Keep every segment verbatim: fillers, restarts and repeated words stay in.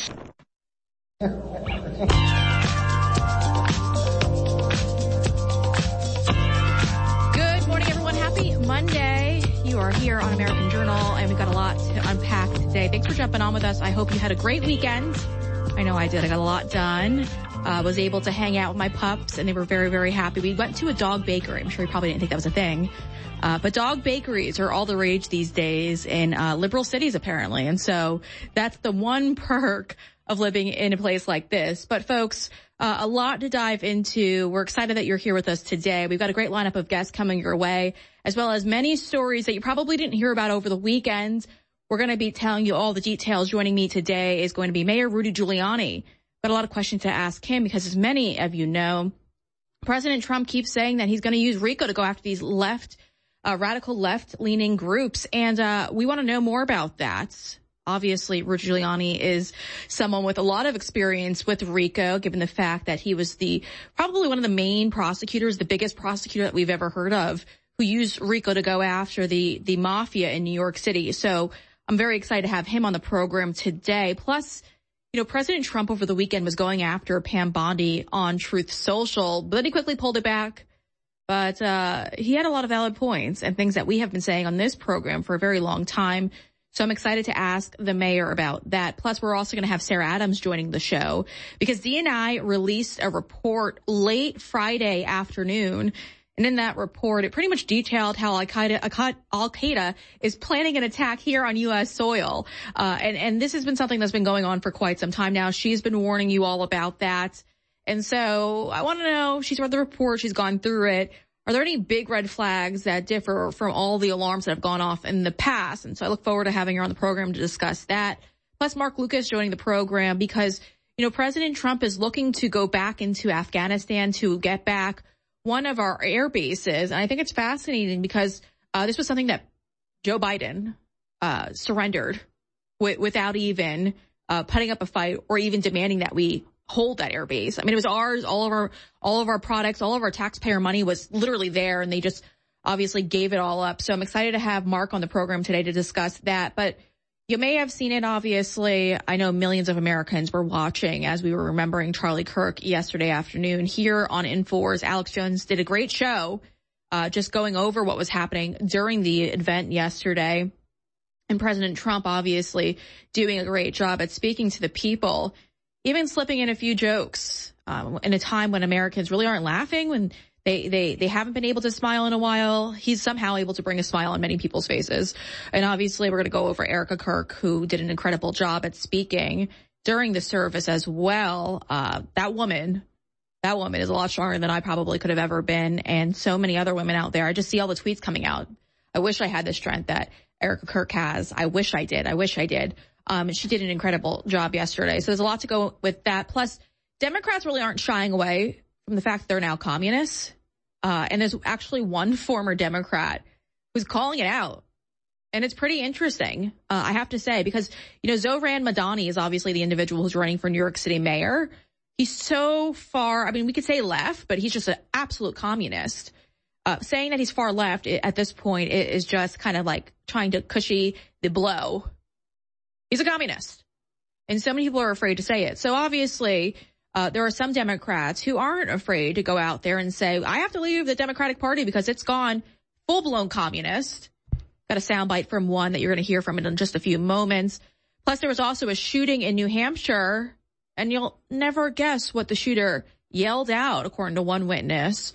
Good morning, everyone. Happy Monday. You are here on American Journal, and we've got a lot to unpack today. Thanks for jumping on with us. I hope you had a great weekend. I know I did. I got a lot done. Uh, was able to hang out with my pups, and they were very, very happy. We went to a dog bakery. I'm sure you probably didn't think that was a thing. Uh, but dog bakeries are all the rage these days in uh, liberal cities, apparently. And so that's the one perk of living in a place like this. But folks, uh, a lot to dive into. We're excited that you're here with us today. We've got a great lineup of guests coming your way, as well as many stories that you probably didn't hear about over the weekend. We're going to be telling you all the details. Joining me today is going to be Mayor Rudy Giuliani. Got a lot of questions to ask him because, as many of you know, President Trump keeps saying that he's going to use RICO to go after these left, uh, radical left-leaning groups. And uh, we want to know more about that. Obviously, Rudy Giuliani is someone with a lot of experience with RICO, given the fact that he was the probably one of the main prosecutors, the biggest prosecutor that we've ever heard of, who used RICO to go after the, the mafia in New York City. So I'm very excited to have him on the program today. Plus, you know, President Trump over the weekend was going after Pam Bondi on Truth Social, but then he quickly pulled it back. But uh he had a lot of valid points and things that we have been saying on this program for a very long time. So I'm excited to ask the mayor about that. Plus, we're also going to have Sarah Adams joining the show because D N I released a report late Friday afternoon. And in that report, it pretty much detailed how Al-Qaeda, Al-Qaeda is planning an attack here on U S soil. Uh, and, and this has been something that's been going on for quite some time now. She's been warning you all about that. And so I want to know, she's read the report, she's gone through it. Are there any big red flags that differ from all the alarms that have gone off in the past? And so I look forward to having her on the program to discuss that. Plus, Mark Lucas joining the program because, you know, President Trump is looking to go back into Afghanistan to get back one of our air bases. And I think it's fascinating because uh, this was something that Joe Biden uh, surrendered w- without even uh, putting up a fight or even demanding that we hold that air base. I mean, it was ours. All of our, all of our products, all of our taxpayer money was literally there, and they just obviously gave it all up. So I'm excited to have Mark on the program today to discuss that. But you may have seen it, obviously. I know millions of Americans were watching as we were remembering Charlie Kirk yesterday afternoon. Here on InfoWars, Alex Jones did a great show, uh, just going over what was happening during the event yesterday. And President Trump, obviously, doing a great job at speaking to the people, even slipping in a few jokes um, in a time when Americans really aren't laughing, when They, they, they haven't been able to smile in a while. He's somehow able to bring a smile on many people's faces. And obviously we're going to go over Erica Kirk, who did an incredible job at speaking during the service as well. Uh, that woman, that woman is a lot stronger than I probably could have ever been. And so many other women out there. I just see all the tweets coming out. I wish I had the strength that Erica Kirk has. I wish I did. I wish I did. Um, she did an incredible job yesterday. So there's a lot to go with that. Plus, Democrats really aren't shying away from the fact that they're now communists. Uh, and there's actually one former Democrat who's calling it out. And it's pretty interesting, uh, I have to say, because, you know, Zohran Madani is obviously the individual who's running for New York City mayor. He's so far, I mean, we could say left, but he's just an absolute communist. Uh, saying that he's far left at this point is just kind of like trying to cushy the blow. He's a communist. And so many people are afraid to say it. So obviously, Uh, there are some Democrats who aren't afraid to go out there and say, I have to leave the Democratic Party because it's gone full-blown communist. Got a soundbite from one that you're going to hear from in just a few moments. Plus, there was also a shooting in New Hampshire, and you'll never guess what the shooter yelled out, according to one witness,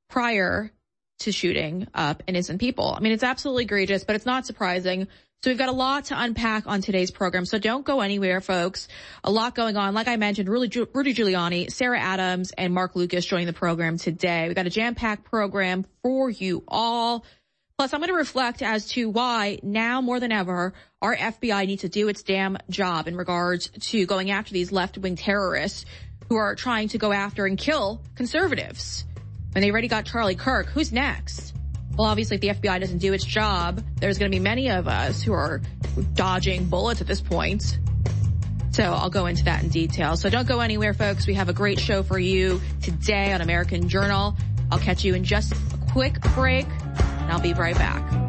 prior to shooting up innocent people. I mean, it's absolutely egregious, but it's not surprising. So we've got a lot to unpack on today's program. So don't go anywhere, folks. A lot going on. Like I mentioned, Rudy, Rudy Giuliani, Sarah Adams, and Mark Lucas joining the program today. We've got a jam-packed program for you all. Plus, I'm going to reflect as to why now more than ever, our F B I needs to do its damn job in regards to going after these left-wing terrorists who are trying to go after and kill conservatives. And they already got Charlie Kirk. Who's next? Well, obviously, if the F B I doesn't do its job, there's going to be many of us who are dodging bullets at this point. So I'll go into that in detail. So don't go anywhere, folks. We have a great show for you today on American Journal. I'll catch you in just a quick break, and I'll be right back.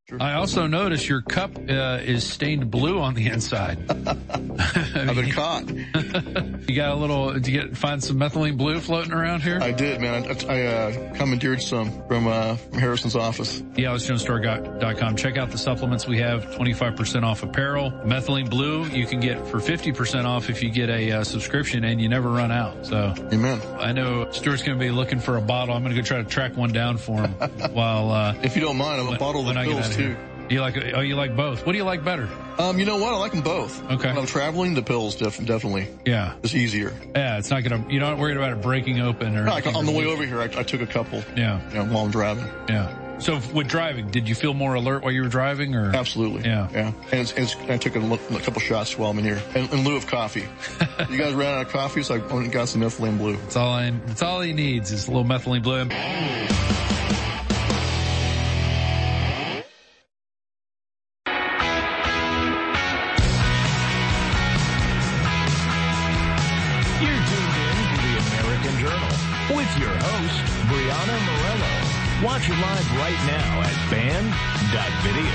I also noticed your cup uh, is stained blue on the inside. I've been caught. You got a little, did you get, find some methylene blue floating around here? I did, man. I, I uh, commandeered some from, uh, from Harrison's office. Yeah, alex jones store dot com. Check out the supplements we have, twenty-five percent off apparel. Methylene blue you can get for fifty percent off if you get a uh, subscription, and you never run out. So, amen. I know Stuart's going to be looking for a bottle. I'm going to go try to track one down for him while, uh, if you don't mind, I have a bottle of the pills too. You like, oh, you like both. What do you like better? Um, you know what? I like them both. Okay. When I'm traveling, the pills def- definitely. Yeah. It's easier. Yeah, it's not gonna, you're not worried about it breaking open or. No, like on the way over here, I, I took a couple. Yeah. You know, while I'm driving. Yeah. So with driving, did you feel more alert while you were driving, or? Absolutely. Yeah. Yeah. And, it's, it's, I took a, a couple shots while I'm in here, in, in lieu of coffee. You guys ran out of coffee, so I only got some methylene blue. That's all I, that's all he needs is a little methylene blue. With your host, Brianna Morello. Watch it live right now at band dot video.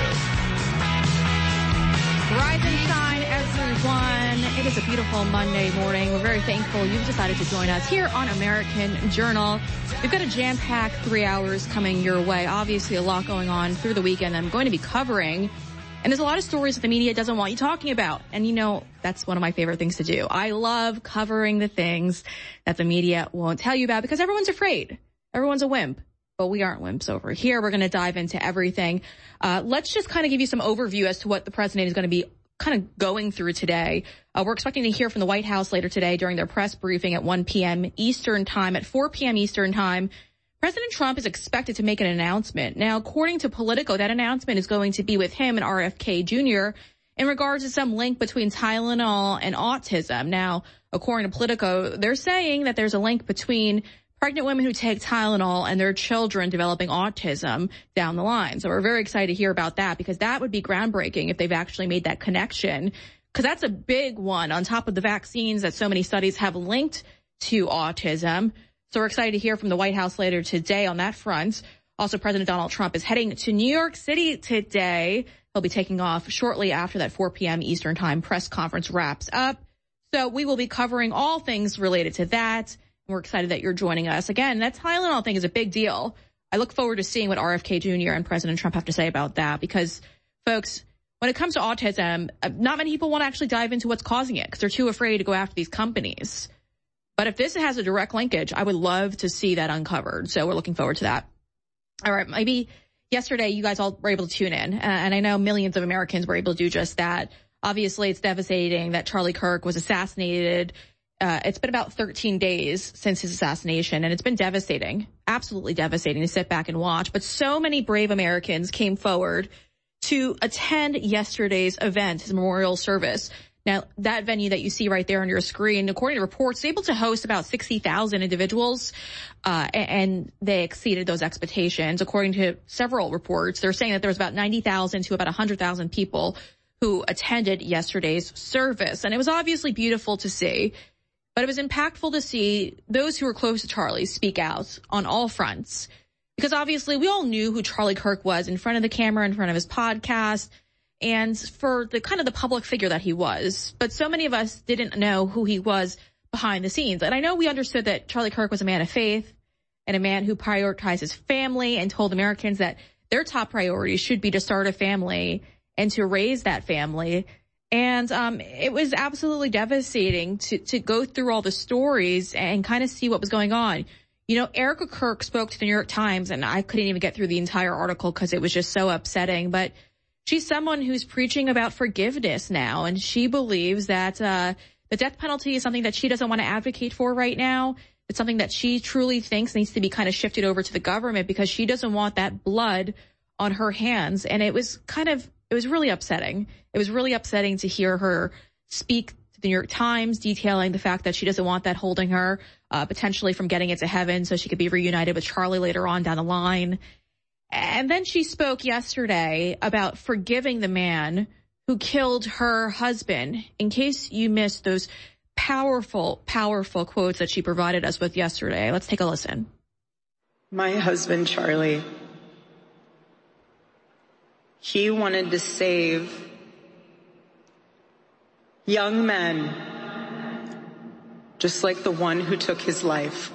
Rise and shine, everyone. It is a beautiful Monday morning. We're very thankful you've decided to join us here on American Journal. We've got a jam-packed three hours coming your way. Obviously, a lot going on through the weekend I'm going to be covering. And there's a lot of stories that the media doesn't want you talking about. And you know, that's one of my favorite things to do. I love covering the things that the media won't tell you about because everyone's afraid. Everyone's a wimp. But we aren't wimps over here. We're going to dive into everything. Uh, let's just kind of give you some overview as to what the president is going to be kind of going through today. Uh, we're expecting to hear from the White House later today during their press briefing at one p.m. Eastern time. At four p.m. Eastern time, President Trump is expected to make an announcement. Now, according to Politico, that announcement is going to be with him and R F K Junior in regards to some link between Tylenol and autism. Now, according to Politico, they're saying that there's a link between pregnant women who take Tylenol and their children developing autism down the line. So we're very excited to hear about that because that would be groundbreaking if they've actually made that connection, because that's a big one on top of the vaccines that so many studies have linked to autism. So we're excited to hear from the White House later today on that front. Also, President Donald Trump is heading to New York City today. He'll be taking off shortly after that four p.m. Eastern time press conference wraps up. So we will be covering all things related to that. We're excited that you're joining us. Again, that Tylenol thing is a big deal. I look forward to seeing what R F K Junior and President Trump have to say about that because, folks, when it comes to autism, not many people want to actually dive into what's causing it because they're too afraid to go after these companies. But if this has a direct linkage, I would love to see that uncovered. So we're looking forward to that. All right. Maybe yesterday you guys all were able to tune in. Uh, and I know millions of Americans were able to do just that. Obviously, it's devastating that Charlie Kirk was assassinated. Uh, it's been about thirteen days since his assassination, and it's been devastating, absolutely devastating to sit back and watch. But so many brave Americans came forward to attend yesterday's event, his memorial service. Now, that venue that you see right there on your screen, according to reports, is able to host about sixty thousand individuals, uh, and they exceeded those expectations. According to several reports, they're saying that there was about ninety thousand to about one hundred thousand people who attended yesterday's service. And it was obviously beautiful to see, but it was impactful to see those who were close to Charlie speak out on all fronts. Because obviously we all knew who Charlie Kirk was in front of the camera, in front of his podcast, and for the kind of the public figure that he was. But so many of us didn't know who he was behind the scenes. And I know we understood that Charlie Kirk was a man of faith and a man who prioritized his family and told Americans that their top priority should be to start a family and to raise that family. And um it was absolutely devastating to to go through all the stories and kind of see what was going on. You know, Erica Kirk spoke to the New York Times, and I couldn't even get through the entire article because it was just so upsetting. But she's someone who's preaching about forgiveness now, and she believes that uh the death penalty is something that she doesn't want to advocate for right now. It's something that she truly thinks needs to be kind of shifted over to the government because she doesn't want that blood on her hands. And it was kind of, it was really upsetting. It was really upsetting to hear her speak to the New York Times, detailing the fact that she doesn't want that holding her, uh, potentially from getting into heaven so she could be reunited with Charlie later on down the line. And then she spoke yesterday about forgiving the man who killed her husband. In case you missed those powerful, powerful quotes that she provided us with yesterday, let's take a listen. My husband, Charlie, he wanted to save young men just like the one who took his life.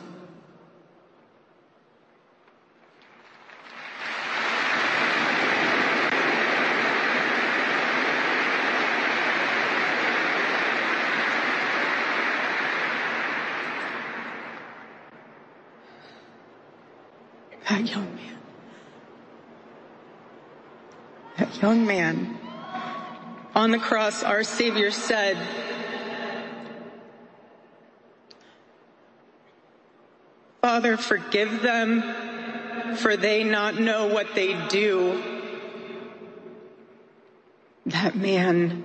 That young man. That young man. On the cross, our Savior said, Father, forgive them, for they not know what they do. That man,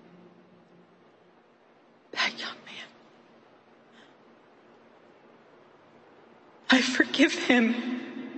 that young man, I forgive him.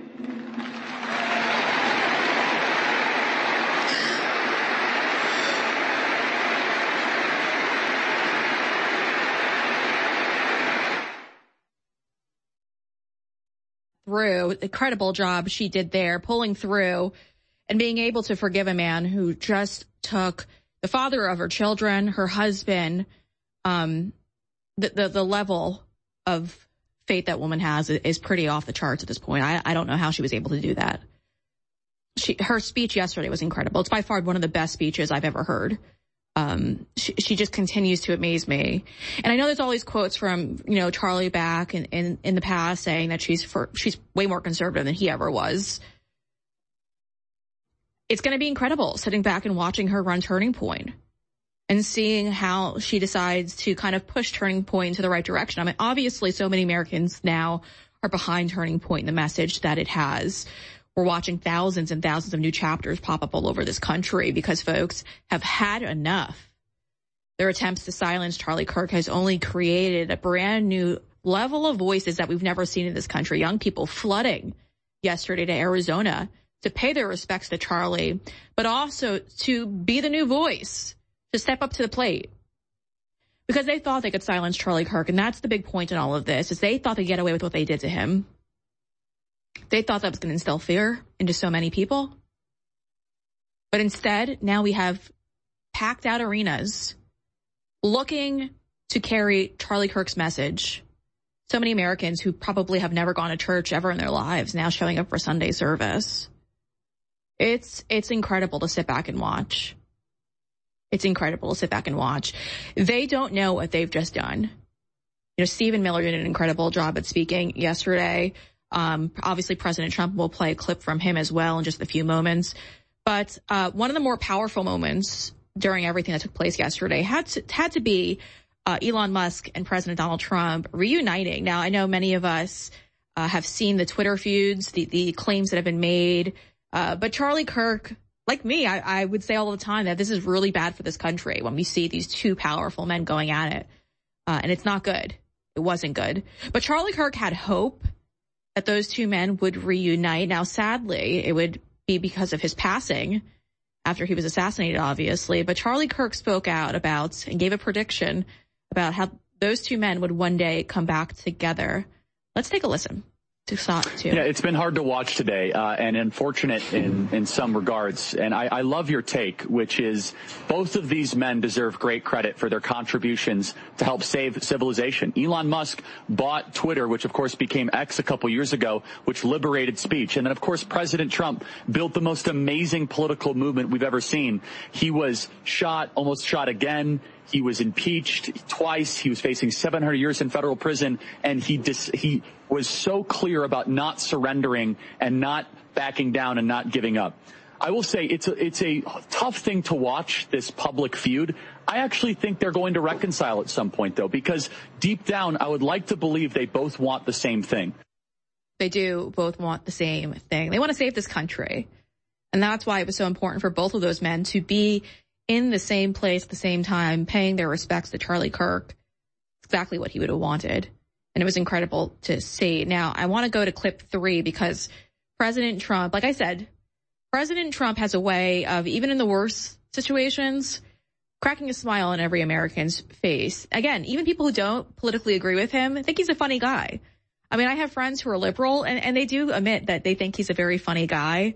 Through the incredible job she did there, pulling through and being able to forgive a man who just took the father of her children, her husband. Um, the, the, the level of faith that woman has is pretty off the charts at this point. I, I don't know how she was able to do that. She, her speech yesterday was incredible. It's by far one of the best speeches I've ever heard. Um, she, she just continues to amaze me. And I know there's all these quotes from, you know, Charlie back in, in, in the past saying that she's for, she's way more conservative than he ever was. It's going to be incredible sitting back and watching her run Turning Point and seeing how she decides to kind of push Turning Point into the right direction. I mean, obviously so many Americans now are behind Turning Point and the message that it has. We're watching thousands and thousands of new chapters pop up all over this country because folks have had enough. Their attempts to silence Charlie Kirk has only created a brand new level of voices that we've never seen in this country. Young people flooding yesterday to Arizona to pay their respects to Charlie, but also to be the new voice, to step up to the plate. Because they thought they could silence Charlie Kirk, and that's the big point in all of this, is they thought they'd get away with what they did to him. They thought that was going to instill fear into so many people. But instead, now we have packed out arenas looking to carry Charlie Kirk's message. So many Americans who probably have never gone to church ever in their lives now showing up for Sunday service. It's, it's incredible to sit back and watch. It's incredible to sit back and watch. They don't know what they've just done. You know, Stephen Miller did an incredible job at speaking yesterday. Um, obviously, President Trump will play a clip from him as well in just a few moments. But uh, one of the more powerful moments during everything that took place yesterday had to, had to be uh, Elon Musk and President Donald Trump reuniting. Now, I know many of us uh, have seen the Twitter feuds, the, the claims that have been made. Uh, but Charlie Kirk, like me, I, I would say all the time that this is really bad for this country when we see these two powerful men going at it. Uh, and it's not good. It wasn't good. But Charlie Kirk had hope that those two men would reunite. Now, sadly, it would be because of his passing after he was assassinated, obviously. But Charlie Kirk spoke out about and gave a prediction about how those two men would one day come back together. Let's take a listen to Scott, too. Yeah, it's been hard to watch today uh, and unfortunate in, in some regards. And I, I love your take, which is both of these men deserve great credit for their contributions to help save civilization. Elon Musk bought Twitter, which of course became X a couple years ago, which liberated speech. And then of course President Trump built the most amazing political movement we've ever seen. He was shot, almost shot again. He was impeached twice. He was facing seven hundred years in federal prison, and he dis- he was so clear about not surrendering and not backing down and not giving up. I will say it's a, it's a tough thing to watch, this public feud. I actually think they're going to reconcile at some point, though, because deep down, I would like to believe they both want the same thing. They do both want the same thing. They want to save this country. And that's why it was so important for both of those men to be in the same place at the same time, paying their respects to Charlie Kirk. Exactly what he would have wanted. And it was incredible to see. Now, I want to go to clip three because President Trump, like I said, President Trump has a way of, even in the worst situations, cracking a smile on every American's face. Again, even people who don't politically agree with him think he's a funny guy. I mean, I have friends who are liberal, and, and they do admit that they think he's a very funny guy.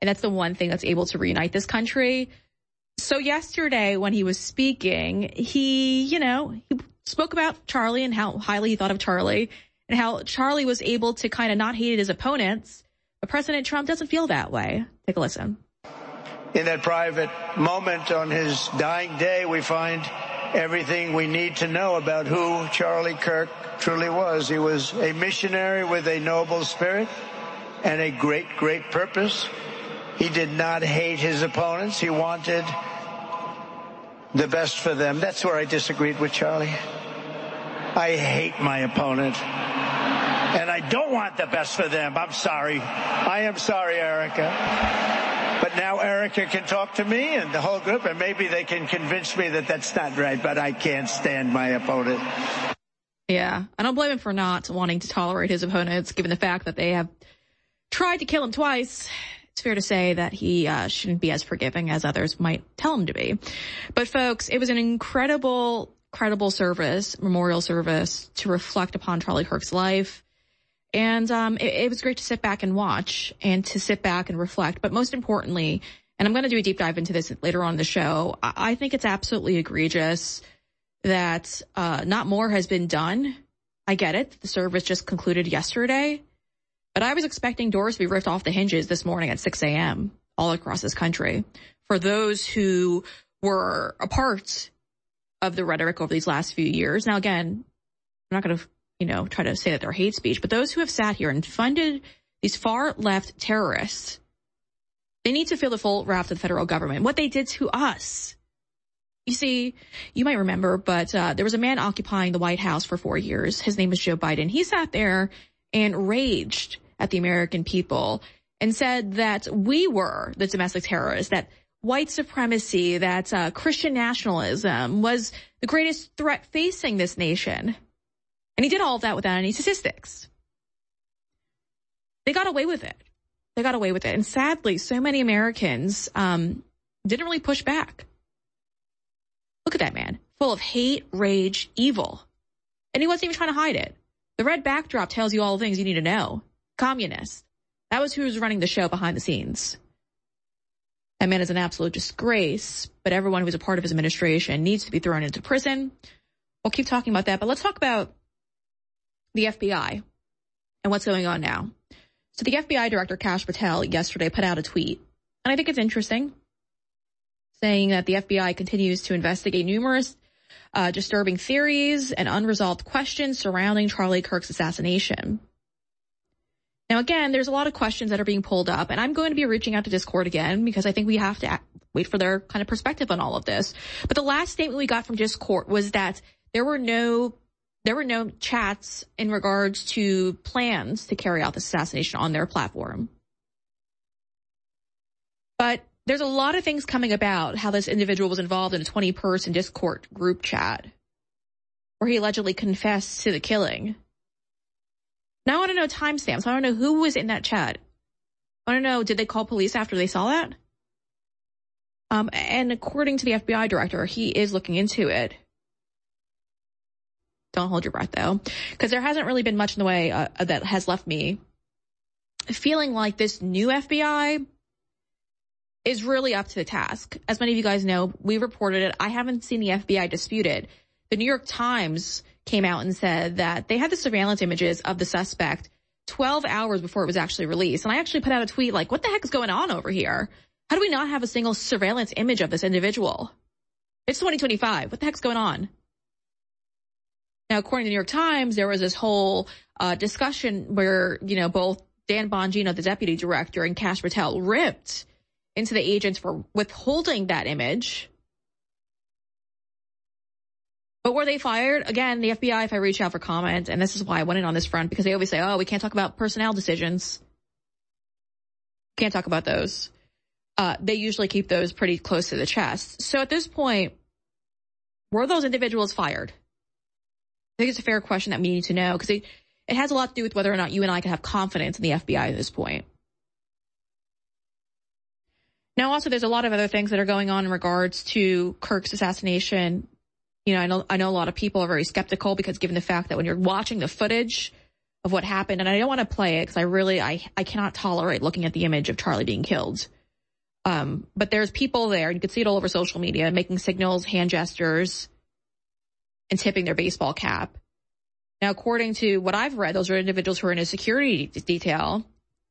And that's the one thing that's able to reunite this country. So yesterday when he was speaking, he, you know, he spoke about Charlie and how highly he thought of Charlie and how Charlie was able to kind of not hate his opponents. But President Trump doesn't feel that way. Take a listen. In that private moment on his dying day, we find everything we need to know about who Charlie Kirk truly was. He was a missionary with a noble spirit and a great, great purpose. He did not hate his opponents. He wanted the best for them. That's where I disagreed with Charlie. I hate my opponent, and I don't want the best for them. I'm sorry. I am sorry, Erica. But now Erica can talk to me and the whole group, and maybe they can convince me that that's not right, but I can't stand my opponent. Yeah, I don't blame him for not wanting to tolerate his opponents, given the fact that they have tried to kill him twice. It's fair to say that he uh, shouldn't be as forgiving as others might tell him to be. But folks, it was an incredible, incredible service, memorial service to reflect upon Charlie Kirk's life. And um, it, it was great to sit back and watch and to sit back and reflect. But most importantly, and I'm going to do a deep dive into this later on in the show, I, I think it's absolutely egregious that uh, not more has been done. I get it. The service just concluded yesterday. But I was expecting doors to be ripped off the hinges this morning at six a.m. all across this country for those who were a part of the rhetoric over these last few years. Now, again, I'm not going to, you know, try to say that they're hate speech, but those who have sat here and funded these far left terrorists, they need to feel the full wrath of the federal government, what they did to us. You see, you might remember, but uh, there was a man occupying the White House for four years. His name is Joe Biden. He sat there and raged at the American people and said that we were the domestic terrorists, that white supremacy, that uh, Christian nationalism was the greatest threat facing this nation. And he did all of that without any statistics. They got away with it. They got away with it. And sadly, so many Americans um, didn't really push back. Look at that man, full of hate, rage, evil. And he wasn't even trying to hide it. The red backdrop tells you all the things you need to know. Communist. That was who was running the show behind the scenes. That man is an absolute disgrace, but everyone who was a part of his administration needs to be thrown into prison. We'll keep talking about that, but let's talk about the F B I and what's going on now. So the F B I director, Kash Patel, yesterday put out a tweet, and I think it's interesting, saying that the F B I continues to investigate numerous Uh, disturbing theories and unresolved questions surrounding Charlie Kirk's assassination. Now, again, there's a lot of questions that are being pulled up, and I'm going to be reaching out to Discord again because I think we have to act, wait for their kind of perspective on all of this. But the last statement we got from Discord was that there were no there were no chats in regards to plans to carry out this assassination on their platform. But there's a lot of things coming about how this individual was involved in a twenty-person Discord group chat where he allegedly confessed to the killing. Now I want to know timestamps. I want to know who was in that chat. I want to know, did they call police after they saw that? Um, and according to the F B I director, he is looking into it. Don't hold your breath, though, because there hasn't really been much in the way uh, that has left me feeling like this new F B I is really up to the task. As many of you guys know, we reported it. I haven't seen the F B I dispute it. The New York Times came out and said that they had the surveillance images of the suspect twelve hours before it was actually released. And I actually put out a tweet like, what the heck is going on over here? How do we not have a single surveillance image of this individual? It's twenty twenty-five. What the heck's going on? Now, according to the New York Times, there was this whole uh, discussion where, you know, both Dan Bongino, the deputy director, and Kash Patel ripped into the agents for withholding that image. But were they fired? Again, the F B I, if I reach out for comment, and this is why I went in on this front, because they always say, oh, we can't talk about personnel decisions. Can't talk about those. Uh, they usually keep those pretty close to the chest. So at this point, were those individuals fired? I think it's a fair question that we need to know, because it, it has a lot to do with whether or not you and I can have confidence in the F B I at this point. Now, also, there's a lot of other things that are going on in regards to Kirk's assassination. You know, I know, I know a lot of people are very skeptical because given the fact that when you're watching the footage of what happened. And I don't want to play it because I really, I, I cannot tolerate looking at the image of Charlie being killed. Um, but there's people there, you could see it all over social media, making signals, hand gestures, and tipping their baseball cap. Now, according to what I've read, those are individuals who are in a security d- detail.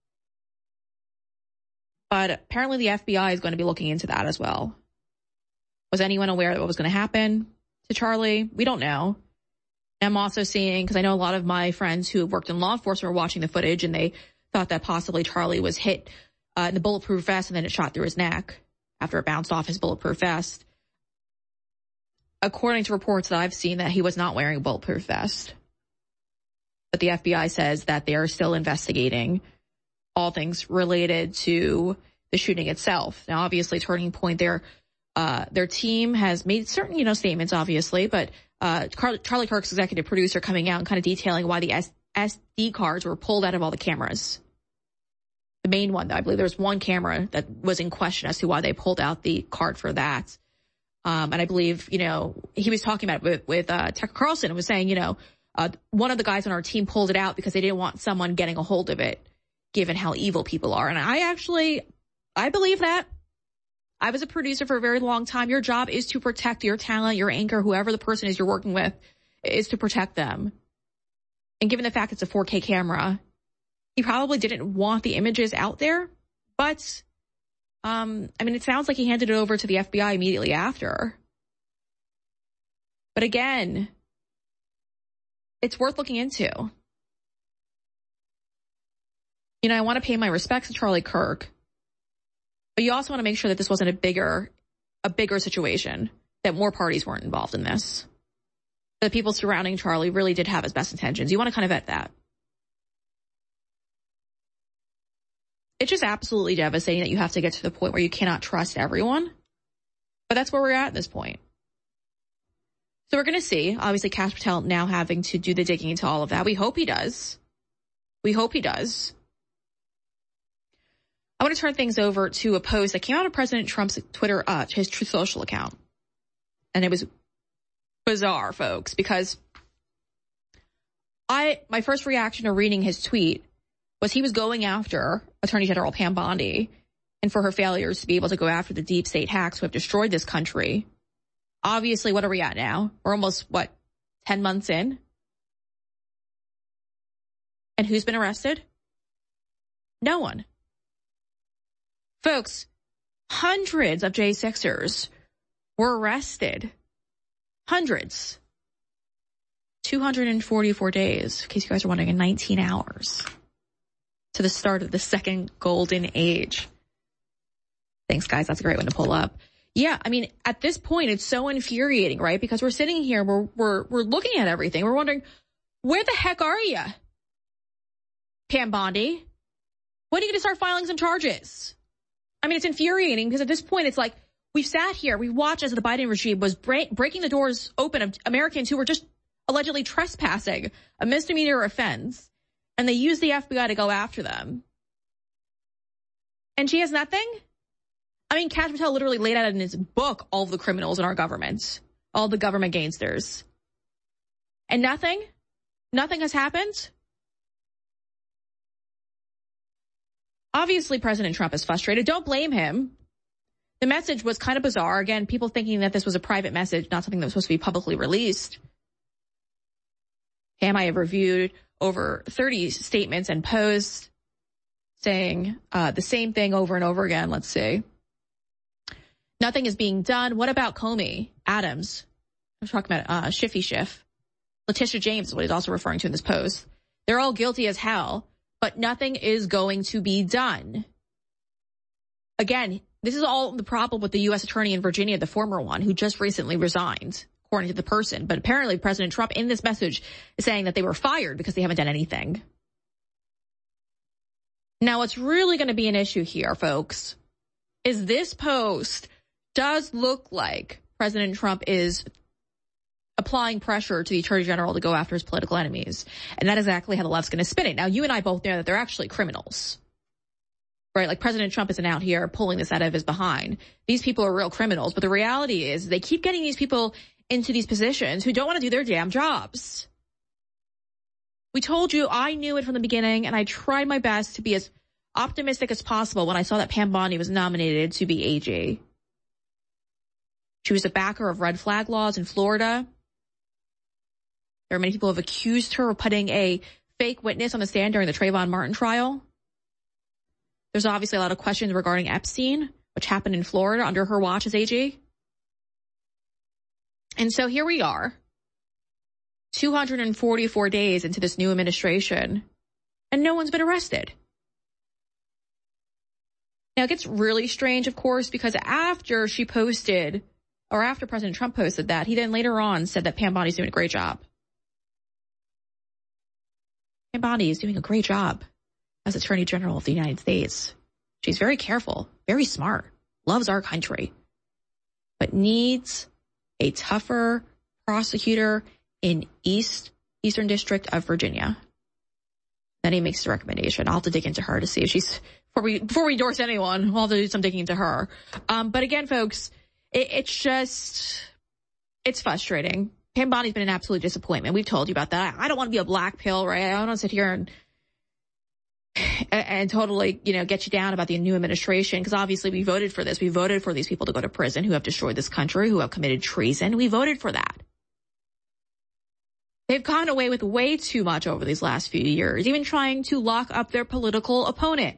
But apparently the F B I is going to be looking into that as well. Was anyone aware that what was going to happen to Charlie? We don't know. I'm also seeing, because I know a lot of my friends who have worked in law enforcement were watching the footage, and they thought that possibly Charlie was hit uh, in the bulletproof vest and then it shot through his neck after it bounced off his bulletproof vest. According to reports that I've seen, that he was not wearing a bulletproof vest. But the F B I says that they are still investigating all things related to the shooting itself. Now, obviously, Turning Point, their uh, their team has made certain, you know, statements, obviously, but uh, Car- Charlie Kirk's executive producer coming out and kind of detailing why the S- SD cards were pulled out of all the cameras. The main one, though, I believe there was one camera that was in question as to why they pulled out the card for that. Um, and I believe, you know, he was talking about it with, with uh, Tucker Carlson and was saying, you know, uh, one of the guys on our team pulled it out because they didn't want someone getting a hold of it, given how evil people are. And I actually, I believe that. I was a producer for a very long time. Your job is to protect your talent, your anchor, whoever the person is you're working with, is to protect them. And given the fact it's a four K camera, he probably didn't want the images out there. But, um, I mean, it sounds like he handed it over to the F B I immediately after. But again, it's worth looking into. You know, I want to pay my respects to Charlie Kirk. But you also want to make sure that this wasn't a bigger, a bigger situation, that more parties weren't involved in this. The people surrounding Charlie really did have his best intentions. You want to kind of vet that. It's just absolutely devastating that you have to get to the point where you cannot trust everyone. But that's where we're at at this point. So we're going to see, obviously, Kash Patel now having to do the digging into all of that. We hope he does. We hope he does. I want to turn things over to a post that came out of President Trump's Twitter, uh, his Truth Social account. And it was bizarre, folks, because I, my first reaction to reading his tweet was he was going after Attorney General Pam Bondi and for her failures to be able to go after the deep state hacks who have destroyed this country. Obviously, what are we at now? We're almost, what, ten months in? And who's been arrested? No one. Folks, hundreds of J sixers were arrested. Hundreds. two hundred forty-four days, in case you guys are wondering, in nineteen hours. To the start of the second golden age. Thanks, guys. That's a great one to pull up. Yeah, I mean, at this point, it's so infuriating, right? Because we're sitting here, we're, we're, we're looking at everything. We're wondering, where the heck are you, Pam Bondi? When are you going to start filing some charges? I mean, it's infuriating because at this point, it's like we've sat here, we watched as the Biden regime was break, breaking the doors open of Americans who were just allegedly trespassing, a misdemeanor offense, and they used the F B I to go after them. And she has nothing? I mean, Kash Patel literally laid out in his book all of the criminals in our government, all the government gangsters. And nothing? Nothing has happened? Obviously, President Trump is frustrated. Don't blame him. The message was kind of bizarre. Again, people thinking that this was a private message, not something that was supposed to be publicly released. Pam, I have reviewed over thirty statements and posts saying uh, the same thing over and over again. Let's see. Nothing is being done. What about Comey, Adams? I'm talking about uh, Schiffy Schiff. Letitia James is what he's also referring to in this post. They're all guilty as hell, but nothing is going to be done. Again, this is all the problem with the U S attorney in Virginia, the former one, who just recently resigned, according to the person. But apparently President Trump in this message is saying that they were fired because they haven't done anything. Now, what's really going to be an issue here, folks, is this post does look like President Trump is applying pressure to the Attorney General to go after his political enemies. And that's exactly how the left's going to spin it. Now, you and I both know that they're actually criminals, right? Like President Trump isn't out here pulling this out of his behind. These people are real criminals. But the reality is they keep getting these people into these positions who don't want to do their damn jobs. We told you, I knew it from the beginning, and I tried my best to be as optimistic as possible when I saw that Pam Bondi was nominated to be A G. She was a backer of red flag laws in Florida. There are many people who have accused her of putting a fake witness on the stand during the Trayvon Martin trial. There's obviously a lot of questions regarding Epstein, which happened in Florida under her watch as A G. And so here we are, two hundred forty-four days into this new administration, and no one's been arrested. Now, it gets really strange, of course, because after she posted, or after President Trump posted that, he then later on said that Pam Bondi's doing a great job. Pam Bondi is doing a great job as Attorney General of the United States. She's very careful, very smart, loves our country, but needs a tougher prosecutor in East Eastern District of Virginia. Then he makes the recommendation. I'll have to dig into her to see if she's, before we, before we endorse anyone, we'll have to do some digging into her. Um, but again, folks, it, it's just, it's frustrating. Pam Bondi's been an absolute disappointment. We've told you about that. I don't want to be a black pill, right? I don't want to sit here and, and, and totally, you know, get you down about the new administration, because obviously we voted for this. We voted for these people to go to prison who have destroyed this country, who have committed treason. We voted for that. They've gone away with way too much over these last few years, even trying to lock up their political opponent.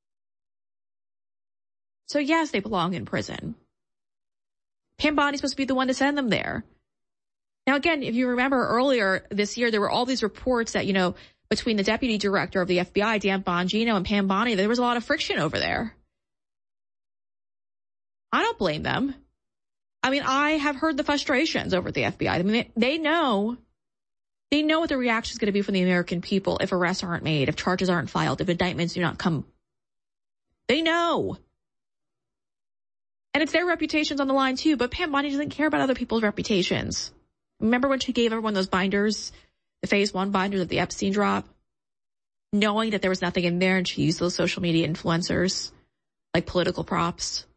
So yes, they belong in prison. Pam Bondi's supposed to be the one to send them there. Now, again, if you remember earlier this year, there were all these reports that, you know, between the deputy director of the F B I, Dan Bongino, and Pam Bondi, there was a lot of friction over there. I don't blame them. I mean, I have heard the frustrations over at the F B I. I mean, they, they know, they know what the reaction is going to be from the American people if arrests aren't made, if charges aren't filed, if indictments do not come. They know. And it's their reputations on the line too, but Pam Bondi doesn't care about other people's reputations. Remember when she gave everyone those binders, the phase one binders of the Epstein drop, knowing that there was nothing in there, and she used those social media influencers like political props?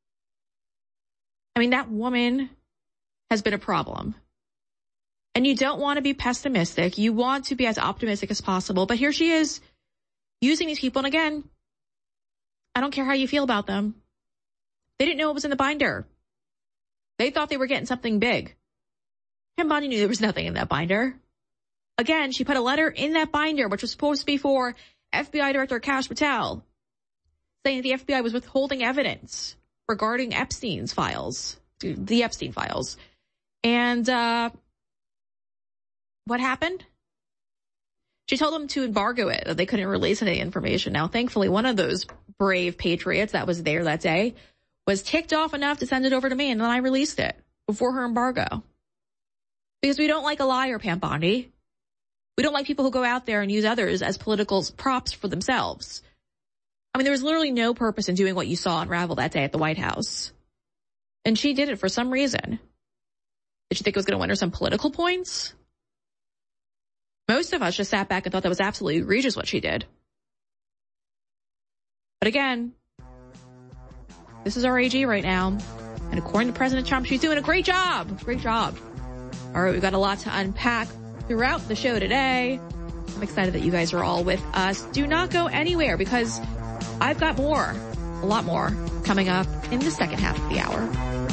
I mean, that woman has been a problem. And you don't want to be pessimistic. You want to be as optimistic as possible. But here she is using these people. And again, I don't care how you feel about them. They didn't know what was in the binder. They thought they were getting something big. Pam Bondi knew there was nothing in that binder. Again, she put a letter in that binder, which was supposed to be for F B I Director Kash Patel, saying that the F B I was withholding evidence regarding Epstein's files, the Epstein files. And uh what happened? She told them to embargo it, that they couldn't release any information. Now, thankfully, one of those brave patriots that was there that day was ticked off enough to send it over to me, and then I released it before her embargo. Because we don't like a liar, Pam Bondi. We don't like people who go out there and use others as political props for themselves. I mean, there was literally no purpose in doing what you saw unravel that day at the White House. And she did it for some reason. Did she think it was going to win her some political points? Most of us just sat back and thought that was absolutely egregious what she did. But again, this is our A G right now. And according to President Trump, she's doing a great job. Great job. All right, we've got a lot to unpack throughout the show today. I'm excited that you guys are all with us. Do not go anywhere, because I've got more, a lot more, coming up in the second half of the hour.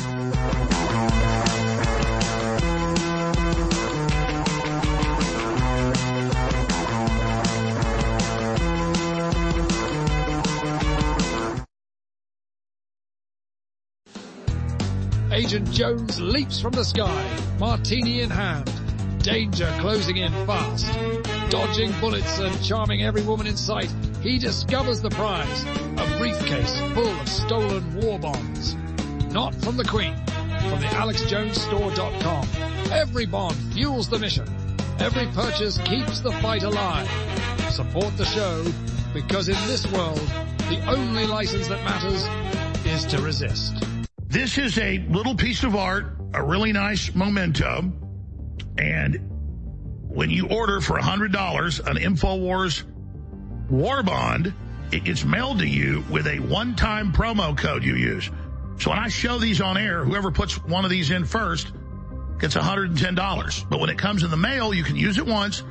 Agent Jones leaps from the sky, martini in hand. Danger closing in fast. Dodging bullets and charming every woman in sight, he discovers the prize, a briefcase full of stolen war bonds. Not from the Queen, from the alex jones store dot com. Every bond fuels the mission. Every purchase keeps the fight alive. Support the show, because in this world, the only license that matters is to resist. This is a little piece of art, a really nice memento, and when you order for one hundred dollars an InfoWars war bond, it gets mailed to you with a one-time promo code you use. So when I show these on air, whoever puts one of these in first gets one hundred ten dollars. But when it comes in the mail, you can use it once,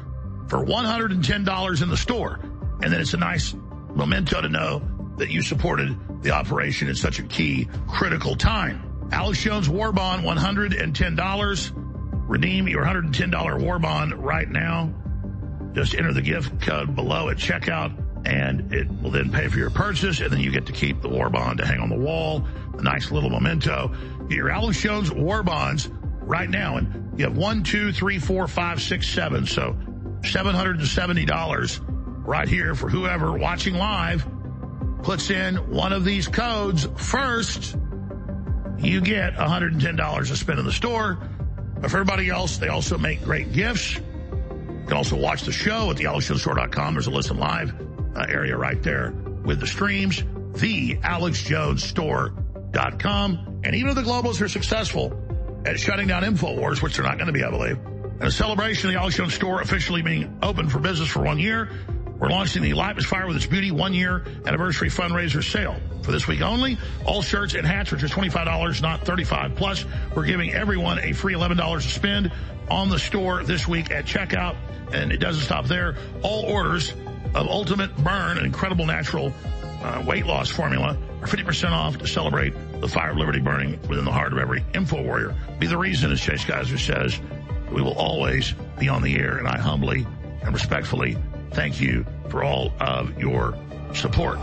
for one hundred ten dollars in the store. And then it's a nice memento to know that you supported the operation in such a key, critical time. Alex Jones War Bond, one hundred ten dollars. Redeem your one hundred ten dollars War Bond right now. Just enter the gift code below at checkout, and it will then pay for your purchase, and then you get to keep the War Bond to hang on the wall, a nice little memento. Get your Alex Jones War Bonds right now, and you have one, two, three, four, five, six, seven, so seven hundred seventy dollars right here for whoever watching live puts in one of these codes first. You get one hundred ten dollars to spend in the store. But for everybody else, they also make great gifts. You can also watch the show at the alex jones store dot com. There's a listen live uh, area right there with the streams. the alex jones store dot com. And even if the globals are successful at shutting down InfoWars, which they're not going to be, I believe, in a celebration of the Alex Jones Store officially being open for business for one year, we're launching the Life is Fire with Its Beauty one-year anniversary fundraiser sale. For this week only, all shirts and hats are just twenty-five dollars, not thirty-five dollars. Plus, we're giving everyone a free eleven dollars to spend on the store this week at checkout. And it doesn't stop there. All orders of Ultimate Burn, an incredible natural uh, weight loss formula, are fifty percent off to celebrate the fire of liberty burning within the heart of every info warrior. Be the reason, as Chase Geiser says, we will always be on the air. And I humbly and respectfully thank you for all of your support.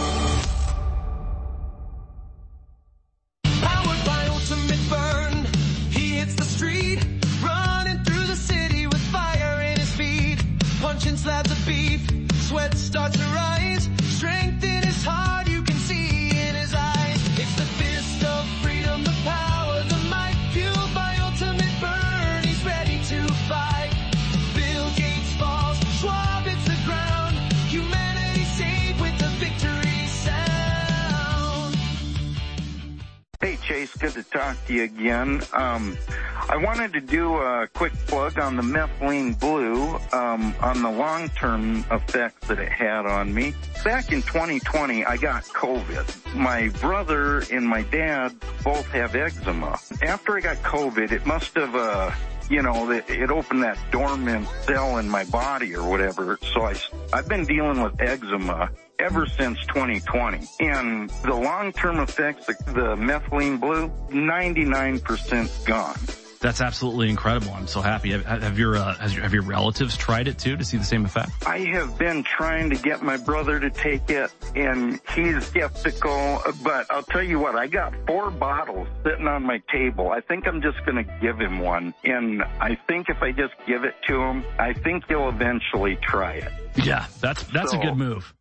Powered by Ultimate Burn, he hits the street, running through the city with fire in his feet, punching slabs of beef, sweat starts to rise, strength in his heart you can see in his eyes. It's the fist of freedom, the power, the might, fueled by Ultimate Burn. He's ready to fight. Bill Gates falls, Schwab hits the ground, humanity saved with the victory sound. Hey Chase, good to talk to you again. Um, I wanted to do a quick plug on the methylene blue, um, on the long-term effects that it had on me. Back in twenty twenty, I got COVID. My brother and my dad both have eczema. After I got COVID, it must have, uh, you know, it, it opened that dormant cell in my body or whatever. So I, I've been dealing with eczema ever since twenty twenty. And the long-term effects, the, the methylene blue, ninety-nine percent gone. That's absolutely incredible. I'm so happy. Have, have your uh, has your, have your relatives tried it too to see the same effect? I have been trying to get my brother to take it, and he's skeptical. But I'll tell you what, I got four bottles sitting on my table. I think I'm just going to give him one, and I think if I just give it to him, I think he'll eventually try it. Yeah, that's that's so, a good move.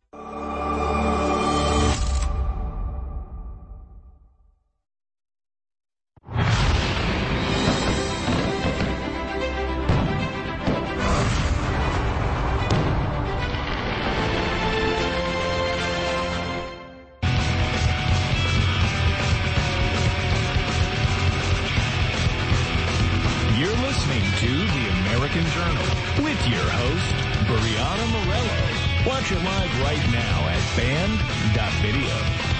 Watch it live right now at band dot video.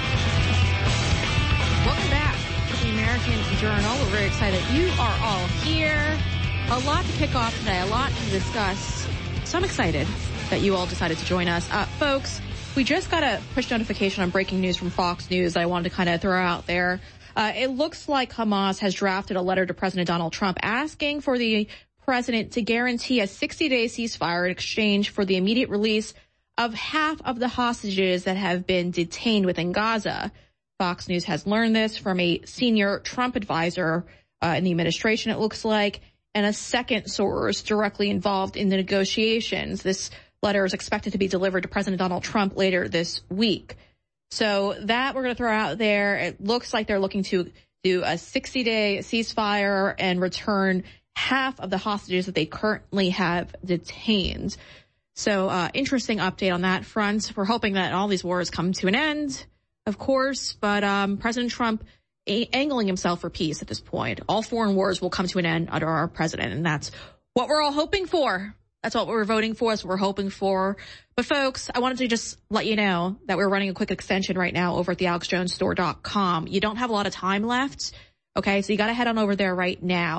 Welcome back to the American Journal. We're very excited you are all here. A lot to kick off today, a lot to discuss. So I'm excited that you all decided to join us. Uh, folks, we just got a push notification on breaking news from Fox News that I wanted to kind of throw out there. Uh, it looks like Hamas has drafted a letter to President Donald Trump asking for the president to guarantee a sixty-day ceasefire in exchange for the immediate release of half of the hostages that have been detained within Gaza. Fox News has learned this from a senior Trump advisor uh, in the administration, it looks like, and a second source directly involved in the negotiations. This letter is expected to be delivered to President Donald Trump later this week. So that we're going to throw out there. It looks like they're looking to do a sixty-day ceasefire and return half of the hostages that they currently have detained. So, uh, interesting update on that front. We're hoping that all these wars come to an end, of course, but, um, President Trump a- angling himself for peace at this point. All foreign wars will come to an end under our president, and that's what we're all hoping for. That's what we're voting for. That's what we're hoping for. But folks, I wanted to just let you know that we're running a quick extension right now over at the alex jones store dot com. You don't have a lot of time left. Okay. So you got to head on over there right now.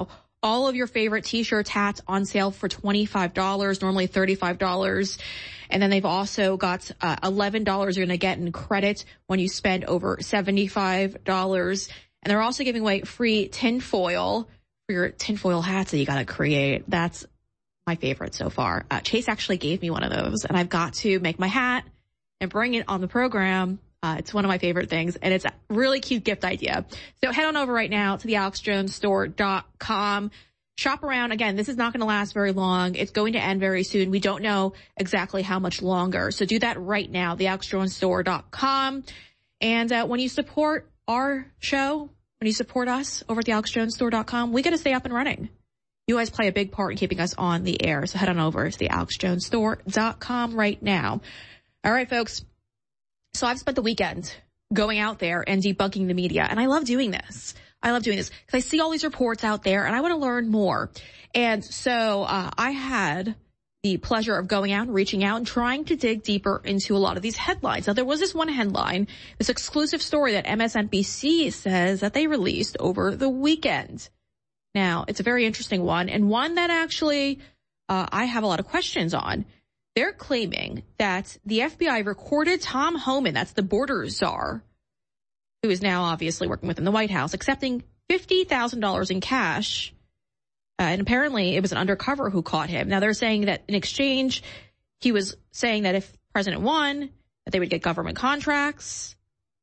all of your favorite t-shirts, hats on sale for twenty-five dollars, normally thirty-five dollars. And then they've also got uh, eleven dollars you're going to get in credit when you spend over seventy-five dollars. And they're also giving away free tinfoil for your tinfoil hats that you got to create. That's my favorite so far. Uh, Chase actually gave me one of those, and I've got to make my hat and bring it on the program. Uh, it's one of my favorite things, and it's a really cute gift idea. So head on over right now to the alex jones store dot com. Shop around. Again, this is not going to last very long. It's going to end very soon. We don't know exactly how much longer. So do that right now, the alex jones store dot com. And uh, when you support our show, when you support us over at the alex jones store dot com, we got to stay up and running. You guys play a big part in keeping us on the air. So head on over to the alex jones store dot com right now. All right, folks. So I've spent the weekend going out there and debunking the media, and I love doing this. I love doing this because I see all these reports out there, and I want to learn more. And so uh, I had the pleasure of going out and reaching out and trying to dig deeper into a lot of these headlines. Now, there was this one headline, this exclusive story that M S N B C says that they released over the weekend. Now, it's a very interesting one, and one that actually uh, I have a lot of questions on. They're claiming that the F B I recorded Tom Homan, that's the border czar, who is now obviously working within the White House, accepting fifty thousand dollars in cash. Uh, and apparently it was an undercover who caught him. Now they're saying that in exchange, he was saying that if President won, that they would get government contracts.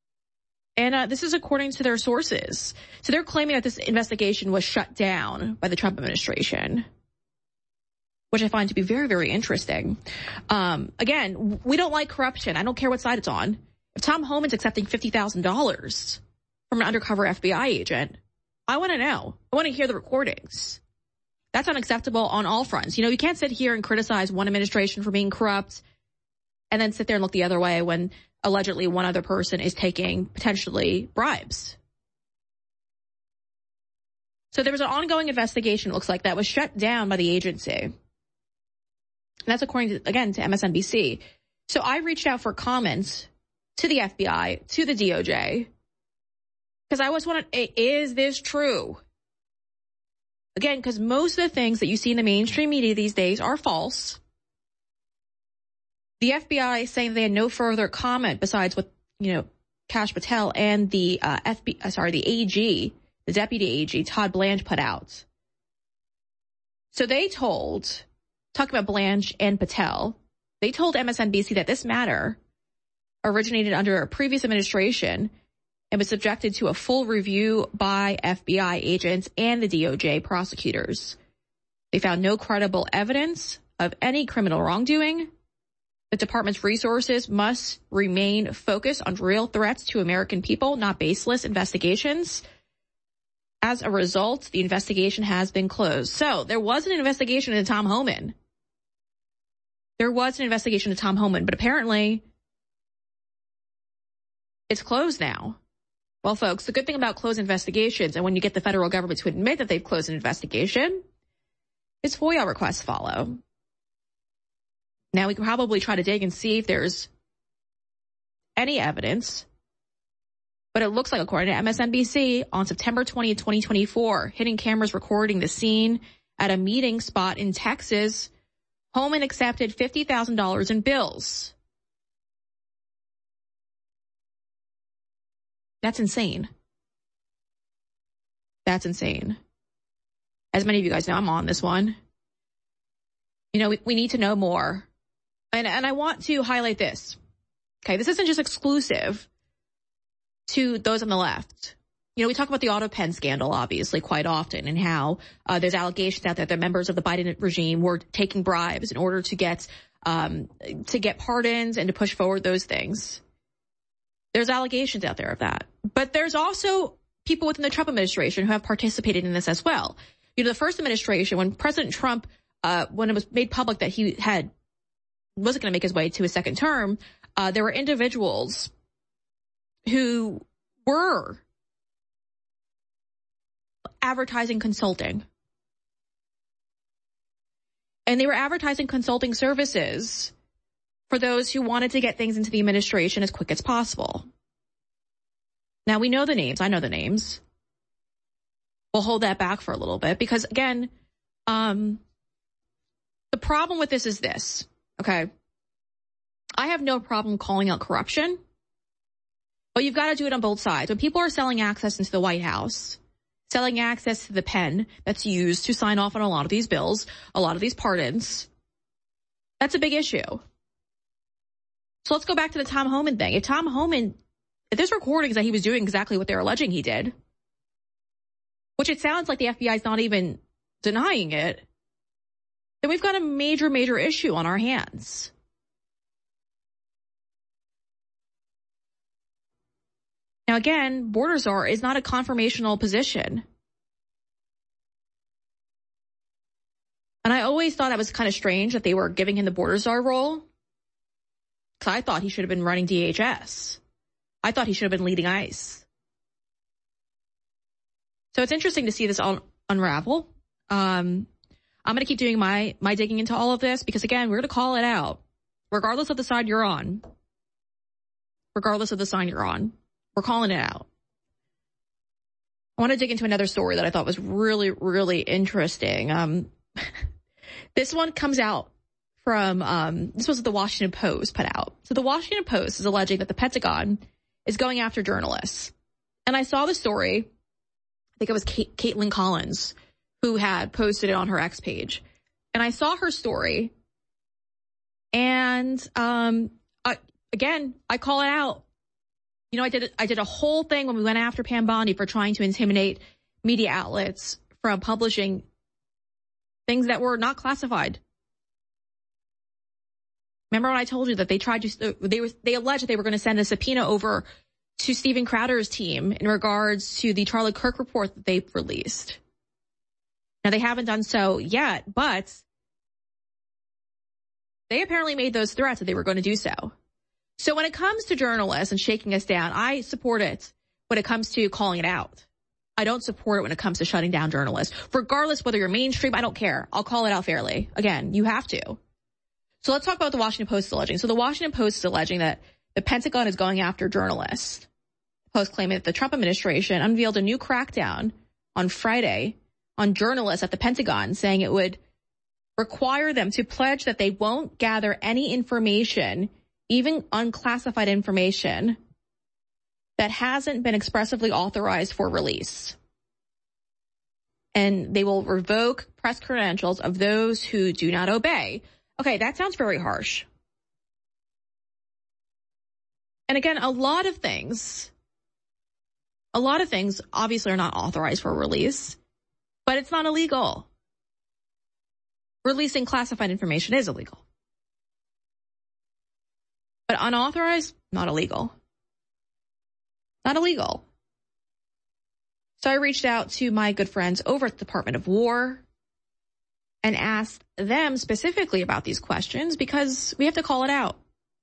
And uh, this is according to their sources. So they're claiming that this investigation was shut down by the Trump administration, which I find to be very, very interesting. Um, again, we don't like corruption. I don't care what side it's on. If Tom Homan's accepting fifty thousand dollars from an undercover F B I agent, I want to know. I want to hear the recordings. That's unacceptable on all fronts. You know, you can't sit here and criticize one administration for being corrupt and then sit there and look the other way when allegedly one other person is taking potentially bribes. So there was an ongoing investigation, it looks like, that was shut down by the agency. And that's according to, again, to M S N B C. So I reached out for comments to the F B I, to the D O J, because I always wanted, is this true? Again, because most of the things that you see in the mainstream media these days are false. The F B I saying they had no further comment besides what, you know, Kash Patel and the uh, F B I, uh, sorry, the A G, the Deputy A G, Todd Blanche, put out. So they told, talking about Blanche and Patel, they told M S N B C that this matter originated under a previous administration and was subjected to a full review by F B I agents and the D O J prosecutors. They found no credible evidence of any criminal wrongdoing. The department's resources must remain focused on real threats to American people, not baseless investigations. As a result, the investigation has been closed. So there was an investigation into Tom Homan. There was an investigation into Tom Homan, but apparently it's closed now. Well, folks, the good thing about closed investigations, and when you get the federal government to admit that they've closed an investigation, is FOIA requests follow. Now, we can probably try to dig and see if there's any evidence, but it looks like, according to M S N B C, on September twentieth, twenty twenty-four, hidden cameras recording the scene at a meeting spot in Texas, Homan accepted fifty thousand dollars in bills. That's insane. That's insane. As many of you guys know, I'm on this one. You know, we, we need to know more. And, and I want to highlight this. Okay, this isn't just exclusive to those on the left. You know, we talk about the AutoPen scandal, obviously, quite often, and how uh, there's allegations out there that members of the Biden regime were taking bribes in order to get um, to get pardons and to push forward those things. There's allegations out there of that. But there's also people within the Trump administration who have participated in this as well. You know, the first administration, when President Trump, uh, when it was made public that he had wasn't going to make his way to his second term, uh, there were individuals who were advertising consulting. And they were advertising consulting services for those who wanted to get things into the administration as quick as possible. Now, we know the names. I know the names. we'll hold that back for a little bit because, again, um, the problem with this is this, okay? I have no problem calling out corruption, but you've got to do it on both sides. When people are selling access into the White House, selling access to the pen that's used to sign off on a lot of these bills, a lot of these pardons, that's a big issue. So let's go back to the Tom Homan thing. If Tom Homan, if there's recordings that he was doing exactly what they're alleging he did, which it sounds like the F B I is not even denying it, then we've got a major, major issue on our hands. Now, again, border czar is not a confirmational position. And I always thought that was kind of strange that they were giving him the border czar role. Because I thought he should have been running D H S. I thought he should have been leading ICE. So it's interesting to see this all unravel. Um, I'm going to keep doing my, my digging into all of this because, again, we're going to call it out. Regardless of the side you're on. Regardless of the side you're on. We're calling it out. I want to dig into another story that I thought was really, really interesting. Um, this one comes out from, um, this was what the Washington Post put out. So the Washington Post is alleging that the Pentagon is going after journalists. And I saw the story, I think it was Kate, Caitlin Collins, who had posted it on her X page. And I saw her story. And, um, I, again, I call it out. You know, I did, I did a whole thing when we went after Pam Bondi for trying to intimidate media outlets from publishing things that were not classified. Remember when I told you that they tried to, they were, they alleged that they were going to send a subpoena over to Steven Crowder's team in regards to the Charlie Kirk report that they released. Now, they haven't done so yet, but they apparently made those threats that they were going to do so. So when it comes to journalists and shaking us down, I support it when it comes to calling it out. I don't support it when it comes to shutting down journalists. Regardless whether you're mainstream, I don't care. I'll call it out fairly. Again, you have to. So let's talk about the Washington Post alleging. So the Washington Post is alleging that the Pentagon is going after journalists. The Post claiming that the Trump administration unveiled a new crackdown on Friday on journalists at the Pentagon, saying it would require them to pledge that they won't gather any information, even unclassified information, that hasn't been expressly authorized for release. And they will revoke press credentials of those who do not obey. Okay, that sounds very harsh. And again, a lot of things, a lot of things obviously are not authorized for release, but it's not illegal. Releasing classified information is illegal. But unauthorized, not illegal. Not illegal. So I reached out to my good friends over at the Department of War and asked them specifically about these questions because we have to call it out.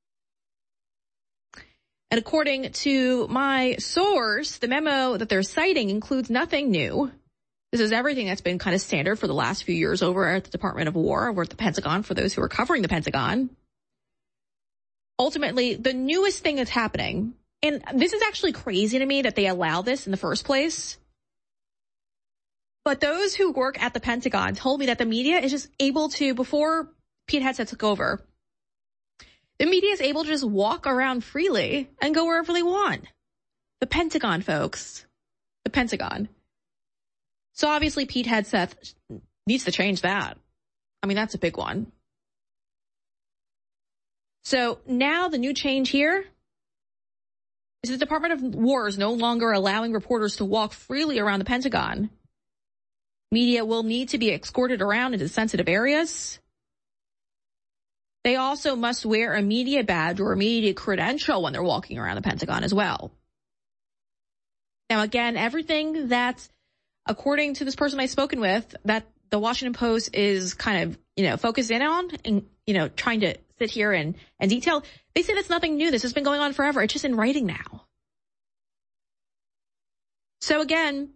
And according to my source, the memo that they're citing includes nothing new. This is everything that's been kind of standard for the last few years over at the Department of War, over at the Pentagon, for those who are covering the Pentagon. Ultimately, the newest thing that's happening, and this is actually crazy to me that they allow this in the first place, but those who work at the Pentagon told me that the media is just able to, before Pete Hegseth took over, the media is able to just walk around freely and go wherever they want. The Pentagon, folks. The Pentagon. So obviously Pete Hegseth needs to change that. I mean, that's a big one. So now the new change here is the Department of War is no longer allowing reporters to walk freely around the Pentagon. Media will need to be escorted around into sensitive areas. They also must wear a media badge or a media credential when they're walking around the Pentagon as well. Now, again, everything that, according to this person I've spoken with, that the Washington Post is kind of, you know, focused in on and, you know, trying to sit here and, and detail, they say that's nothing new. This has been going on forever. It's just in writing now. So again,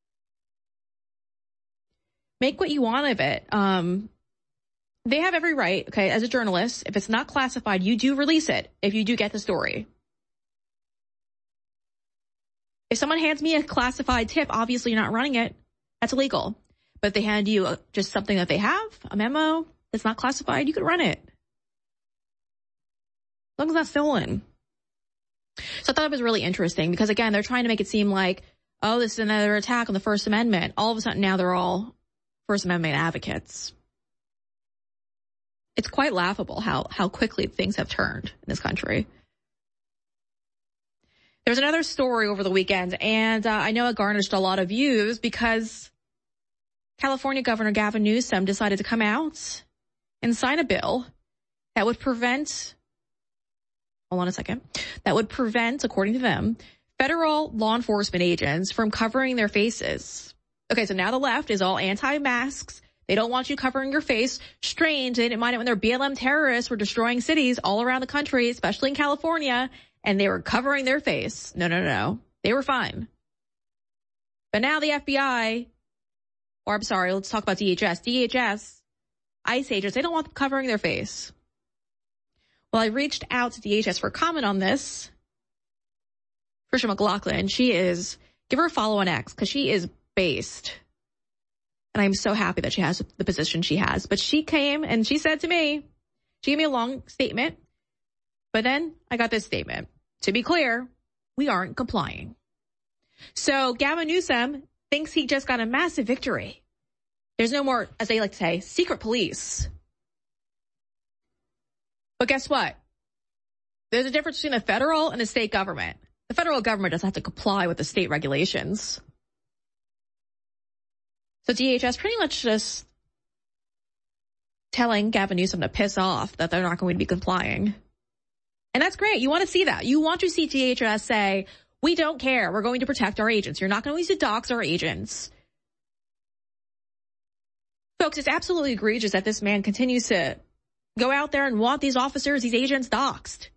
make what you want of it. Um, they have every right, okay, as a journalist, if it's not classified, you do release it if you do get the story. If someone hands me a classified tip, obviously you're not running it. That's illegal. But if they hand you a, just something that they have, a memo that's not classified, you can run it. As long as it's not stolen. So I thought it was really interesting because, again, they're trying to make it seem like, oh, this is another attack on the First Amendment. All of a sudden now they're all First Amendment advocates. It's quite laughable how, how quickly things have turned in this country. There's another story over the weekend, and uh, I know it garnished a lot of views because California Governor Gavin Newsom decided to come out and sign a bill that would prevent, hold on a second, that would prevent, according to them, federal law enforcement agents from covering their faces. Okay, so now the left is all anti-masks. They don't want you covering your face. Strange, they didn't mind it when their B L M terrorists were destroying cities all around the country, especially in California, and they were covering their face. No, no, no. They were fine. But now the F B I, or I'm sorry, let's talk about D H S. D H S, ICE agents, they don't want them covering their face. Well, I reached out to D H S for comment on this. Tricia McLaughlin, she is, give her a follow on X, because she is based. And I'm so happy that she has the position she has. But she came and she said to me, she gave me a long statement, but then I got this statement. To be clear, we aren't complying. So Gavin Newsom thinks he just got a massive victory. There's no more, as they like to say, secret police. But guess what? There's a difference between the federal and the state government. The federal government doesn't have to comply with the state regulations. So D H S pretty much just telling Gavin Newsom to piss off that they're not going to be complying. And that's great. You want to see that. You want to see D H S say, we don't care. We're going to protect our agents. You're not going to use to dox our agents. Folks, it's absolutely egregious that this man continues to go out there and want these officers, these agents doxed.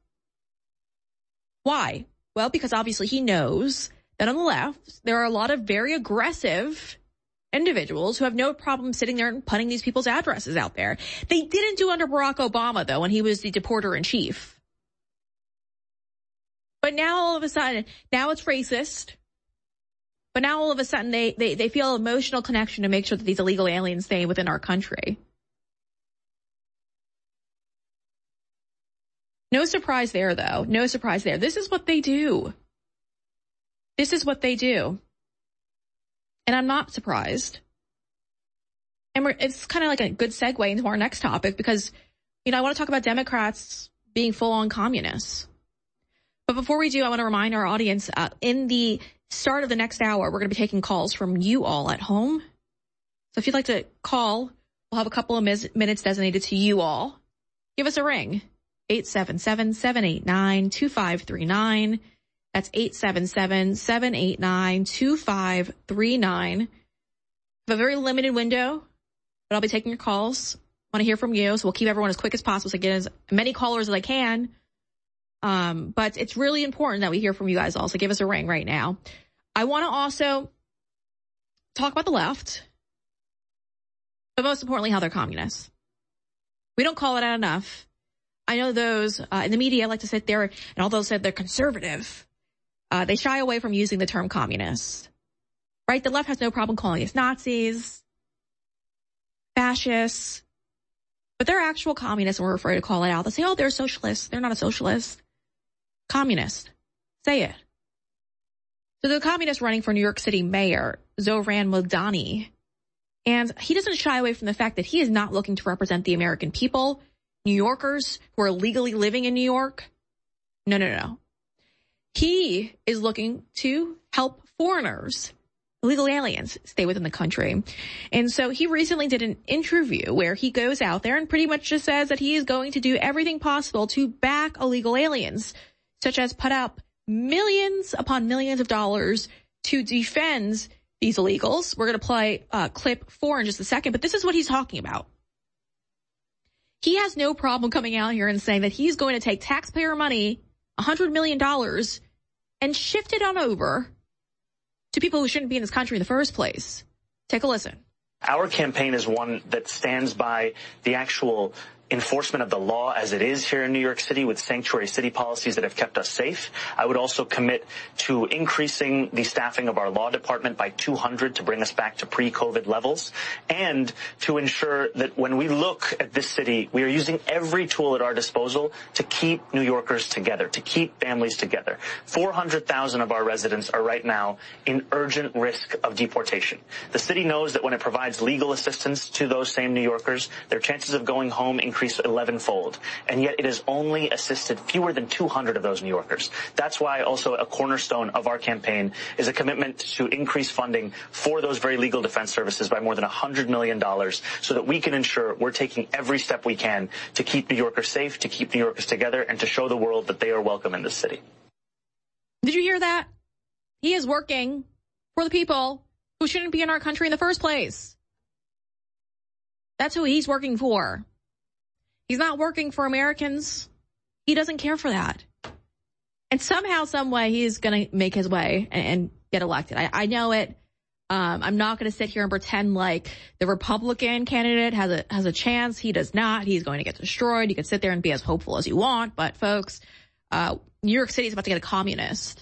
Why? Well, because obviously he knows that on the left, there are a lot of very aggressive individuals who have no problem sitting there and putting these people's addresses out there. They didn't do under Barack Obama, though, when he was the deporter in chief. But now all of a sudden, now it's racist. But now all of a sudden they, they, they feel emotional connection to make sure that these illegal aliens stay within our country. No surprise there, though. No surprise there. This is what they do. This is what they do. And I'm not surprised. And we're, it's kind of like a good segue into our next topic because, you know, I want to talk about Democrats being full-on communists. But before we do, I want to remind our audience, uh, in the start of the next hour, we're going to be taking calls from you all at home. So if you'd like to call, we'll have a couple of mis- minutes designated to you all. Give us a ring. eight seven seven, seven eight nine, two five three nine. That's eight seven seven, seven eight nine, two five three nine. I have a very limited window, but I'll be taking your calls. I want to hear from you, so we'll keep everyone as quick as possible so I get as many callers as I can. Um, but it's really important that we hear from you guys all, so give us a ring right now. I want to also talk about the left, but most importantly, how they're communists. We don't call it out enough. I know those uh, in the media like to sit there, and although said they're conservative, uh, they shy away from using the term communist. Right? The left has no problem calling us Nazis, fascists, but they're actual communists, and we're afraid to call it out. They say, oh, they're socialists. They're not a socialist. Communist. Say it. So the communist running for New York City mayor, Zohran Mamdani, and he doesn't shy away from the fact that he is not looking to represent the American people, New Yorkers who are legally living in New York. No, no, no. He is looking to help foreigners, illegal aliens, stay within the country. And so he recently did an interview where he goes out there and pretty much just says that he is going to do everything possible to back illegal aliens, such as put up millions upon millions of dollars to defend these illegals. We're going to play uh, clip four in just a second, but this is what he's talking about. He has no problem coming out here and saying that he's going to take taxpayer money, one hundred million dollars, and shift it on over to people who shouldn't be in this country in the first place. Take a listen. Our campaign is one that stands by the actual enforcement of the law as it is here in New York City with sanctuary city policies that have kept us safe. I would also commit to increasing the staffing of our law department by two hundred to bring us back to pre-COVID levels, and to ensure that when we look at this city, we are using every tool at our disposal to keep New Yorkers together, to keep families together. four hundred thousand of our residents are right now in urgent risk of deportation. The city knows that when it provides legal assistance to those same New Yorkers, their chances of going home increase eleven-fold, and yet it has only assisted fewer than two hundred of those New Yorkers. That's why also a cornerstone of our campaign is a commitment to increase funding for those very legal defense services by more than one hundred million dollars so that we can ensure we're taking every step we can to keep New Yorkers safe, to keep New Yorkers together, and to show the world that they are welcome in this city. Did you hear that? He is working for the people who shouldn't be in our country in the first place. That's who he's working for. He's not working for Americans. He doesn't care for that. And somehow, some way, he's going to make his way and, and get elected. I, I know it. Um, I'm not going to sit here and pretend like the Republican candidate has a has a chance. He does not. He's going to get destroyed. You can sit there and be as hopeful as you want. But, folks, uh, New York City is about to get a communist.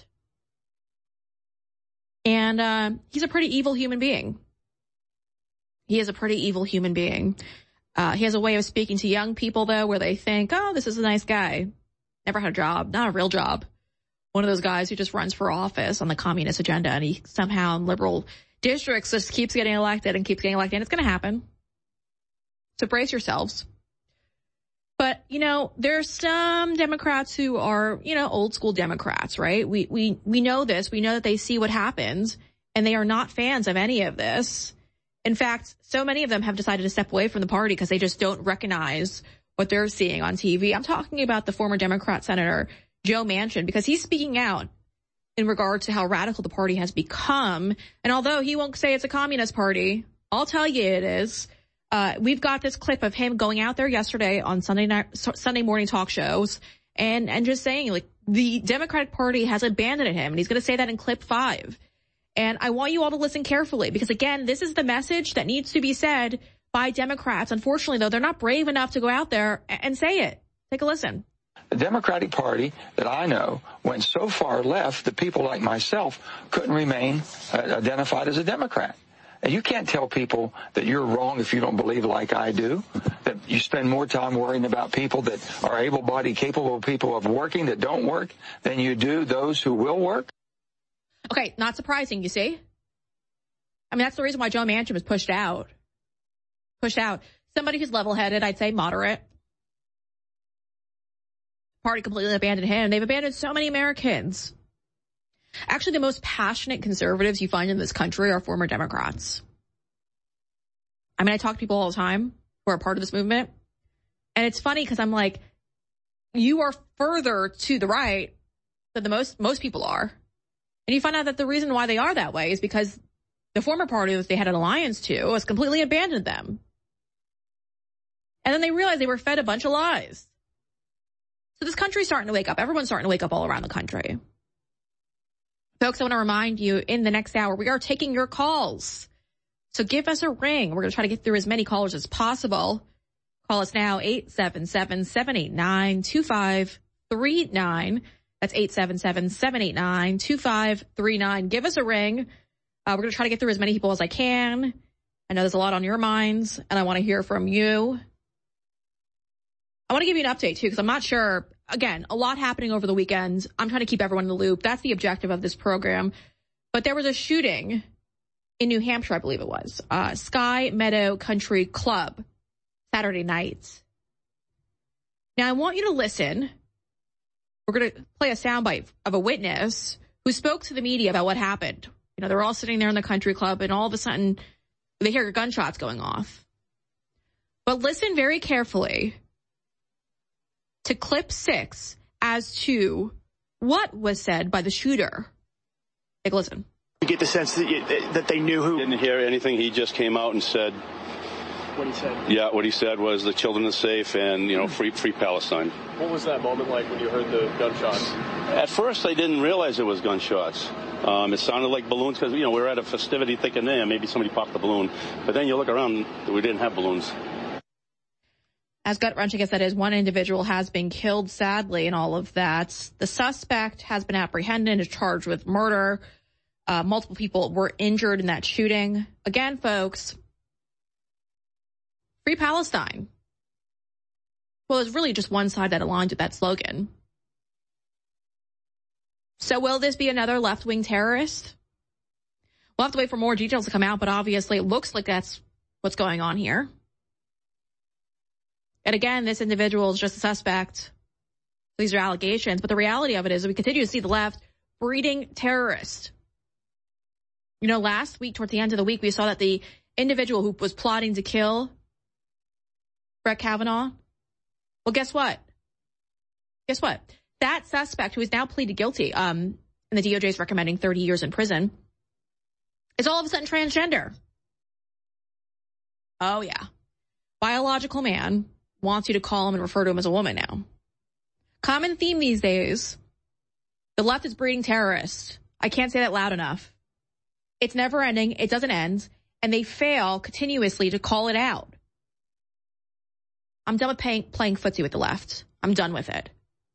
And uh, he's a pretty evil human being. He is a pretty evil human being. Uh, he has a way of speaking to young people, though, where they think, oh, this is a nice guy. Never had a job, not a real job. One of those guys who just runs for office on the communist agenda, and he somehow in liberal districts just keeps getting elected and keeps getting elected, and it's going to happen. So brace yourselves. But, you know, there's some Democrats who are, you know, old school Democrats, right? We, we, we know this. We know that they see what happens, and they are not fans of any of this. In fact, so many of them have decided to step away from the party because they just don't recognize what they're seeing on T V. I'm talking about the former Democrat Senator Joe Manchin, because he's speaking out in regard to how radical the party has become. And although he won't say it's a communist party, I'll tell you it is. Uh, we've got this clip of him going out there yesterday on Sunday night, Sunday morning talk shows and, and just saying, like, the Democratic Party has abandoned him. And he's going to say that in clip five. And I want you all to listen carefully because, again, this is the message that needs to be said by Democrats. Unfortunately, though, they're not brave enough to go out there and say it. Take a listen. The Democratic Party that I know went so far left that people like myself couldn't remain uh, identified as a Democrat. And you can't tell people that you're wrong if you don't believe like I do, that you spend more time worrying about people that are able-bodied, capable people of working that don't work than you do those who will work. Okay, not surprising, you see? I mean, that's the reason why Joe Manchin was pushed out. Pushed out. Somebody who's level-headed, I'd say moderate. Party completely abandoned him. They've abandoned so many Americans. Actually, the most passionate conservatives you find in this country are former Democrats. I mean, I talk to people all the time who are part of this movement. And it's funny because I'm like, you are further to the right than the most, most people are. And you find out that the reason why they are that way is because the former party that they had an alliance to has completely abandoned them. And then they realized they were fed a bunch of lies. So this country's starting to wake up. Everyone's starting to wake up all around the country. Folks, I want to remind you, in the next hour, we are taking your calls. So give us a ring. We're going to try to get through as many callers as possible. Call us now, eight seven seven, seven eight nine, two five three nine. That's eight seven seven, seven eight nine, two five three nine. Give us a ring. Uh, we're going to try to get through as many people as I can. I know there's a lot on your minds, and I want to hear from you. I want to give you an update, too, because I'm not sure. Again, a lot happening over the weekend. I'm trying to keep everyone in the loop. That's the objective of this program. But there was a shooting in New Hampshire, I believe it was, uh, Sky Meadow Country Club, Saturday night. Now, I want you to listen. We're going to play a soundbite of a witness who spoke to the media about what happened. You know, they were all sitting there in the country club, and all of a sudden, they hear gunshots going off. But listen very carefully to clip six as to what was said by the shooter. Take a listen. You get the sense that, you, that they knew who. Didn't hear anything. He just came out and said. What he said? Yeah, what he said was the children are safe and, you know, free free Palestine. What was that moment like when you heard the gunshots? At first, I didn't realize it was gunshots. Um, it sounded like balloons because, you know, we were at a festivity thinking, there, maybe somebody popped the balloon. But then you look around, we didn't have balloons. As gut-wrenching as that is, one individual has been killed, sadly, in all of that. The suspect has been apprehended and is charged with murder. Uh, multiple people were injured in that shooting. Again, folks, free Palestine. Well, it's really just one side that aligned with that slogan. So will this be another left-wing terrorist? We'll have to wait for more details to come out, but obviously it looks like that's what's going on here. And again, this individual is just a suspect. These are allegations, but the reality of it is we continue to see the left breeding terrorists. You know, last week, towards the end of the week, we saw that the individual who was plotting to kill Brett Kavanaugh, well, guess what? Guess what? That suspect who is now pleaded guilty, um, and the D O J is recommending thirty years in prison, is all of a sudden transgender. Oh, yeah. Biological man wants you to call him and refer to him as a woman now. Common theme these days. The left is breeding terrorists. I can't say that loud enough. It's never ending. It doesn't end. And they fail continuously to call it out. I'm done with playing, playing footsie with the left. I'm done with it.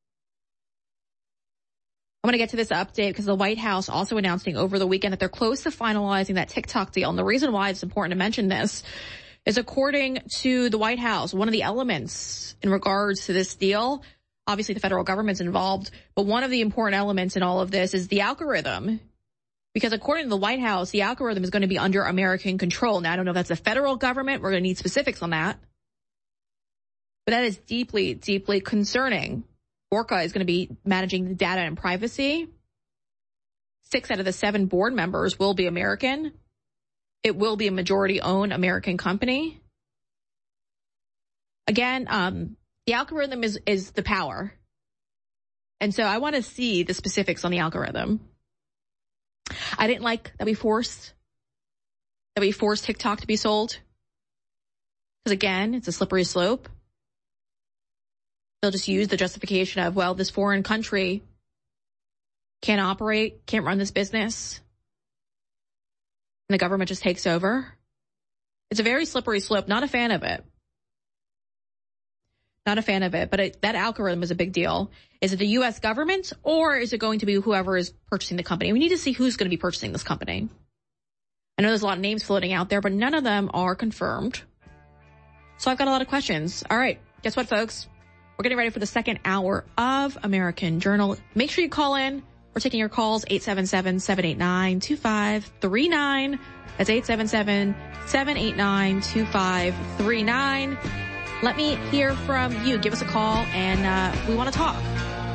I'm going to get to this update because the White House also announcing over the weekend that they're close to finalizing that TikTok deal. And the reason why it's important to mention this is, according to the White House, one of the elements in regards to this deal, obviously the federal government's involved, but one of the important elements in all of this is the algorithm. Because according to the White House, the algorithm is going to be under American control. Now, I don't know if that's the federal government. We're going to need specifics on that. But that is deeply, deeply concerning. Orca is going to be managing the data and privacy. Six out of the seven board members will be American. It will be a majority-owned American company. Again, um, the algorithm is, is the power. And so I want to see the specifics on the algorithm. I didn't like that we forced, that we forced TikTok to be sold. Because again, it's a slippery slope. They'll just use the justification of, well, this foreign country can't operate, can't run this business, and the government just takes over. It's a very slippery slope. Not a fan of it. Not a fan of it, but it, that algorithm is a big deal. Is it the U S government, or is it going to be whoever is purchasing the company? We need to see who's going to be purchasing this company. I know there's a lot of names floating out there, but none of them are confirmed. So I've got a lot of questions. All right, guess what, folks? We're getting ready for the second hour of American Journal. Make sure you call in. We're taking your calls, eight seven seven, seven eight nine, two five three nine. That's eight seven seven, seven eight nine, two five three nine. Let me hear from you. Give us a call, and uh, we want to talk.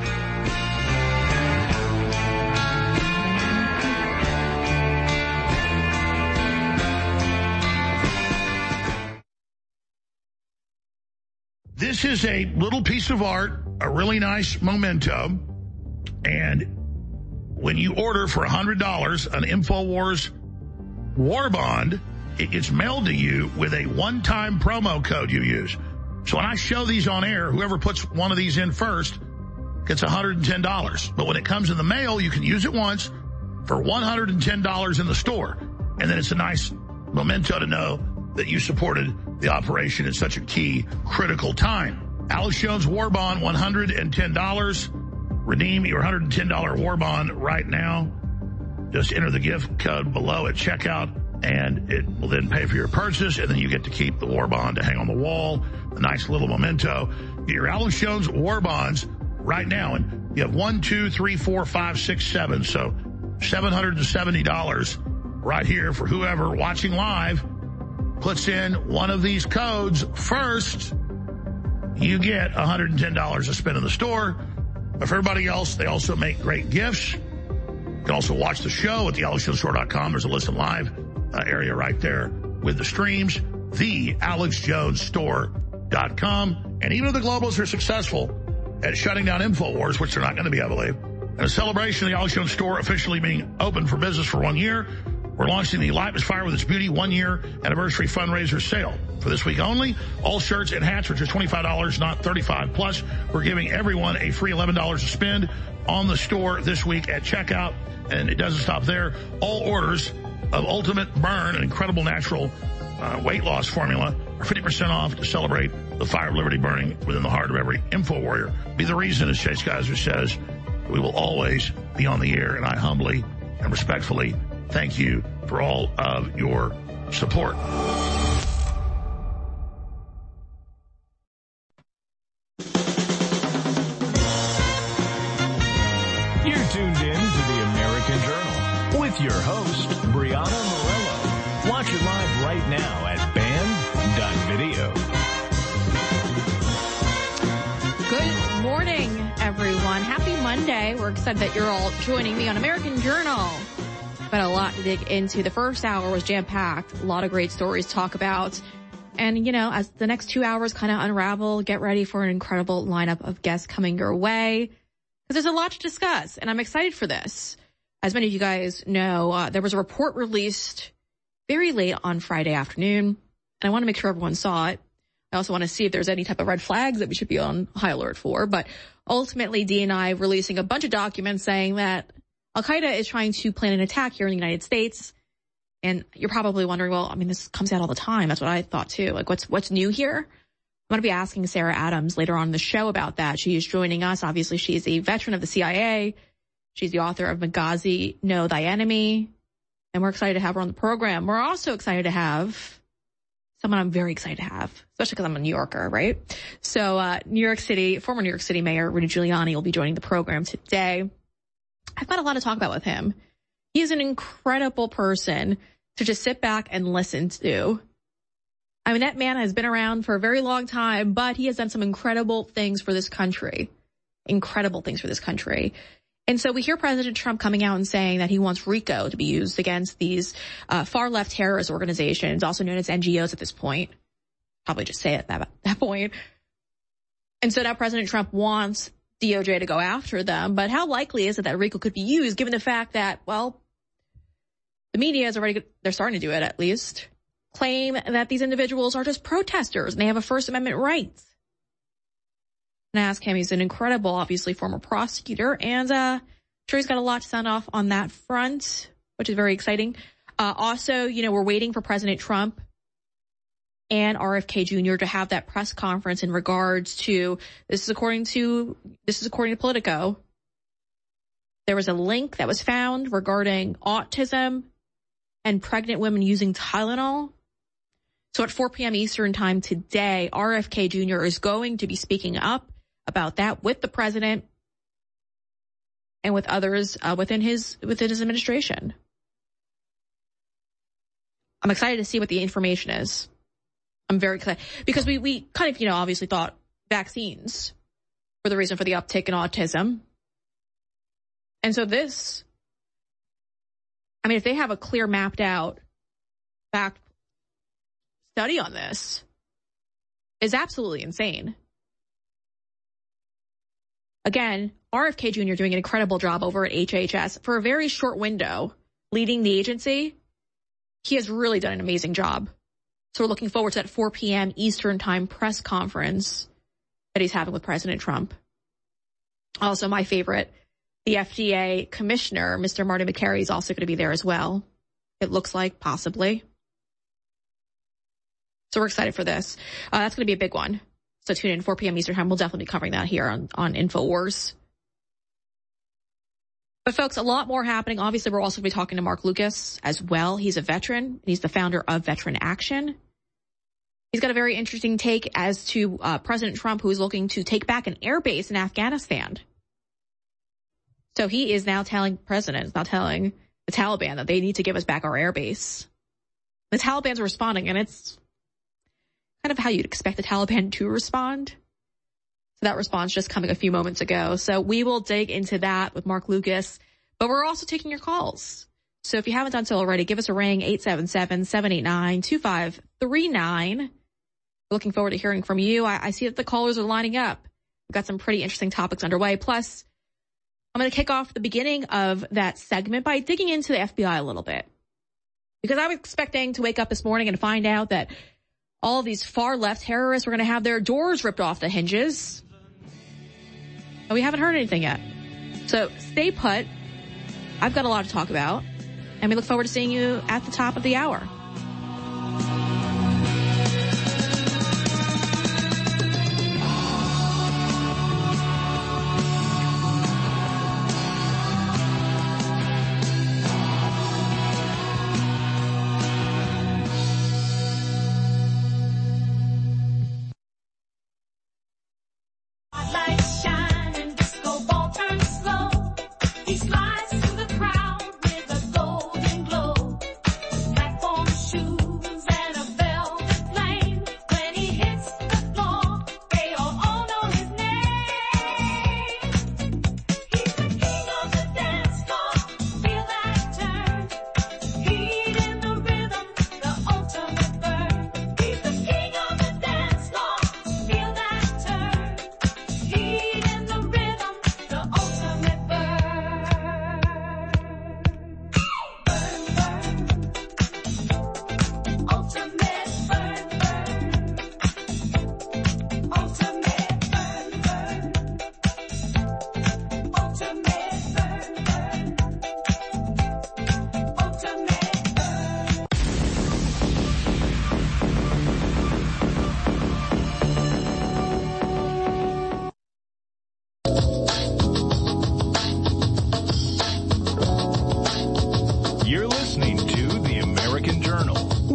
This is a little piece of art, a really nice memento, and when you order for one hundred dollars an InfoWars War Bond, it gets mailed to you with a one-time promo code you use. So when I show these on air, whoever puts one of these in first gets one hundred ten dollars. But when it comes in the mail, you can use it once for one hundred ten dollars in the store. And then it's a nice memento to know that you supported the operation at such a key, critical time. Alex Jones War Bond, one hundred ten dollars. Redeem your one hundred ten dollars War Bond right now. Just enter the gift code below at checkout, and it will then pay for your purchase, and then you get to keep the War Bond to hang on the wall. A nice little memento. Get your Alex Jones War Bonds right now, and you have one, two, three, four, five, six, seven. So seven hundred seventy dollars right here for whoever watching live puts in one of these codes first. You get one hundred ten dollars to spend in the store. But for everybody else, they also make great gifts. You can also watch the show at the alex jones store dot com. There's a listen live uh, area right there with the streams. the alex jones store dot com. And even if the globalists are successful at shutting down InfoWars, which they're not going to be, I believe, in a celebration of the Alex Jones Store officially being open for business for one year, we're launching the Light is Fire with Its Beauty one-year anniversary fundraiser sale. For this week only, all shirts and hats are just twenty-five dollars, not thirty-five dollars. Plus, we're giving everyone a free eleven dollars to spend on the store this week at checkout. And it doesn't stop there. All orders of Ultimate Burn, an incredible natural uh, weight loss formula, are fifty percent off to celebrate the fire of liberty burning within the heart of every info warrior. Be the reason, as Chase Geiser says, we will always be on the air, and I humbly and respectfully thank you for all of your support. You're tuned in to the American Journal with your host, Brianna Morello. Watch it live right now at band dot video. Good morning, everyone. Happy Monday. We're excited that you're all joining me on American Journal. Got a lot to dig into. The first hour was jam-packed. A lot of great stories to talk about. And, you know, as the next two hours kind of unravel, get ready for an incredible lineup of guests coming your way. Because there's a lot to discuss, and I'm excited for this. As many of you guys know, uh, there was a report released very late on Friday afternoon, and I want to make sure everyone saw it. I also want to see if there's any type of red flags that we should be on high alert for. But ultimately, D N I releasing a bunch of documents saying that Al-Qaeda is trying to plan an attack here in the United States. And you're probably wondering, well, I mean, this comes out all the time. That's what I thought, too. Like, what's what's new here? I'm going to be asking Sarah Adams later on in the show about that. She is joining us. Obviously, she is a veteran of the C I A. She's the author of Benghazi, Know Thy Enemy. And we're excited to have her on the program. We're also excited to have someone I'm very excited to have, especially because I'm a New Yorker, right? So uh New York City, former New York City Mayor Rudy Giuliani will be joining the program today. I've got a lot to talk about with him. He is an incredible person to just sit back and listen to. I mean, that man has been around for a very long time, but he has done some incredible things for this country. Incredible things for this country. And so we hear President Trump coming out and saying that he wants RICO to be used against these uh, far-left terrorist organizations, also known as N G Os at this point. Probably just say it at that, that point. And so now President Trump wants D O J to go after them. But how likely is it that RICO could be used, given the fact that, well, the media is already, they're starting to do it at least, claim that these individuals are just protesters and they have a First Amendment right. And I ask him, he's an incredible, obviously, former prosecutor, and uh, I'm sure he's got a lot to sound off on that front, which is very exciting. Uh, also, you know, we're waiting for President Trump and R F K Junior to have that press conference in regards to, this is according to, this is according to Politico. There was a link that was found regarding autism and pregnant women using Tylenol. So at four p.m. Eastern time today, R F K Junior is going to be speaking up about that with the president and with others uh, within his within his administration. I'm excited to see what the information is. I'm very excited because we, we kind of, you know, obviously thought vaccines were the reason for the uptick in autism. And so this, I mean, if they have a clear mapped out fact study on this, is absolutely insane. Again, R F K Junior doing an incredible job over at H H S for a very short window, leading the agency. He has really done an amazing job. So we're looking forward to that four p.m. Eastern time press conference that he's having with President Trump. Also, my favorite, the F D A commissioner, Mister Martin Makary, is also going to be there as well. It looks like, possibly. So we're excited for this. Uh, that's going to be a big one. So tune in, four p.m. Eastern time. We'll definitely be covering that here on, on InfoWars. But folks, a lot more happening. Obviously, we're also going to be talking to Mark Lucas as well. He's a veteran. He's the founder of Veteran Action. He's got a very interesting take as to uh, President Trump, who is looking to take back an air base in Afghanistan. So he is now telling president, now telling the Taliban that they need to give us back our air base. The Taliban's responding, and it's kind of how you'd expect the Taliban to respond. So that response just coming a few moments ago. So we will dig into that with Mark Lucas, but we're also taking your calls. So if you haven't done so already, give us a ring, eight seven seven, seven eight nine, two five three nine. Looking forward to hearing from you. I, I see that the callers are lining up. We've got some pretty interesting topics underway. Plus, I'm going to kick off the beginning of that segment by digging into the F B I a little bit. Because I was expecting to wake up this morning and find out that all of these far-left terrorists were going to have their doors ripped off the hinges. But we haven't heard anything yet. So stay put. I've got a lot to talk about. And we look forward to seeing you at the top of the hour.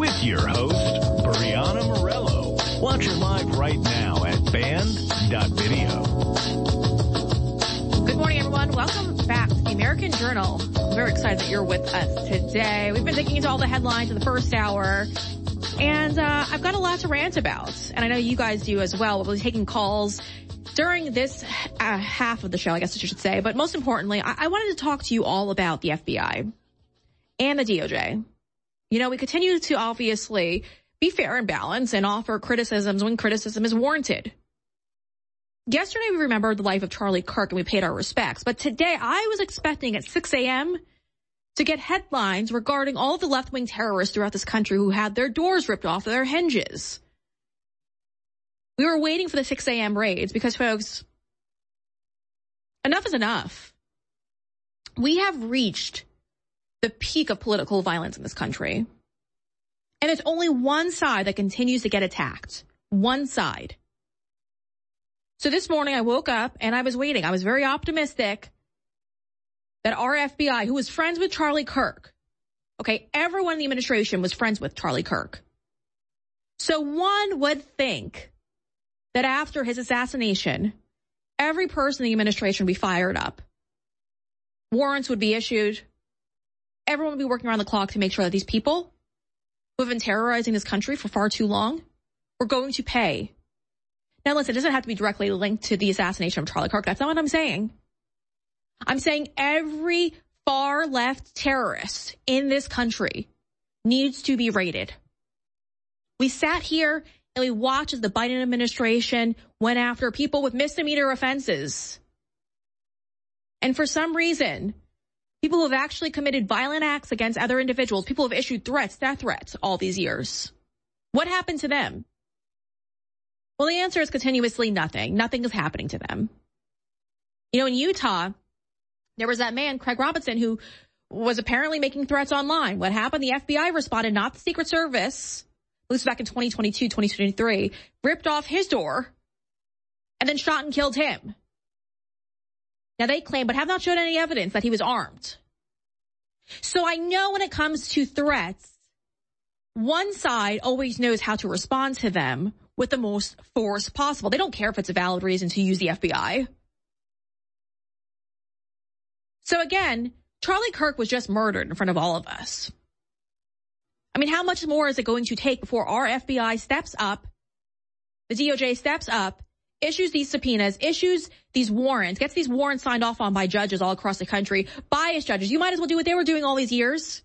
with your host, Brianna Morello. Watch her live right now at band dot video. Good morning, everyone. Welcome back to the American Journal. I'm very excited that you're with us today. We've been digging into all the headlines in the first hour, and uh, I've got a lot to rant about, and I know you guys do as well. We'll be taking calls during this uh, half of the show, I guess I should say. But most importantly, I-, I wanted to talk to you all about the F B I and the D O J. You know, we continue to obviously be fair and balanced and offer criticisms when criticism is warranted. Yesterday, we remembered the life of Charlie Kirk and we paid our respects. But today, I was expecting at six a.m. to get headlines regarding all of the left-wing terrorists throughout this country who had their doors ripped off of their hinges. We were waiting for the six a.m. raids because, folks, enough is enough. We have reached the peak of political violence in this country. And it's only one side that continues to get attacked. One side. So this morning I woke up and I was waiting. I was very optimistic that our F B I, who was friends with Charlie Kirk, okay, everyone in the administration was friends with Charlie Kirk. So one would think that after his assassination, every person in the administration would be fired up. Warrants would be issued. Everyone would be working around the clock to make sure that these people who have been terrorizing this country for far too long were going to pay. Now, listen, it doesn't have to be directly linked to the assassination of Charlie Kirk. That's not what I'm saying. I'm saying every far left terrorist in this country needs to be raided. We sat here and we watched as the Biden administration went after people with misdemeanor offenses. And for some reason, people who have actually committed violent acts against other individuals, people who have issued threats, death threats all these years. What happened to them? Well, the answer is continuously nothing. Nothing is happening to them. You know, in Utah, there was that man, Craig Robinson, who was apparently making threats online. What happened? The F B I responded, not the Secret Service. This was back in twenty twenty-two, twenty twenty-three, ripped off his door and then shot and killed him. Now, they claim, but have not shown any evidence that he was armed. So I know when it comes to threats, one side always knows how to respond to them with the most force possible. They don't care if it's a valid reason to use the F B I. So again, Charlie Kirk was just murdered in front of all of us. I mean, how much more is it going to take before our F B I steps up, the D O J steps up, issues these subpoenas, issues these warrants, gets these warrants signed off on by judges all across the country, biased judges? You might as well do what they were doing all these years.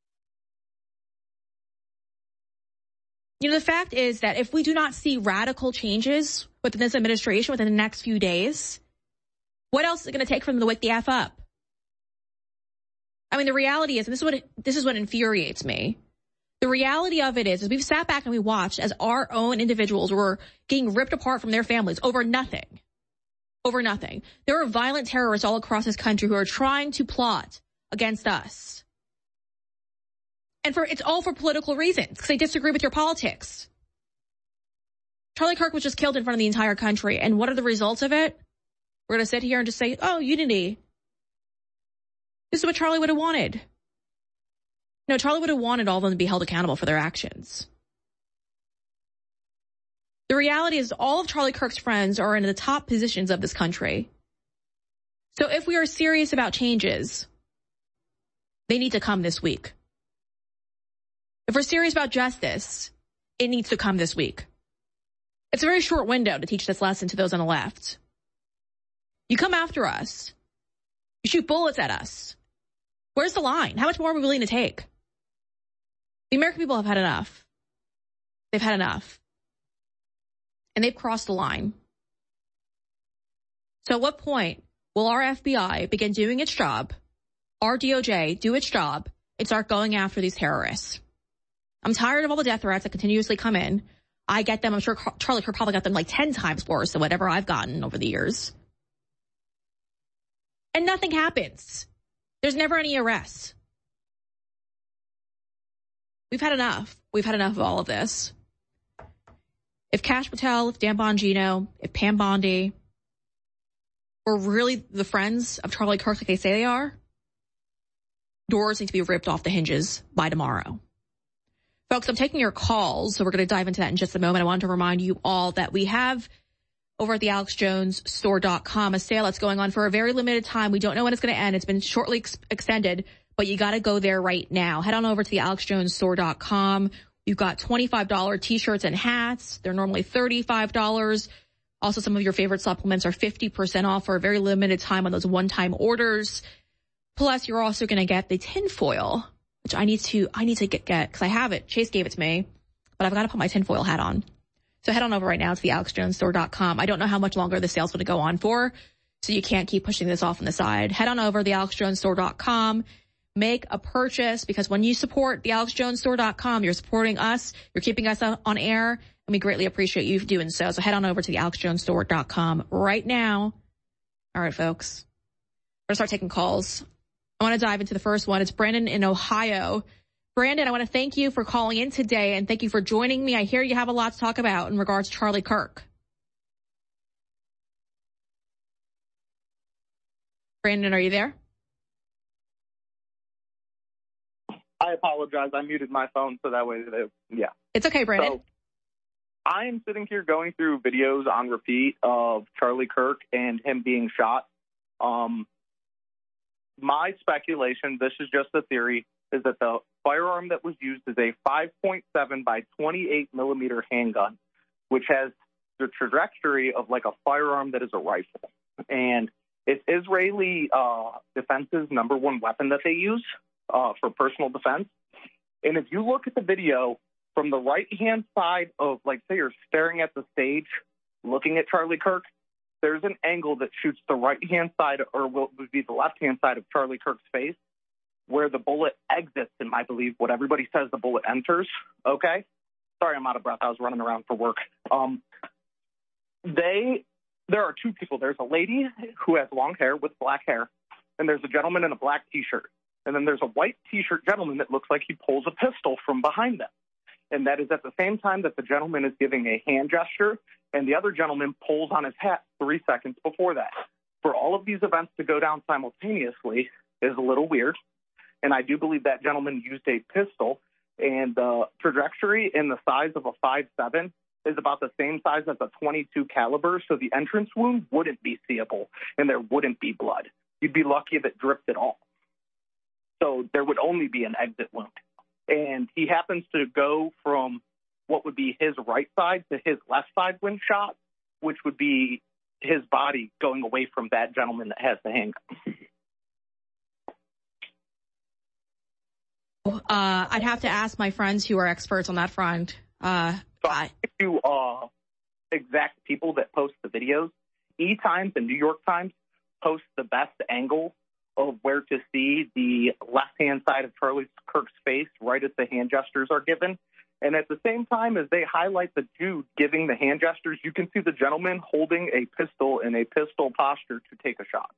You know, the fact is that if we do not see radical changes within this administration within the next few days, what else is it going to take for them to wake the F up? I mean, the reality is, and this is what it, this is what infuriates me. The reality of it is, is we've sat back and we watched as our own individuals were getting ripped apart from their families over nothing. Over nothing. There are violent terrorists all across this country who are trying to plot against us. And for it's all for political reasons, because they disagree with your politics. Charlie Kirk was just killed in front of the entire country. And what are the results of it? We're going to sit here and just say, oh, unity. This is what Charlie would have wanted. No, Charlie would have wanted all of them to be held accountable for their actions. The reality is all of Charlie Kirk's friends are in the top positions of this country. So if we are serious about changes, they need to come this week. If we're serious about justice, it needs to come this week. It's a very short window to teach this lesson to those on the left. You come after us. You shoot bullets at us. Where's the line? How much more are we willing to take? The American people have had enough. They've had enough. And they've crossed the line. So at what point will our F B I begin doing its job, our D O J do its job, and start going after these terrorists? I'm tired of all the death threats that continuously come in. I get them. I'm sure Charlie Kirk probably got them like ten times worse than whatever I've gotten over the years. And nothing happens. There's never any arrests. We've had enough. We've had enough of all of this. If Kash Patel, if Dan Bongino, if Pam Bondi were really the friends of Charlie Kirk like they say they are, doors need to be ripped off the hinges by tomorrow. Folks, I'm taking your calls, so we're going to dive into that in just a moment. I wanted to remind you all that we have over at the alex jones store dot com a sale that's going on for a very limited time. We don't know when it's going to end. It's been shortly ex- extended, but you got to go there right now. Head on over to the alex jones store dot com. You've got twenty-five dollars t-shirts and hats. They're normally thirty-five dollars. Also, some of your favorite supplements are fifty percent off for a very limited time on those one-time orders. Plus, you're also going to get the tinfoil, which I need to, I need to get, get, cause I have it. Chase gave it to me, but I've got to put my tinfoil hat on. So head on over right now to the alex jones store dot com. I don't know how much longer the sale's going to go on for, so you can't keep pushing this off on the side. Head on over to the alex jones store dot com. Make a purchase, because when you support the alex jones store dot com, you're supporting us, you're keeping us on air, and we greatly appreciate you doing so. So head on over to the alex jones store dot com right now. All right, folks. We're going to start taking calls. I want to dive into the first one. It's Brandon in Ohio. Brandon, I want to thank you for calling in today, and thank you for joining me. I hear you have a lot to talk about in regards to Charlie Kirk. Brandon, are you there? I apologize. I muted my phone so that way, they, yeah. It's okay, Brandon. So, I am sitting here going through videos on repeat of Charlie Kirk and him being shot. Um, my speculation, this is just a theory, is that the firearm that was used is a five point seven by twenty-eight millimeter handgun, which has the trajectory of like a firearm that is a rifle. And it's Israeli uh, defense's number one weapon that they use uh, for personal defense. And if you look at the video from the right-hand side of, like, say you're staring at the stage, looking at Charlie Kirk, there's an angle that shoots the right-hand side, or will would be the left-hand side of Charlie Kirk's face, where the bullet exits, and I believe what everybody says the bullet enters. Okay? Sorry, I'm out of breath. I was running around for work. Um, they, there are two people. There's a lady who has long hair with black hair, and there's a gentleman in a black T-shirt. And then there's a white T-shirt gentleman that looks like he pulls a pistol from behind them. And that is at the same time that the gentleman is giving a hand gesture, and the other gentleman pulls on his hat three seconds before that. For all of these events to go down simultaneously is a little weird, and I do believe that gentleman used a pistol, and the trajectory and the size of a five seven is about the same size as a twenty-two caliber, so the entrance wound wouldn't be seeable, and there wouldn't be blood. You'd be lucky if it dripped at all. So there would only be an exit wound. And he happens to go from what would be his right side to his left side when shot, which would be his body going away from that gentleman that has the handgun. Uh, I'd have to ask my friends who are experts on that front. Uh, so I to uh, exact people that post the videos. E-Times and New York Times post the best angle of where to see the left-hand side of Charlie Kirk's face right as the hand gestures are given. And at the same time as they highlight the dude giving the hand gestures, you can see the gentleman holding a pistol in a pistol posture to take a shot.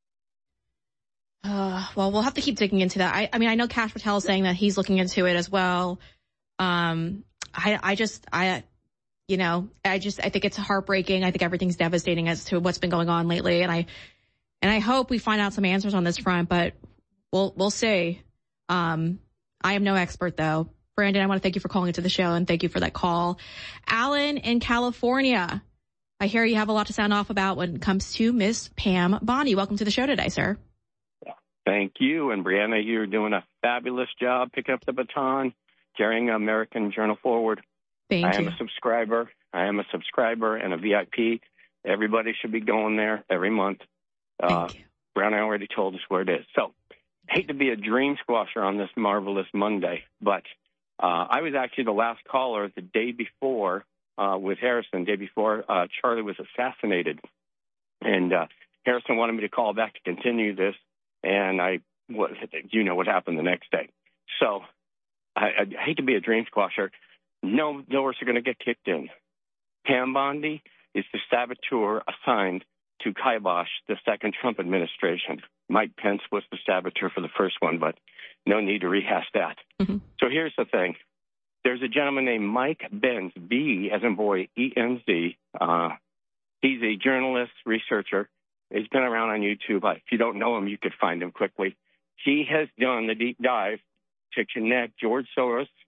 Uh, well, we'll have to keep digging into that. I, I mean, I know Kash Patel is saying that he's looking into it as well. Um, I, I just, I, you know, I just, I think it's heartbreaking. I think everything's devastating as to what's been going on lately. And I, And I hope we find out some answers on this front, but we'll we'll see. Um, I am no expert, though. Brandon, I want to thank you for calling into the show, and thank you for that call. Alan in California, I hear you have a lot to sound off about when it comes to Miss Pam Bondi. Welcome to the show today, sir. Thank you. And Brianna, you're doing a fabulous job picking up the baton, carrying American Journal forward. Thank I am you. a subscriber. I am a subscriber and a V I P. Everybody should be going there every month. Uh, Brown already told us where it is. So, hate to be a dream squasher on this marvelous Monday, but uh, I was actually the last caller the day before uh, with Harrison, the day before uh, Charlie was assassinated. And uh, Harrison wanted me to call back to continue this, and I, what, you know what happened the next day. So, I, I hate to be a dream squasher. No doors are going to get kicked in. Pam Bondi is the saboteur assigned to kibosh the second Trump administration. Mike Pence was the saboteur for the first one, but no need to rehash that. Mm-hmm. So here's the thing. There's a gentleman named Mike Benz, B as in boy, E N Z. Uh, he's a journalist, researcher. He's been around on YouTube. If you don't know him, you could find him quickly. He has done the deep dive to connect George Soros,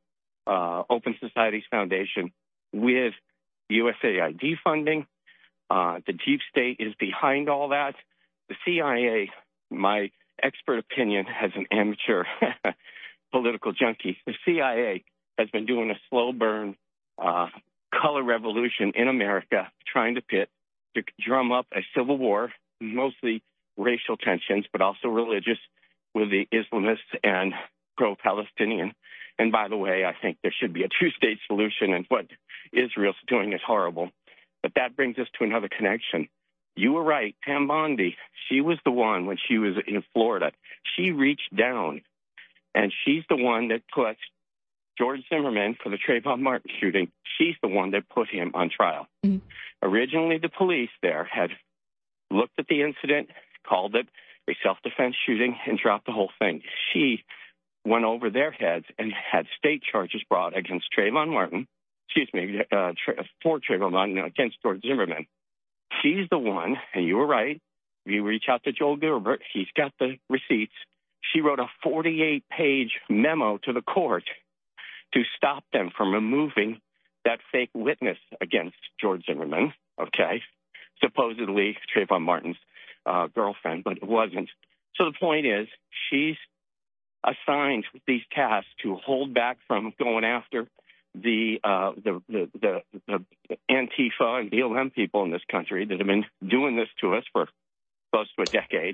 uh, Open Societies Foundation with U S A I D funding. Uh, the deep state is behind all that. The C I A, my expert opinion as an amateur political junkie, the C I A has been doing a slow burn uh, color revolution in America, trying to pit, to drum up a civil war, mostly racial tensions, but also religious, with the Islamists and pro-Palestinian. And by the way, I think there should be a two-state solution, and what Israel's doing is horrible. But that brings us to another connection. You were right. Pam Bondi, she was the one when she was in Florida. She reached down, and she's the one that put George Zimmerman for the Trayvon Martin shooting. She's the one that put him on trial. Mm-hmm. Originally, the police there had looked at the incident, called it a self-defense shooting, and dropped the whole thing. She went over their heads and had state charges brought against Trayvon Martin, excuse me, uh, for Trayvon Martin against George Zimmerman. She's the one, and you were right, you reach out to Joel Gilbert, he's got the receipts. She wrote a forty-eight page memo to the court to stop them from removing that fake witness against George Zimmerman, okay, supposedly Trayvon Martin's uh, girlfriend, but it wasn't. So the point is, she's assigned these tasks to hold back from going after the, uh, the, the, the, the Antifa and B L M people in this country that have been doing this to us for close to a decade.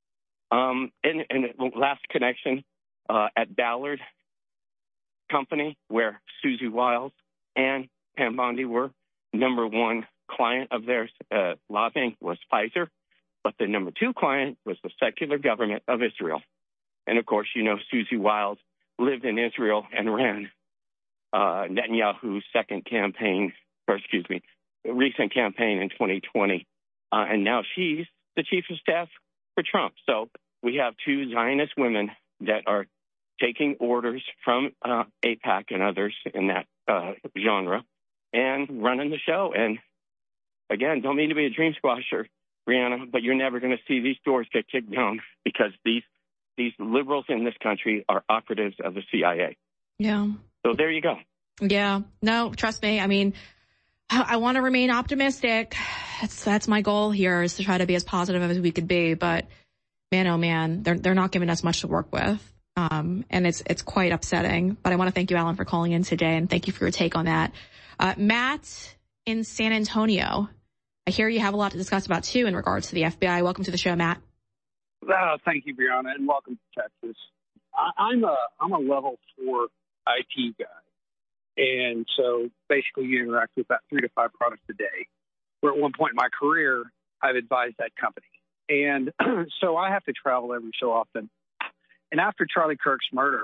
Um, and, and last connection, uh, at Ballard Company, where Susie Wiles and Pam Bondi were, number one client of theirs uh, lobbying was Pfizer, but the number two client was the secular government of Israel. And of course, you know, Susie Wiles lived in Israel and ran uh, Netanyahu's second campaign, or excuse me, recent campaign in twenty twenty. Uh, and now she's the chief of staff for Trump. So we have two Zionist women that are taking orders from uh, AIPAC and others in that uh, genre and running the show. And again, don't mean to be a dream squasher, Brianna, but you're never going to see these doors get kicked down because these these liberals in this country are operatives of the C I A. Yeah. So there you go. Yeah. No, trust me. I mean, I, I want to remain optimistic. That's that's my goal here, is to try to be as positive as we could be. But man, oh man, they're they're not giving us much to work with. Um, and it's, it's quite upsetting, but I want to thank you, Alan, for calling in today, and thank you for your take on that. Uh, Matt in San Antonio, I hear you have a lot to discuss about too in regards to the F B I. Welcome to the show, Matt. Oh, thank you, Brianna, and welcome to Texas. I, I'm a, I'm a level four I T guy. And so basically you interact with about three to five products a day, where at one point in my career, I've advised that company. And so I have to travel every so often. And after Charlie Kirk's murder,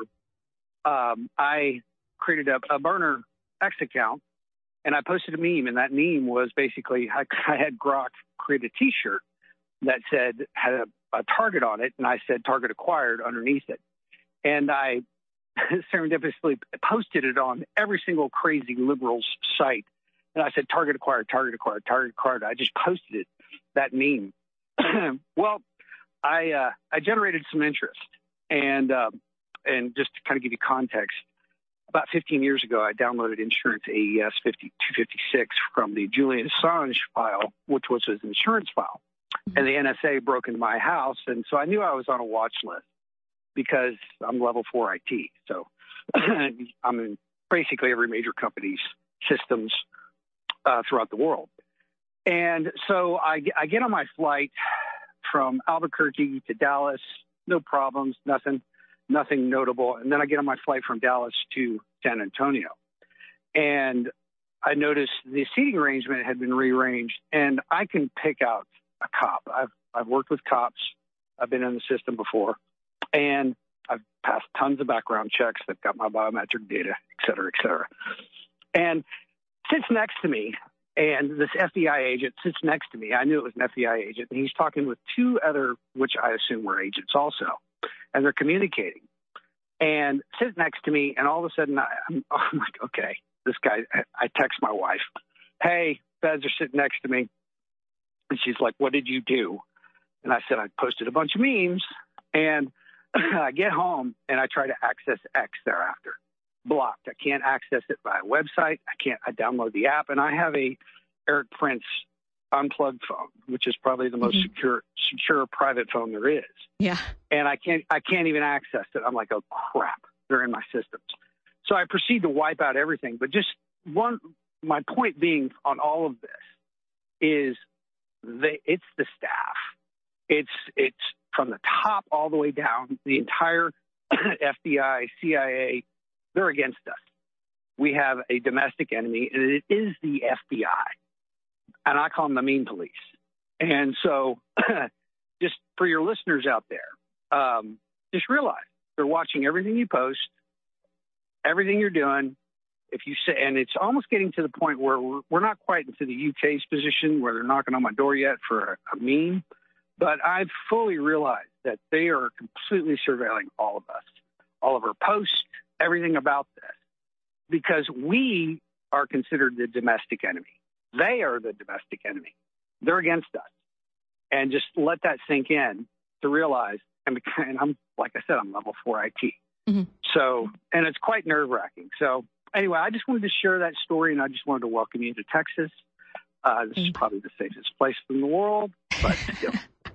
um, I created a, a burner X account, and I posted a meme, and that meme was basically I, I had Grok create a T-shirt that said had a, a target on it, and I said target acquired underneath it. And I serendipitously posted it on every single crazy liberal's site. And I said target acquired, target acquired, target acquired. I just posted it, that meme. Well, I uh, I generated some interest. And uh, and just to kind of give you context, about fifteen years ago, I downloaded Insurance A E S two fifty-six from the Julian Assange file, which was his insurance file. Mm-hmm. And the N S A broke into my house, and so I knew I was on a watch list because I'm level four I T. So I'm in basically every major company's systems uh, throughout the world. And so I, I get on my flight from Albuquerque to Dallas. No problems, nothing, nothing notable. And then I get on my flight from Dallas to San Antonio. And I noticed the seating arrangement had been rearranged, and I can pick out a cop. I've, I've worked with cops. I've been in the system before, and I've passed tons of background checks. They've got my biometric data, et cetera, et cetera. And sits next to me, and this F B I agent sits next to me. I knew it was an F B I agent, and he's talking with two other, which I assume were agents also, and they're communicating. And sits next to me, and all of a sudden, I, I'm, I'm like, okay, this guy, I text my wife, hey, feds are sitting next to me. And she's like, what did you do? And I said, I posted a bunch of memes, and I get home, and I try to access X thereafter. blocked. I can't access it via website. I can't, I download the app, and I have a Eric Prince unplugged phone, which is probably the most mm-hmm. secure, secure private phone there is. Yeah. And I can't, I can't even access it. I'm like, oh crap, they're in my systems. So I proceed to wipe out everything. But just one, my point being on all of this is they, it's the staff. It's, it's from the top all the way down, the entire F B I, C I A, they're against us. We have a domestic enemy, and it is the F B I. And I call them the mean police. And so just for your listeners out there, um, just realize they're watching everything you post, everything you're doing. If you say, and it's almost getting to the point where we're, we're not quite into the U K's position where they're knocking on my door yet for a, a meme, but I've fully realized that they are completely surveilling all of us, all of our posts, everything about this, because we are considered the domestic enemy. They are the domestic enemy. They're against us. And just let that sink in to realize, and, and I'm, like I said, I'm level four I T. Mm-hmm. So, and it's quite nerve wracking. So anyway, I just wanted to share that story, and I just wanted to welcome you to Texas. Uh, this is probably the safest place in the world, but still.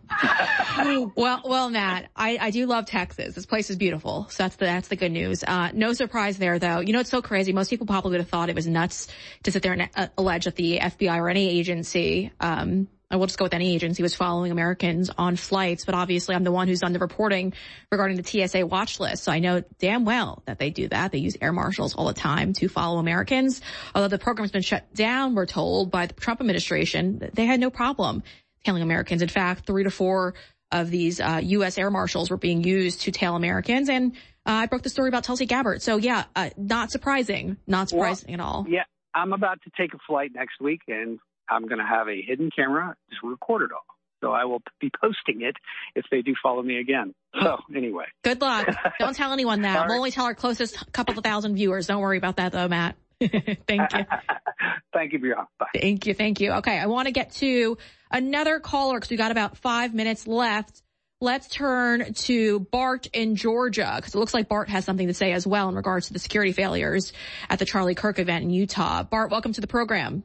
well, well, Matt, I, I do love Texas. This place is beautiful. So that's the, that's the good news. Uh, no surprise there, though. You know, it's so crazy. Most people probably would have thought it was nuts to sit there and uh, allege that the F B I or any agency, um, I will just go with any agency, was following Americans on flights. But obviously, I'm the one who's done the reporting regarding the T S A watch list. So I know damn well that they do that. They use air marshals all the time to follow Americans. Although the program's been shut down, we're told, by the Trump administration, they had no problem tailing Americans. In fact, three to four of these uh, U S air marshals were being used to tail Americans. And uh, I broke the story about Tulsi Gabbard. So, yeah, uh, not surprising. Not surprising well, at all. Yeah, I'm about to take a flight next week, and I'm going to have a hidden camera to record it all. So I will be posting it if they do follow me again. So anyway. Good luck. Don't tell anyone that. We'll only tell our closest couple of thousand viewers. Don't worry about that, though, Matt. Thank you. Thank you, Brianna. Bye. Thank you. Thank you. Okay. I want to get to another caller because we got about five minutes left. Let's turn to Bart in Georgia because it looks like Bart has something to say as well in regards to the security failures at the Charlie Kirk event in Utah. Bart, welcome to the program.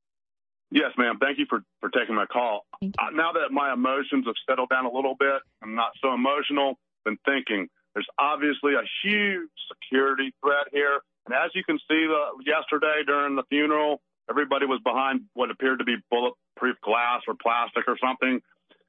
Yes, ma'am. Thank you for, for taking my call. Uh, now that my emotions have settled down a little bit, I'm not so emotional, been thinking there's obviously a huge security threat here. And as you can see, uh, yesterday during the funeral, everybody was behind what appeared to be bulletproof glass or plastic or something.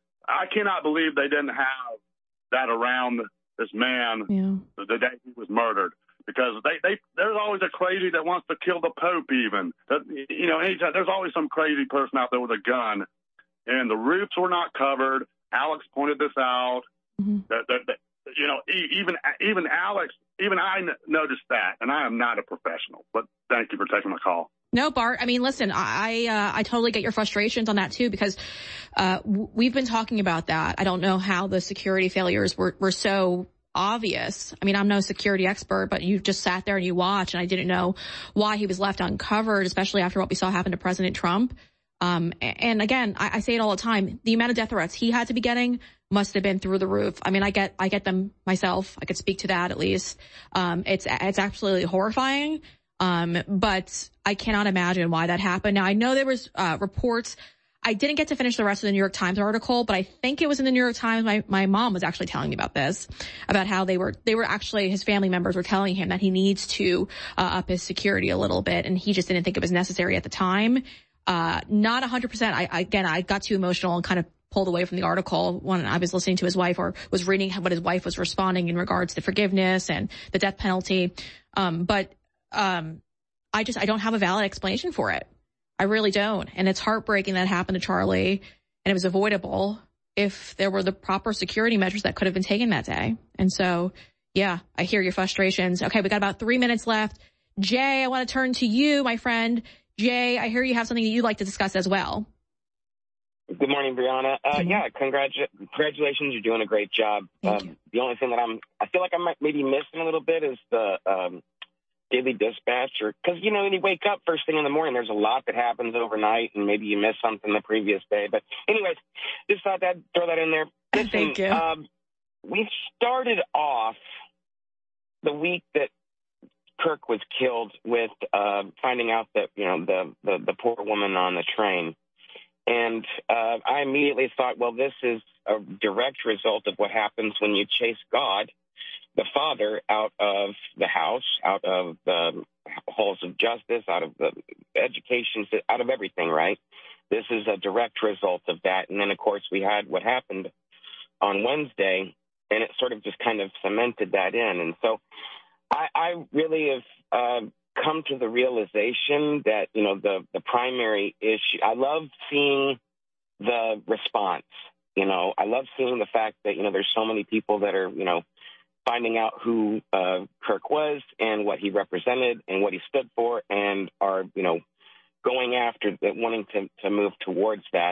I cannot believe they didn't have that around this man yeah. the day he was murdered. Because they, they, there's always a crazy that wants to kill the Pope even. That, you know, anytime, there's always some crazy person out there with a gun. And the roofs were not covered. Alex pointed this out. Mm-hmm. That, that, that, you know, even even Alex, even I noticed that. And I am not a professional. But thank you for taking my call. No, Bart. I mean, listen, I uh, I totally get your frustrations on that, too, because uh, w- we've been talking about that. I don't know how the security failures were, were so obvious. I mean, I'm no security expert, but you just sat there and you watched, and I didn't know why he was left uncovered, especially after what we saw happen to President Trump. Um, and again, I, I say it all the time. The amount of death threats he had to be getting must have been through the roof. I mean, I get, I get them myself. I could speak to that at least. Um, it's, it's absolutely horrifying. Um, but I cannot imagine why that happened. Now, I know there was, uh, reports. I didn't get to finish the rest of the New York Times article, but I think it was in the New York Times. My, my mom was actually telling me about this, about how they were, they were actually, his family members were telling him that he needs to, uh, up his security a little bit. And he just didn't think it was necessary at the time. Uh, not a hundred percent. I, again, I got too emotional and kind of pulled away from the article when I was listening to his wife or was reading what his wife was responding in regards to forgiveness and the death penalty. Um, but, um, I just, I don't have a valid explanation for it. I really don't. And it's heartbreaking that happened to Charlie, and it was avoidable if there were the proper security measures that could have been taken that day. And so, yeah, I hear your frustrations. Okay, we got about three minutes left. Jay, I want to turn to you, my friend. Jay, I hear you have something that you'd like to discuss as well. Good morning, Brianna. Uh, yeah, congratu- congratulations. You're doing a great job. Um, the only thing that I'm, I feel like I might maybe missing a little bit is the, um, Daily Dispatch, or because you know when you wake up first thing in the morning, there's a lot that happens overnight, and maybe you miss something the previous day. But anyways, just thought that throw that in there. Listen, Thank you. Um, we started off the week that Kirk was killed with uh, finding out that, you know, the, the, the poor woman on the train. And uh, I immediately thought, well, this is a direct result of what happens when you chase God, the Father, out of the house, out of the halls of justice, out of the education, out of everything, right? This is a direct result of that. And then, of course, we had what happened on Wednesday, and it sort of just kind of cemented that in. And so I, I really have uh, come to the realization that, you know, the, the primary issue, I love seeing the response. You know, I love seeing the fact that, you know, there's so many people that are, you know, finding out who uh, Kirk was and what he represented and what he stood for, and are, you know, going after that, wanting to, to move towards that.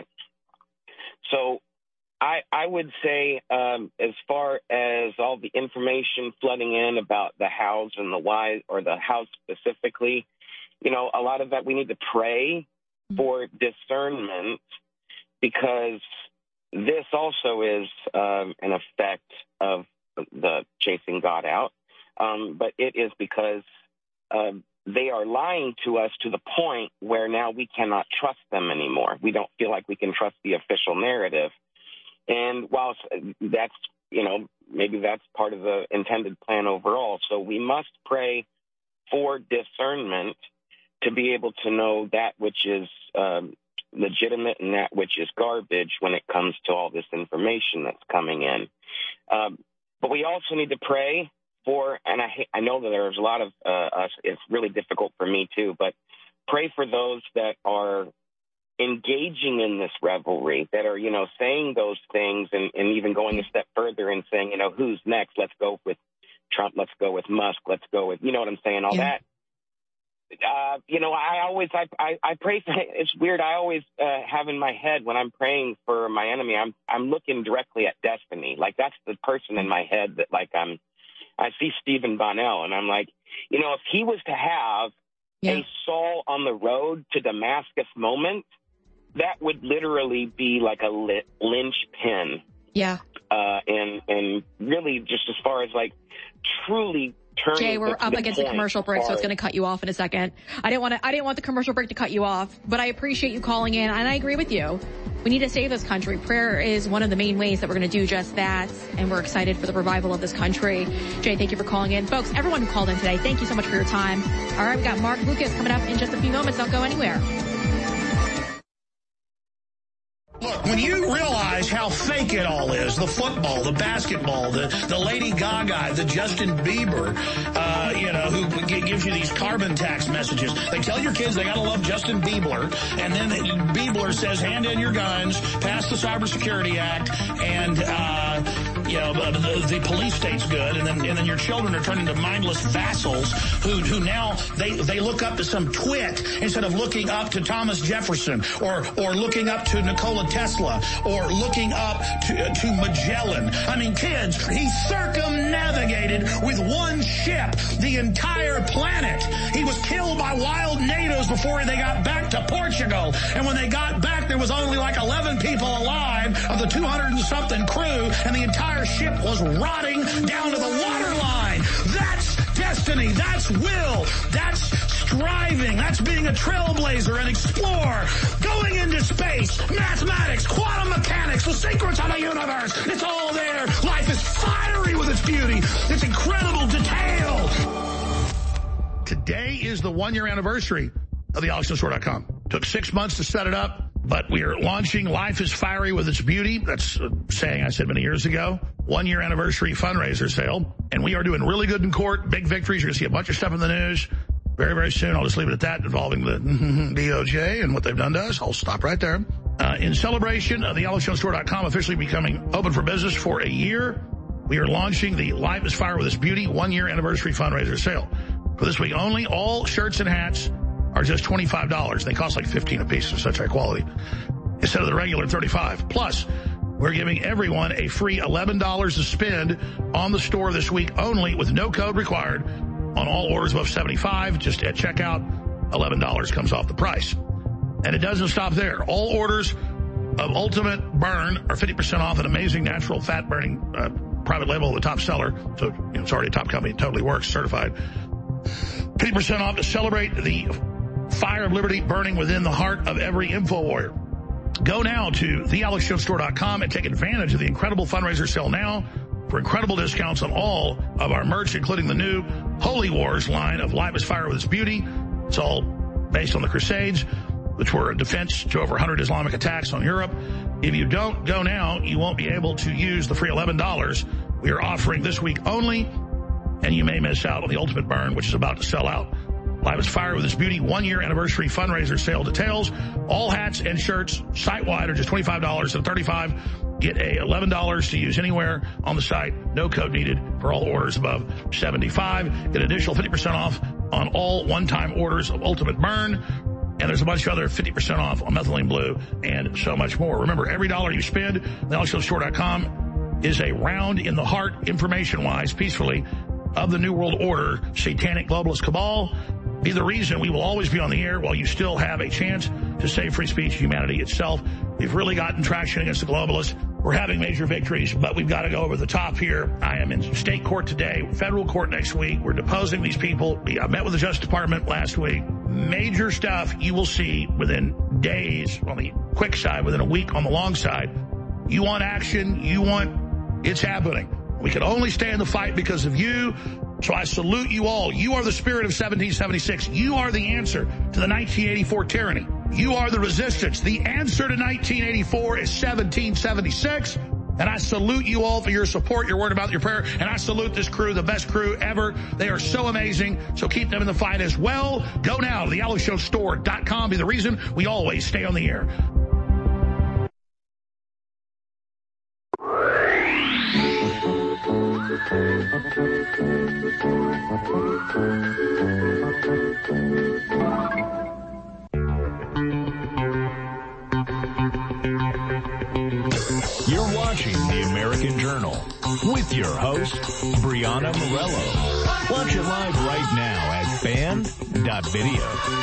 So I, I would say um, as far as all the information flooding in about the hows and the whys, or the hows specifically, you know, a lot of that we need to pray for discernment, because this also is um, an effect of the chasing God out. Um, but it is because uh, they are lying to us to the point where now we cannot trust them anymore. We don't feel like we can trust the official narrative. And whilst that's, you know, maybe that's part of the intended plan overall. So we must pray for discernment to be able to know that which is um, legitimate and that which is garbage when it comes to all this information that's coming in. Um, but we also need to pray for, and I, I know that there's a lot of uh, us, it's really difficult for me too, but pray for those that are engaging in this revelry, that are, you know, saying those things, and, and even going a step further and saying, you know, who's next? Let's go with Trump. Let's go with Musk. Let's go with, you know what I'm saying? All yeah. that. Uh, you know, I always, I, I, I pray for, it's weird. I always uh, have in my head when I'm praying for my enemy, I'm, I'm looking directly at destiny. Like, that's the person in my head that, like, I'm, I see Stephen Bonnell, and I'm like, you know, if he was to have yeah. a Saul on the road to Damascus moment, that would literally be like a lit, linchpin. Yeah. Uh, and, and really just as far as like truly turning. Jay, we're up against a commercial break, so it's going to cut you off in a second. I didn't want to, I didn't want the commercial break to cut you off, but I appreciate you calling in, and I agree with you. We need to save this country. Prayer is one of the main ways that we're going to do just that, and we're excited for the revival of this country. Jay, thank you for calling in. Folks, everyone who called in today, thank you so much for your time. All right, we got Mark Lucas coming up in just a few moments. Don't go anywhere. Look, when you realize how fake it all is, the football, the basketball, the, the Lady Gaga, the Justin Bieber, uh, you know, who gives you these carbon tax messages. They tell your kids they got to love Justin Bieber, and then Bieber says, hand in your guns, pass the Cybersecurity Act, and, uh, you know, the, the police state's good, and then and then your children are turned into mindless vassals who who now they, they look up to some twit instead of looking up to Thomas Jefferson, or, or looking up to Nikola Tesla, or looking up to, uh, to Magellan. I mean, kids, he circumnavigated with one ship the entire planet. He was killed by wild natives before they got back to Portugal. And when they got back, there was only like eleven people alive of the two hundred and something crew, and the entire ship was rotting down to the waterline. That's destiny. That's will. That's striving. That's being a trailblazer, an explorer, going into space, mathematics, quantum mechanics, the secrets of the universe. It's all there. Life is fiery with its beauty, its incredible detail. Today is the one-year anniversary of the alex jones store dot com. Took six months to set it up, but we are launching Life is Fiery with Its Beauty. That's a saying I said many years ago. One-year anniversary fundraiser sale. And we are doing really good in court. Big victories. You're going to see a bunch of stuff in the news very, very soon. I'll just leave it at that, involving the D O J and what they've done to us. I'll stop right there. Uh, in celebration of the alex jones store dot com officially becoming open for business for a year, we are launching the Life is Fire with Its Beauty one-year anniversary fundraiser sale. For this week only, all shirts and hats are just twenty-five dollars. They cost like fifteen dollars a piece. They're such high quality, instead of the regular thirty-five dollars. Plus, we're giving everyone a free eleven dollars to spend on the store this week only, with no code required, on all orders above seventy-five dollars. Just at checkout, eleven dollars comes off the price. And it doesn't stop there. All orders of Ultimate Burn are fifty percent off, an amazing natural fat-burning uh, private label of the top seller. So, you know, it's already a top company. It totally works, certified. fifty percent off to celebrate the fire of liberty burning within the heart of every InfoWarrior. Go now to the alex jones store dot com and take advantage of the incredible fundraiser sale now for incredible discounts on all of our merch, including the new Holy Wars line of Light Was Fire With Its Beauty. It's all based on the Crusades, which were a defense to over one hundred Islamic attacks on Europe. If you don't go now, you won't be able to use the free eleven dollars we are offering this week only, and you may miss out on the Ultimate Burn, which is about to sell out. Light Was Fire With Its Beauty one-year anniversary fundraiser sale details. All hats and shirts site-wide are just twenty-five dollars and thirty-five dollars. Get a eleven dollars to use anywhere on the site. No code needed for all orders above seventy-five dollars. Get an additional fifty percent off on all one-time orders of Ultimate Burn. And there's a bunch of other fifty percent off on Methylene Blue and so much more. Remember, every dollar you spend, the alex jones store dot com is a round in the heart, information-wise, peacefully, of the New World Order, satanic globalist cabal. Be the reason we will always be on the air while you still have a chance to save free speech, humanity itself. We've really gotten traction against the globalists. We're having major victories, but we've got to go over the top here. I am in state court today, federal court next week. We're deposing these people. I met with the Justice Department last week. Major stuff you will see within days on the quick side, within a week on the long side. You want action. You want, it's happening. We can only stay in the fight because of you. So I salute you all. You are the spirit of seventeen seventy-six. You are the answer to the nineteen eighty-four tyranny. You are the resistance. The answer to nineteen eighty-four is seventeen seventy-six. And I salute you all for your support, your word about your prayer. And I salute this crew, the best crew ever. They are so amazing. So keep them in the fight as well. Go now to the alex jones store dot com. Be the reason we always stay on the air. You're watching The American Journal with your host, Brianna Morello. Watch it live right now at band dot video.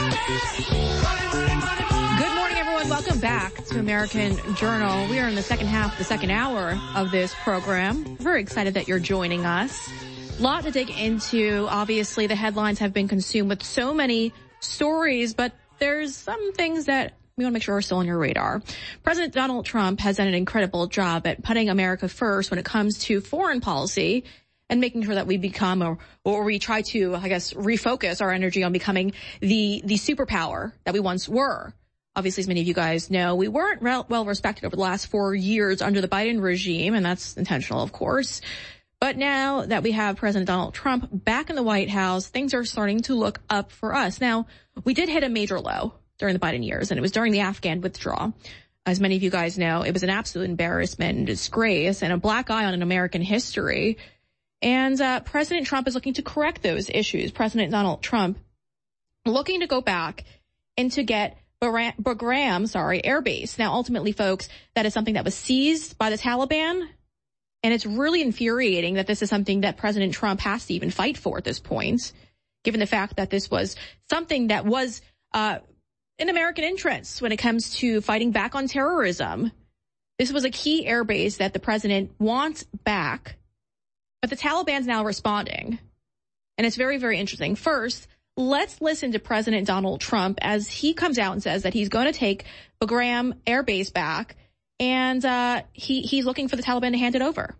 Good morning, everyone. Welcome back to American Journal. We are in the second half, the second hour of this program. Very excited that you're joining us. A lot to dig into. Obviously, the headlines have been consumed with so many stories, but there's some things that we want to make sure are still on your radar. President Donald Trump has done an incredible job at putting America first when it comes to foreign policy and making sure that we become, or, or we try to, I guess, refocus our energy on becoming the, the superpower that we once were. Obviously, as many of you guys know, we weren't re- well respected over the last four years under the Biden regime, and that's intentional, of course. But now that we have President Donald Trump back in the White House, things are starting to look up for us. Now, we did hit a major low during the Biden years, and it was during the Afghan withdrawal. As many of you guys know, it was an absolute embarrassment and disgrace and a black eye on an American history. And uh, President Trump is looking to correct those issues. President Donald Trump looking to go back and to get Bagram, sorry, Air Base. Now, ultimately, folks, that is something that was seized by the Taliban. And it's really infuriating that this is something that President Trump has to even fight for at this point, given the fact that this was something that was uh in American interests when it comes to fighting back on terrorism. This was a key air base that the president wants back, but the Taliban's now responding. And it's very, very interesting. First, let's listen to President Donald Trump as he comes out and says that he's going to take Bagram Air Base back, and uh, he, he's looking for the Taliban to hand it over.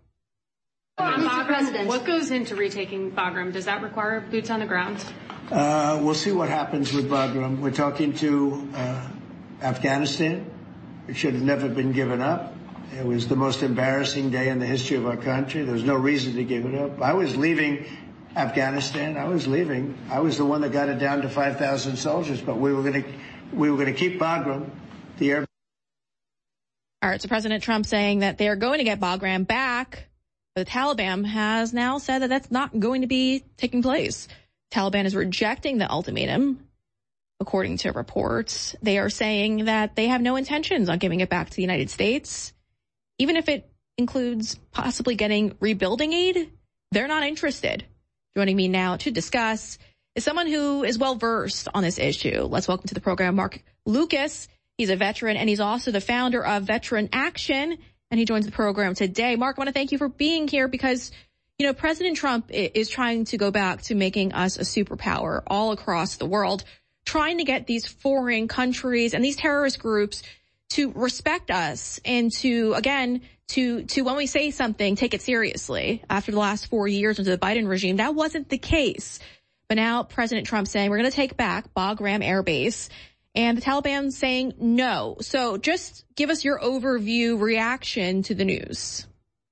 Mister President, what goes into retaking Bagram? Does that require boots on the ground? Uh, we'll see what happens with Bagram. We're talking to uh, Afghanistan. It should have never been given up. It was the most embarrassing day in the history of our country. There was no reason to give it up. I was leaving Afghanistan. I was leaving. I was the one that got it down to five thousand soldiers, but we were going to we were going to keep Bagram, the air. All right, so President Trump saying that they're going to get Bagram back, but the Taliban has now said that that's not going to be taking place. Taliban is rejecting the ultimatum. According to reports, they are saying that they have no intentions on giving it back to the United States. Even if it includes possibly getting rebuilding aid, they're not interested. Joining me now to discuss is someone who is well-versed on this issue. Let's welcome to the program Mark Lucas. He's a veteran, and he's also the founder of Veteran Action, and he joins the program today. Mark, I want to thank you for being here because You know, President Trump is trying to go back to making us a superpower all across the world, trying to get these foreign countries and these terrorist groups to respect us and to, again, to, to when we say something, take it seriously. After the last four years under the Biden regime, that wasn't the case. But now President Trump saying we're going to take back Bagram Air Base, and the Taliban saying no. So just give us your overview reaction to the news.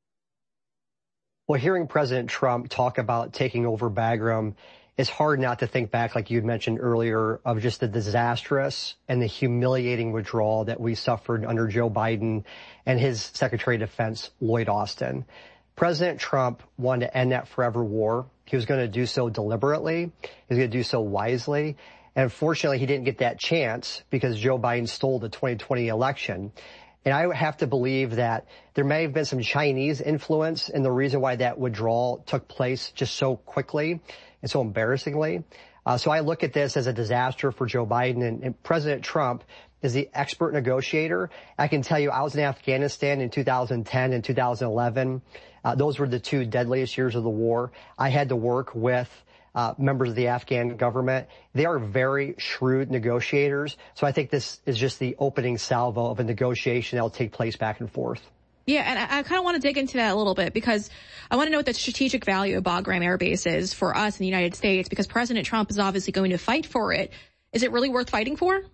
Well, hearing President Trump talk about taking over Bagram, it's hard not to think back, like you had mentioned earlier, of just the disastrous and the humiliating withdrawal that we suffered under Joe Biden and his Secretary of Defense, Lloyd Austin. President Trump wanted to end that forever war. He was going to do so deliberately. He was going to do so wisely. And unfortunately, he didn't get that chance because Joe Biden stole the twenty twenty election. And I have to believe that there may have been some Chinese influence in the reason why that withdrawal took place just so quickly and so embarrassingly. Uh, so I look at this as a disaster for Joe Biden, and, and President Trump is the expert negotiator. I can tell you I was in Afghanistan in two thousand ten and two thousand eleven. Uh, those were the two deadliest years of the war. I had to work with Uh, members of the Afghan government. They are very shrewd negotiators. So I think this is just the opening salvo of a negotiation that will take place back and forth. Yeah, and I, I kind of want to dig into that a little bit because I want to know what the strategic value of Bagram Air Base is for us in the United States, because President Trump is obviously going to fight for it. Is it really worth fighting for?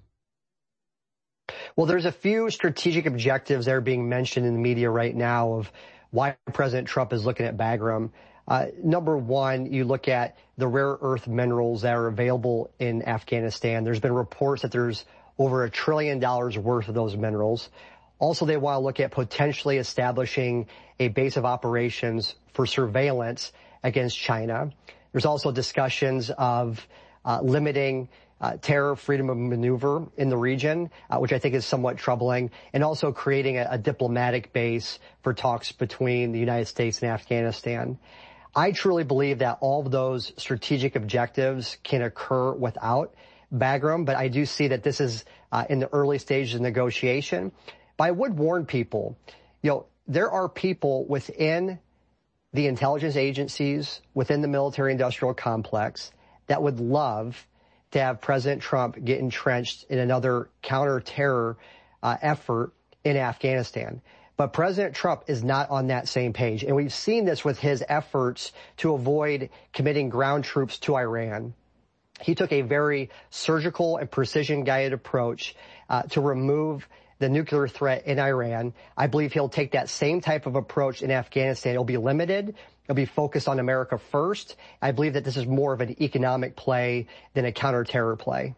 Well, there's a few strategic objectives that are being mentioned in the media right now of why President Trump is looking at Bagram. Uh, number one, you look at the rare earth minerals that are available in Afghanistan. There's been reports that there's over a trillion dollars worth of those minerals. Also, they want to look at potentially establishing a base of operations for surveillance against China. There's also discussions of uh, limiting uh, terror freedom of maneuver in the region, uh, which I think is somewhat troubling, and also creating a, a diplomatic base for talks between the United States and Afghanistan. I truly believe that all of those strategic objectives can occur without Bagram, but I do see that this is uh, in the early stages of negotiation. But I would warn people, you know, there are people within the intelligence agencies, within the military-industrial complex, that would love to have President Trump get entrenched in another counter-terror uh, effort in Afghanistan. But President Trump is not on that same page. And we've seen this with his efforts to avoid committing ground troops to Iran. He took a very surgical and precision-guided approach uh, to remove the nuclear threat in Iran. I believe he'll take that same type of approach in Afghanistan. It'll be limited. It'll be focused on America first. I believe that this is more of an economic play than a counter-terror play.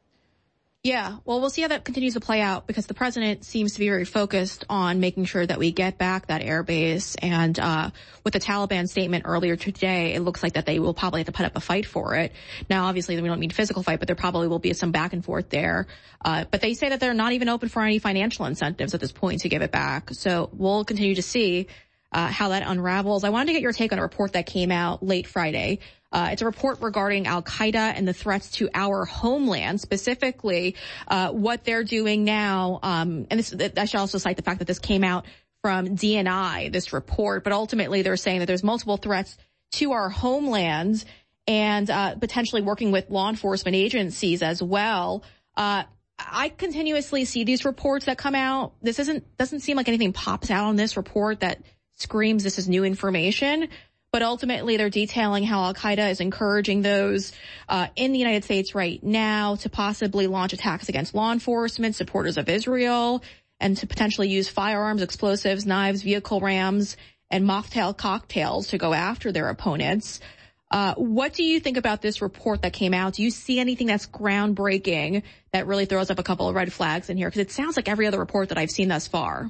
Yeah, well, we'll see how that continues to play out, because the president seems to be very focused on making sure that we get back that air base. And uh with the Taliban statement earlier today, it looks like that they will probably have to put up a fight for it. Now, obviously, we don't need a physical fight, but there probably will be some back and forth there. Uh But they say that they're not even open for any financial incentives at this point to give it back. So we'll continue to see uh how that unravels. I wanted to get your take on a report that came out late Friday. Uh, it's a report regarding al-Qaeda and the threats to our homeland, specifically uh, what they're doing now. Um, and this, I should also cite the fact that this came out from D N I, this report. But ultimately, they're saying that there's multiple threats to our homeland and uh, potentially working with law enforcement agencies as well. Uh, I continuously see these reports that come out. This isn't doesn't seem like anything pops out on this report that screams this is new information. But ultimately, they're detailing how al-Qaeda is encouraging those uh, in the United States right now to possibly launch attacks against law enforcement, supporters of Israel, and to potentially use firearms, explosives, knives, vehicle rams, and mocktail cocktails to go after their opponents. Uh, what do you think about this report that came out? Do you see anything that's groundbreaking that really throws up a couple of red flags in here? Because it sounds like every other report that I've seen thus far.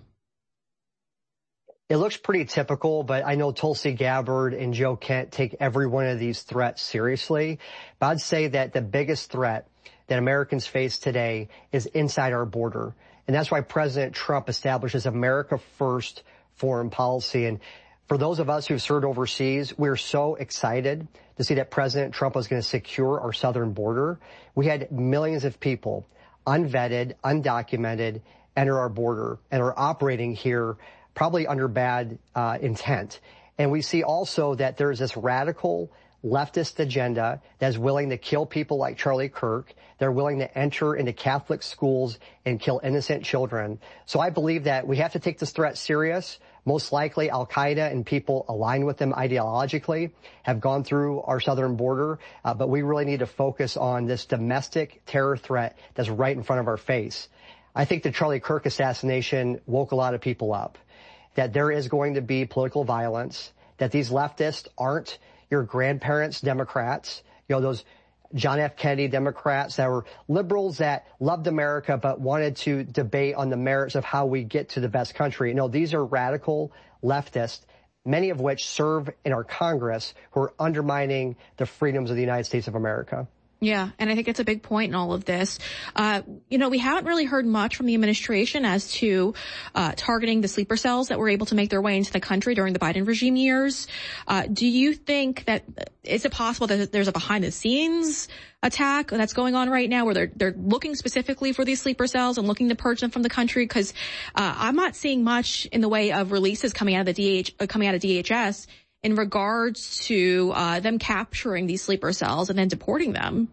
It looks pretty typical, but I know Tulsi Gabbard and Joe Kent take every one of these threats seriously. But I'd say that the biggest threat that Americans face today is inside our border. And that's why President Trump establishes America First foreign policy. And for those of us who've served overseas, we're so excited to see that President Trump was going to secure our southern border. We had millions of people, unvetted, undocumented, enter our border and are operating here probably under bad uh, intent. And we see also that there's this radical leftist agenda that is willing to kill people like Charlie Kirk. They're willing to enter into Catholic schools and kill innocent children. So I believe that we have to take this threat serious. Most likely Al-Qaeda and people aligned with them ideologically have gone through our southern border, uh, but we really need to focus on this domestic terror threat that's right in front of our face. I think the Charlie Kirk assassination woke a lot of people up, that there is going to be political violence, that these leftists aren't your grandparents' Democrats, you know, those John F. Kennedy Democrats that were liberals that loved America but wanted to debate on the merits of how we get to the best country. No, these are radical leftists, many of which serve in our Congress, who are undermining the freedoms of the United States of America. Yeah, and I think it's a big point in all of this. Uh, you know, we haven't really heard much from the administration as to uh, targeting the sleeper cells that were able to make their way into the country during the Biden regime years. Uh, do you think that, is it possible that there's a behind-the-scenes attack that's going on right now where they're they're looking specifically for these sleeper cells and looking to purge them from the country? Because uh, I'm not seeing much in the way of releases coming out of the D H, uh, coming out of D H S in regards to uh, them capturing these sleeper cells and then deporting them.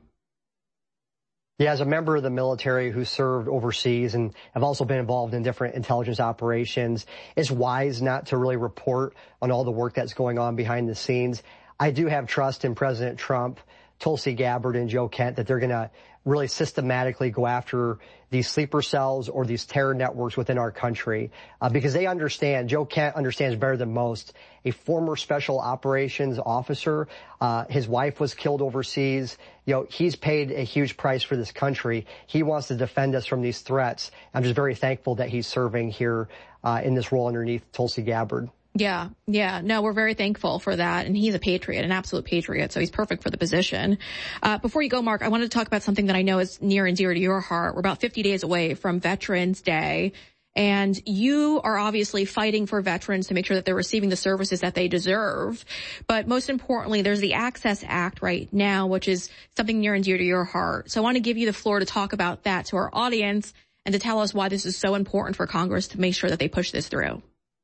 Yeah, as a member of the military who served overseas and have also been involved in different intelligence operations, it's wise not to really report on all the work that's going on behind the scenes. I do have trust in President Trump, Tulsi Gabbard, and Joe Kent that they're going to really systematically go after these sleeper cells or these terror networks within our country, uh, because they understand, Joe Kent understands better than most, a former special operations officer, uh, his wife was killed overseas. You know, he's paid a huge price for this country. He wants to defend us from these threats. I'm just very thankful that he's serving here uh, in this role underneath Tulsi Gabbard. Yeah, yeah. No, we're very thankful for that. And he's a patriot, an absolute patriot. So he's perfect for the position. Uh, before you go, Mark, I wanted to talk about something that I know is near and dear to your heart. We're about fifty days away from Veterans Day. And you are obviously fighting for veterans to make sure that they're receiving the services that they deserve. But most importantly, there's the Access Act right now, which is something near and dear to your heart. So I want to give you the floor to talk about that to our audience and to tell us why this is so important for Congress to make sure that they push this through.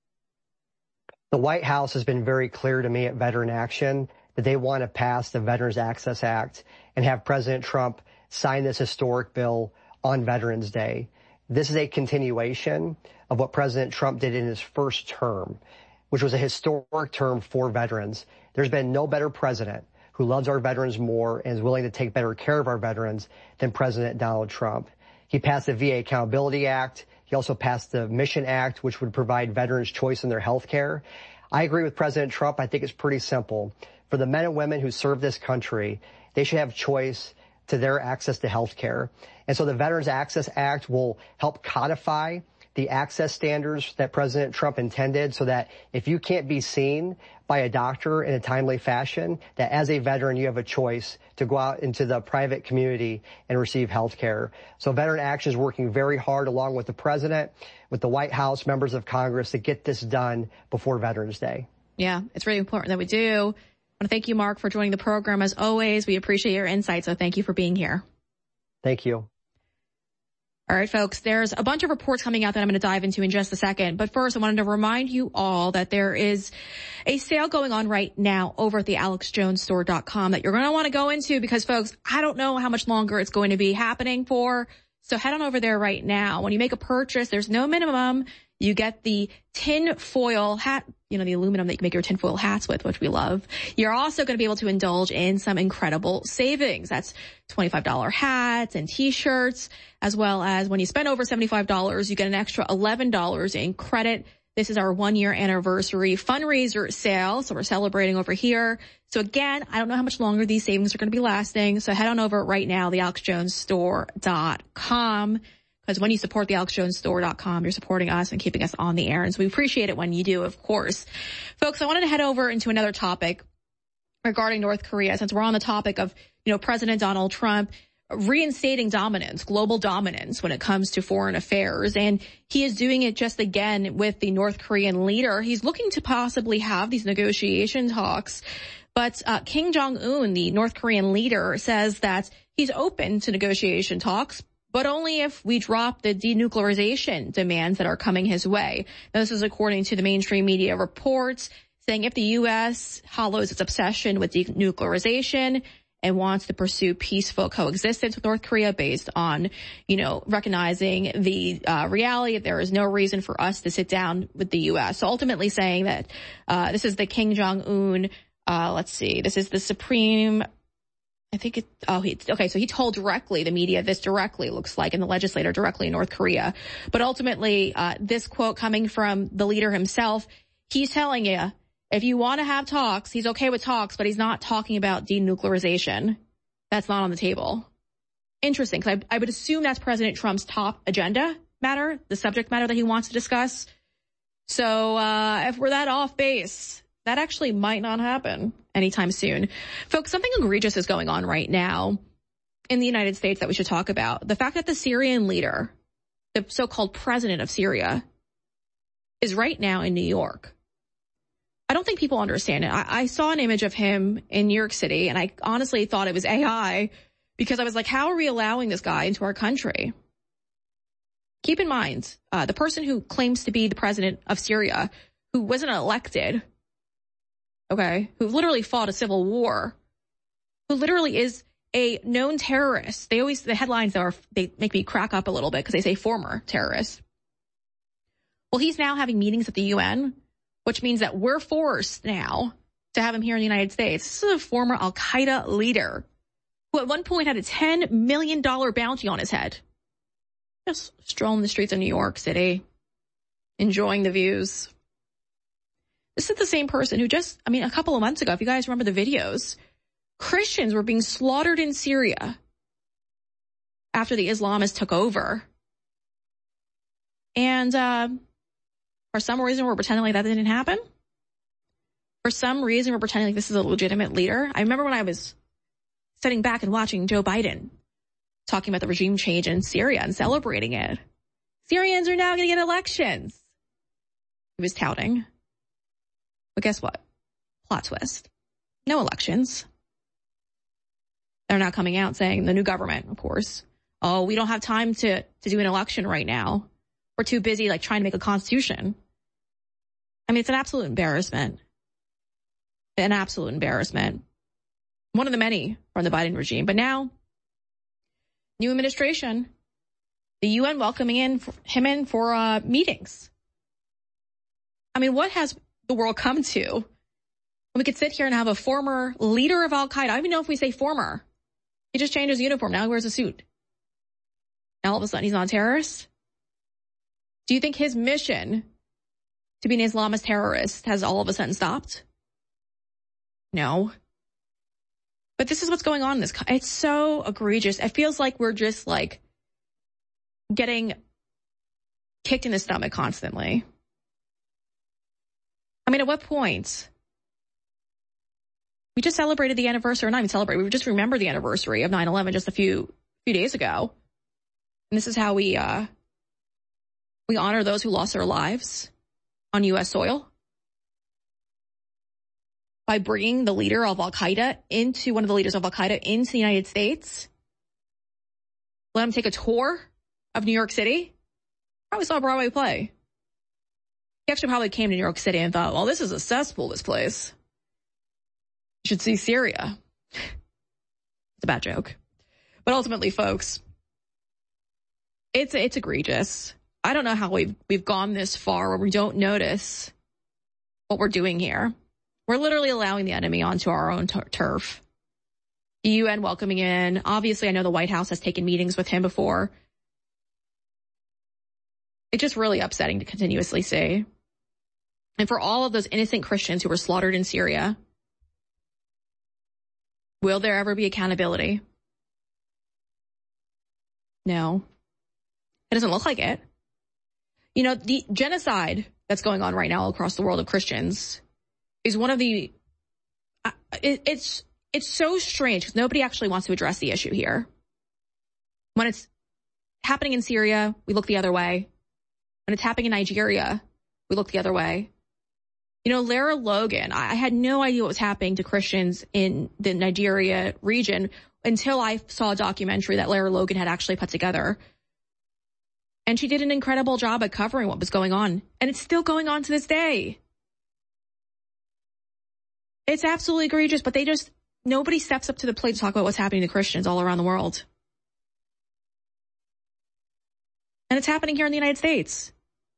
The White House has been very clear to me at Veteran Action that they want to pass the Veterans Access Act and have President Trump sign this historic bill on Veterans Day. This is a continuation of what President Trump did in his first term, which was a historic term for veterans. There's been no better president who loves our veterans more and is willing to take better care of our veterans than President Donald Trump. He passed the V A Accountability Act. He also passed the Mission Act, which would provide veterans choice in their health care. I agree with President Trump. I think it's pretty simple. For the men and women who serve this country, they should have choice to their access to health care. And so the Veterans Access Act will help codify the access standards that President Trump intended so that if you can't be seen by a doctor in a timely fashion, that as a veteran you have a choice to go out into the private community and receive health care. So Veteran Action is working very hard along with the President, with the White House, members of Congress to get this done before Veterans Day. Yeah, it's really important that we do. I want to thank you, Mark, for joining the program. As always, we appreciate your insight, so thank you for being here. Thank you. All right, folks, there's a bunch of reports coming out that I'm going to dive into in just a second. But first, I wanted to remind you all that there is a sale going on right now over at the alex jones store dot com that you're going to want to go into because, folks, I don't know how much longer it's going to be happening for. So head on over there right now. When you make a purchase, there's no minimum. You get the tin foil hat, you know, the aluminum that you can make your tin foil hats with, which we love. You're also going to be able to indulge in some incredible savings. That's twenty-five dollars hats and t-shirts, as well as when you spend over seventy-five dollars, you get an extra eleven dollars in credit. This is our one-year anniversary fundraiser sale, so we're celebrating over here. So again, I don't know how much longer these savings are going to be lasting, so head on over right now, the alex jones store dot com. Because when you support the alex jones store dot com, you're supporting us and keeping us on the air. And so we appreciate it when you do, of course. Folks, I wanted to head over into another topic regarding North Korea, since we're on the topic of, you know, President Donald Trump reinstating dominance, global dominance when it comes to foreign affairs. And he is doing it just again with the North Korean leader. He's looking to possibly have these negotiation talks. But uh, Kim Jong-un, the North Korean leader, says that he's open to negotiation talks, but only if we drop the denuclearization demands that are coming his way. Now, this is according to the mainstream media reports, saying if the U S hollows its obsession with denuclearization and wants to pursue peaceful coexistence with North Korea based on, you know, recognizing the uh, reality that there is no reason for us to sit down with the U S. So ultimately saying that uh, this is the Kim Jong-un, uh, let's see, this is the Supreme, I think it, oh, he, okay, so he told directly, the media, this directly looks like, and the legislator directly in North Korea. But ultimately, uh, this quote coming from the leader himself, he's telling you, if you want to have talks, he's okay with talks, but he's not talking about denuclearization. That's not on the table. Interesting, because I, I would assume that's President Trump's top agenda matter, the subject matter that he wants to discuss. So uh, if we're that off base, that actually might not happen anytime soon. Folks, something egregious is going on right now in the United States that we should talk about. The fact that the Syrian leader, the so-called president of Syria, is right now in New York. I don't think people understand it. I, I saw an image of him in New York City, and I honestly thought it was A I because I was like, how are we allowing this guy into our country? Keep in mind, uh, the person who claims to be the president of Syria, who wasn't elected, okay, who literally fought a civil war, who literally is a known terrorist. They always, the headlines are, they make me crack up a little bit because they say former terrorist. Well, he's now having meetings at the U N, which means that we're forced now to have him here in the United States. This is a former Al-Qaeda leader who at one point had a ten million dollars bounty on his head. Just strolling the streets of New York City, enjoying the views. This is the same person who just, I mean, a couple of months ago, if you guys remember the videos, Christians were being slaughtered in Syria after the Islamists took over. And, uh, for some reason, we're pretending like that didn't happen. For some reason, we're pretending like this is a legitimate leader. I remember when I was sitting back and watching Joe Biden talking about the regime change in Syria and celebrating it. Syrians are now going to get elections. He was touting. But guess what? Plot twist. No elections. They're now coming out saying, the new government, of course, oh, we don't have time to, to do an election right now. We're too busy like trying to make a constitution. I mean, it's an absolute embarrassment. An absolute embarrassment. One of the many from the Biden regime. But now, new administration, the U N welcoming in for, him in for uh, meetings. I mean, what has the world come to? We could sit here and have a former leader of Al-Qaeda. I don't even know if we say former. He just changed his uniform. Now he wears a suit. Now all of a sudden he's not a terrorist. Do you think his mission to be an Islamist terrorist has all of a sudden stopped? No. But this is what's going on in this. It's so egregious. It feels like we're just like getting kicked in the stomach constantly. I mean, at what point? We just celebrated the anniversary, or not even celebrate, we just remember the anniversary of nine eleven just a few few days ago. And this is how we uh we honor those who lost their lives on U S soil by bringing the leader of Al-Qaeda into, one of the leaders of Al-Qaeda into the United States. Let him take a tour of New York City. Probably saw a Broadway play. He actually probably came to New York City and thought, well, this is a cesspool, this place. You should see Syria. It's a bad joke. But ultimately, folks, it's it's egregious. I don't know how we've, we've gone this far where we don't notice what we're doing here. We're literally allowing the enemy onto our own tur- turf. The U N welcoming in. Obviously, I know the White House has taken meetings with him before. It's just really upsetting to continuously see. And for all of those innocent Christians who were slaughtered in Syria, will there ever be accountability? No. It doesn't look like it. You know, the genocide that's going on right now across the world of Christians is one of the, uh, it, it's, it's so strange because nobody actually wants to address the issue here. When it's happening in Syria, we look the other way. When it's happening in Nigeria, we look the other way. You know, Lara Logan, I, I had no idea what was happening to Christians in the Nigeria region until I saw a documentary that Lara Logan had actually put together. And she did an incredible job at covering what was going on. And it's still going on to this day. It's absolutely egregious, but they just, nobody steps up to the plate to talk about what's happening to Christians all around the world. And it's happening here in the United States.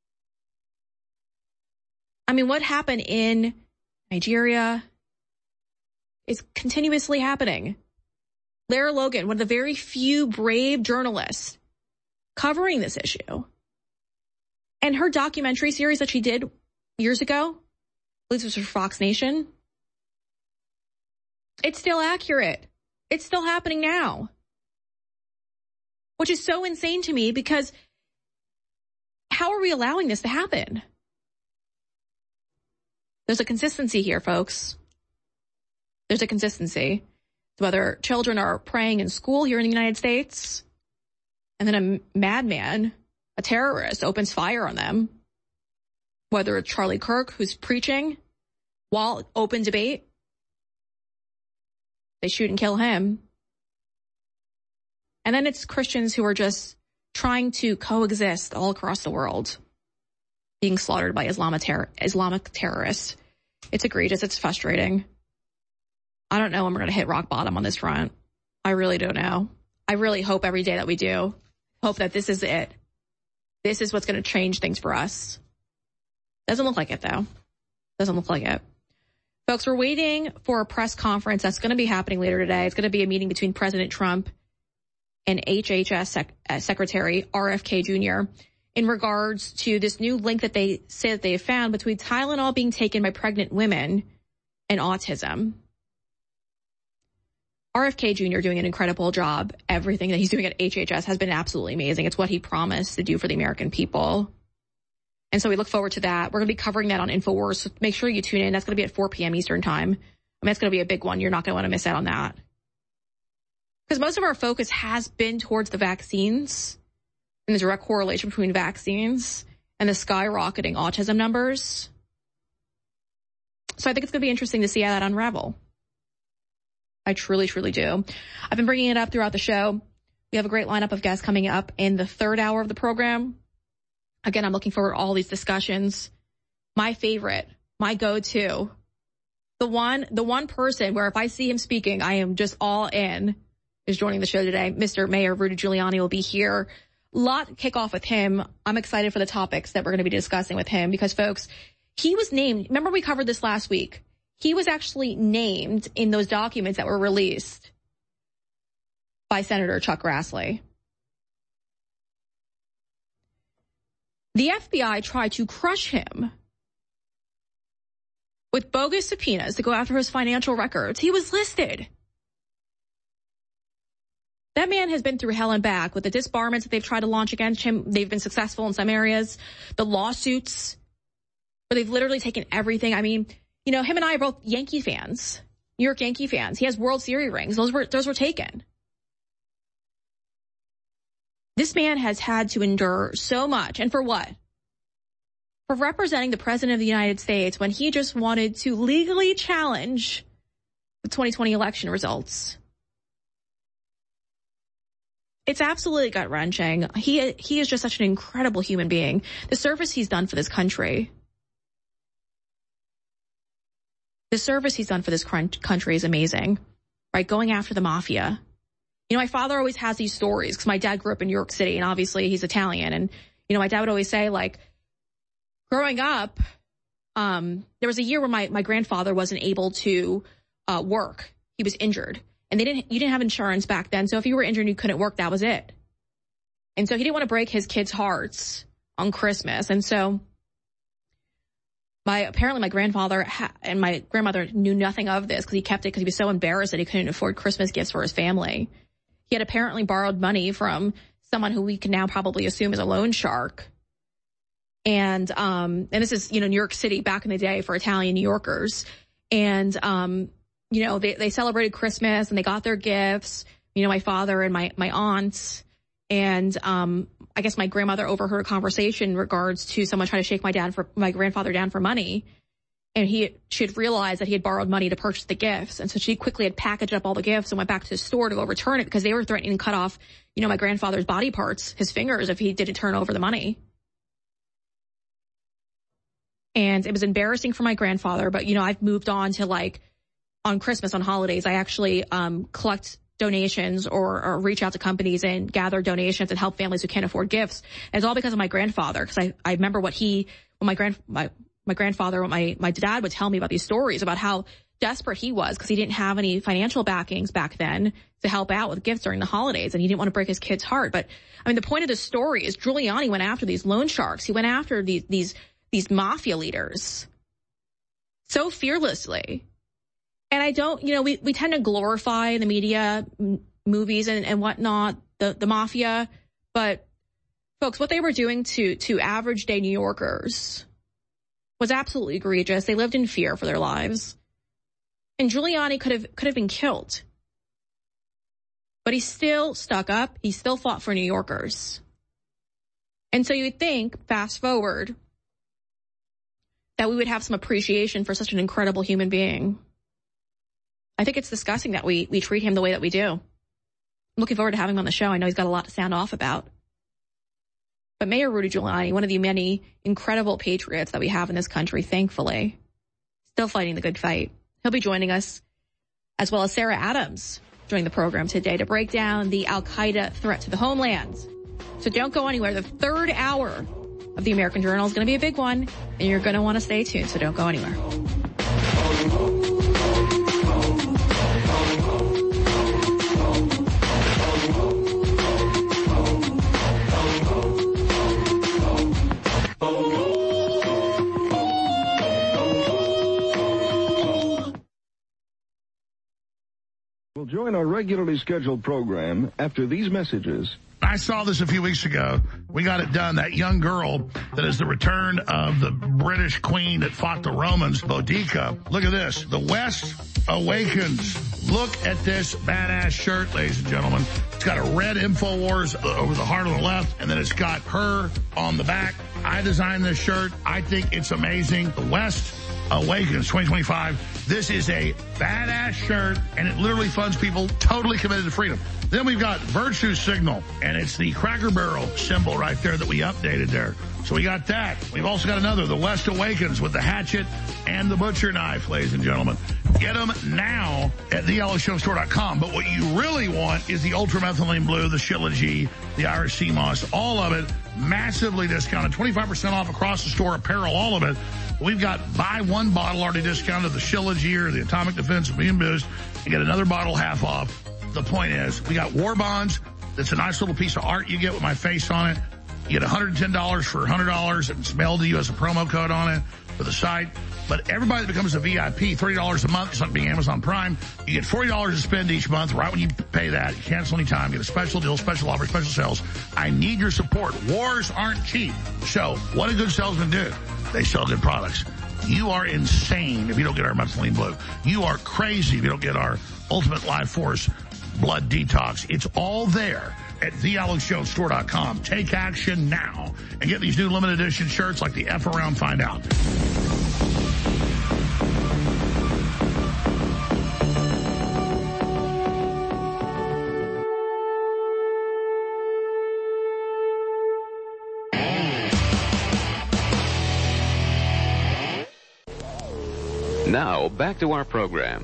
I mean, what happened in Nigeria is continuously happening. Lara Logan, one of the very few brave journalists covering this issue. And her documentary series that she did years ago, I believe it was for Fox Nation, it's still accurate. It's still happening now. Which is so insane to me, because how are we allowing this to happen? There's a consistency here, folks. There's a consistency. Whether children are praying in school here in the United States, and then a madman, a terrorist, opens fire on them. Whether it's Charlie Kirk, who's preaching while open debate, they shoot and kill him. And then it's Christians who are just trying to coexist all across the world, being slaughtered by Islamic, ter- Islamic terrorists. It's egregious. It's frustrating. I don't know when we're going to hit rock bottom on this front. I really don't know. I really hope every day that we do, hope that this is it. This is what's going to change things for us. Doesn't look like it, though. Doesn't look like it. Folks, we're waiting for a press conference that's going to be happening later today. It's going to be a meeting between President Trump and H H S Sec- uh, Secretary R F K Junior in regards to this new link that they say that they have found between Tylenol being taken by pregnant women and autism. R F K Junior doing an incredible job. Everything that he's doing at H H S has been absolutely amazing. It's what he promised to do for the American people. And so we look forward to that. We're going to be covering that on InfoWars. So make sure you tune in. That's going to be at four p.m. Eastern time. I mean, that's going to be a big one. You're not going to want to miss out on that. Because most of our focus has been towards the vaccines and the direct correlation between vaccines and the skyrocketing autism numbers. So I think it's going to be interesting to see how that unravel. I truly, truly do. I've been bringing it up throughout the show. We have a great lineup of guests coming up in the third hour of the program. Again, I'm looking forward to all these discussions. My favorite, my go-to, the one, the one person where if I see him speaking, I am just all in, is joining the show today. Mister Mayor Rudy Giuliani will be here. A lot to kick off with him. I'm excited for the topics that we're going to be discussing with him because, folks, he was named. Remember we covered this last week. He was actually named in those documents that were released by Senator Chuck Grassley. The F B I tried to crush him with bogus subpoenas to go after his financial records. He was listed. That man has been through hell and back with the disbarments that they've tried to launch against him. They've been successful in some areas. The lawsuits where they've literally taken everything. I mean, you know, him and I are both Yankee fans, New York Yankee fans. He has World Series rings. Those were, those were taken. This man has had to endure so much. And for what? For representing the President of the United States when he just wanted to legally challenge the twenty twenty election results. It's absolutely gut-wrenching. He, he is just such an incredible human being. The service he's done for this country. The service he's done for this country is amazing, right? Going after the mafia. You know, my father always has these stories because my dad grew up in New York City and obviously he's Italian. And, you know, my dad would always say, like, growing up, um, there was a year where my, my grandfather wasn't able to uh, work. He was injured and they didn't, you didn't have insurance back then. So if you were injured and you couldn't work, that was it. And so he didn't want to break his kids' hearts on Christmas. And so My apparently my grandfather ha- and my grandmother knew nothing of this because he kept it because he was so embarrassed that he couldn't afford Christmas gifts for his family. He had apparently borrowed money from someone who we can now probably assume is a loan shark. And um and this is, you know, New York City back in the day for Italian New Yorkers. And um you know, they they celebrated Christmas and they got their gifts. You know, my father and my my aunts. And um I guess my grandmother overheard a conversation in regards to someone trying to shake my dad for my grandfather down for money. And he, she had realized that he had borrowed money to purchase the gifts. And so she quickly had packaged up all the gifts and went back to the store to go return it because they were threatening to cut off, you know, my grandfather's body parts, his fingers, if he didn't turn over the money. And it was embarrassing for my grandfather, but, you know, I've moved on to like, on Christmas, on holidays, I actually um, collect donations or, or reach out to companies and gather donations and help families who can't afford gifts. And it's all because of my grandfather, because I, I remember what he, when my grand, my, my grandfather, my, my dad would tell me about these stories about how desperate he was because he didn't have any financial backings back then to help out with gifts during the holidays, and he didn't want to break his kid's heart. But I mean, the point of the story is Giuliani went after these loan sharks. He went after these, these, these mafia leaders so fearlessly. And I don't, you know, we, we tend to glorify in the media, m- movies and, and whatnot, the, the mafia. But folks, what they were doing to, to average day New Yorkers was absolutely egregious. They lived in fear for their lives. And Giuliani could have, could have been killed. But he still stuck up. He still fought for New Yorkers. And so you'd think, fast forward, that we would have some appreciation for such an incredible human being. I think it's disgusting that we, we treat him the way that we do. I'm looking forward to having him on the show. I know he's got a lot to sound off about. But Mayor Rudy Giuliani, one of the many incredible patriots that we have in this country, thankfully, still fighting the good fight. He'll be joining us, as well as Sarah Adams, during the program today to break down the al-Qaeda threat to the homeland. So don't go anywhere. The third hour of the American Journal is going to be a big one, and you're going to want to stay tuned, so don't go anywhere. We'll join our regularly scheduled program after these messages. I saw this a few weeks ago. We got it done. That young girl that is the return of the British queen that fought the Romans, Boudica. Look at this. The West awakens. Look at this badass shirt, ladies and gentlemen. It's got a red InfoWars over the heart on the left, and then it's got her on the back. I designed this shirt. I think it's amazing. The West awakens twenty twenty-five. This is a badass shirt, and it literally funds people totally committed to freedom. Then we've got Virtue Signal, and it's the Cracker Barrel symbol right there that we updated there. So we got that. We've also got another, the West Awakens, with the hatchet and the butcher knife, ladies and gentlemen. Get them now at the yellow show store dot com. But what you really want is the Ultramethylene Blue, the Shilajit, the Irish Sea Moss, all of it massively discounted, twenty-five percent off across the store, apparel, all of it. We've got buy one bottle already discounted, the Shilajit or the Atomic Defense Immune Boost, and get another bottle half off. The point is, we got War Bonds. That's a nice little piece of art you get with my face on it. You get one hundred ten dollars for one hundred dollars, and it's mailed to you as a promo code on it for the site. But everybody that becomes a V I P, thirty dollars a month, it's like being Amazon Prime. You get forty dollars to spend each month. Right when you pay that, you cancel any time, get a special deal, special offer, special sales. I need your support. Wars aren't cheap. So what do good salesmen do? They sell good products. You are insane if you don't get our Methylene Blue. You are crazy if you don't get our Ultimate Life Force Blood Detox. It's all there at the yellow show store dot com. Take action now and get these new limited edition shirts like the F Around Find Out. Now, back to our program.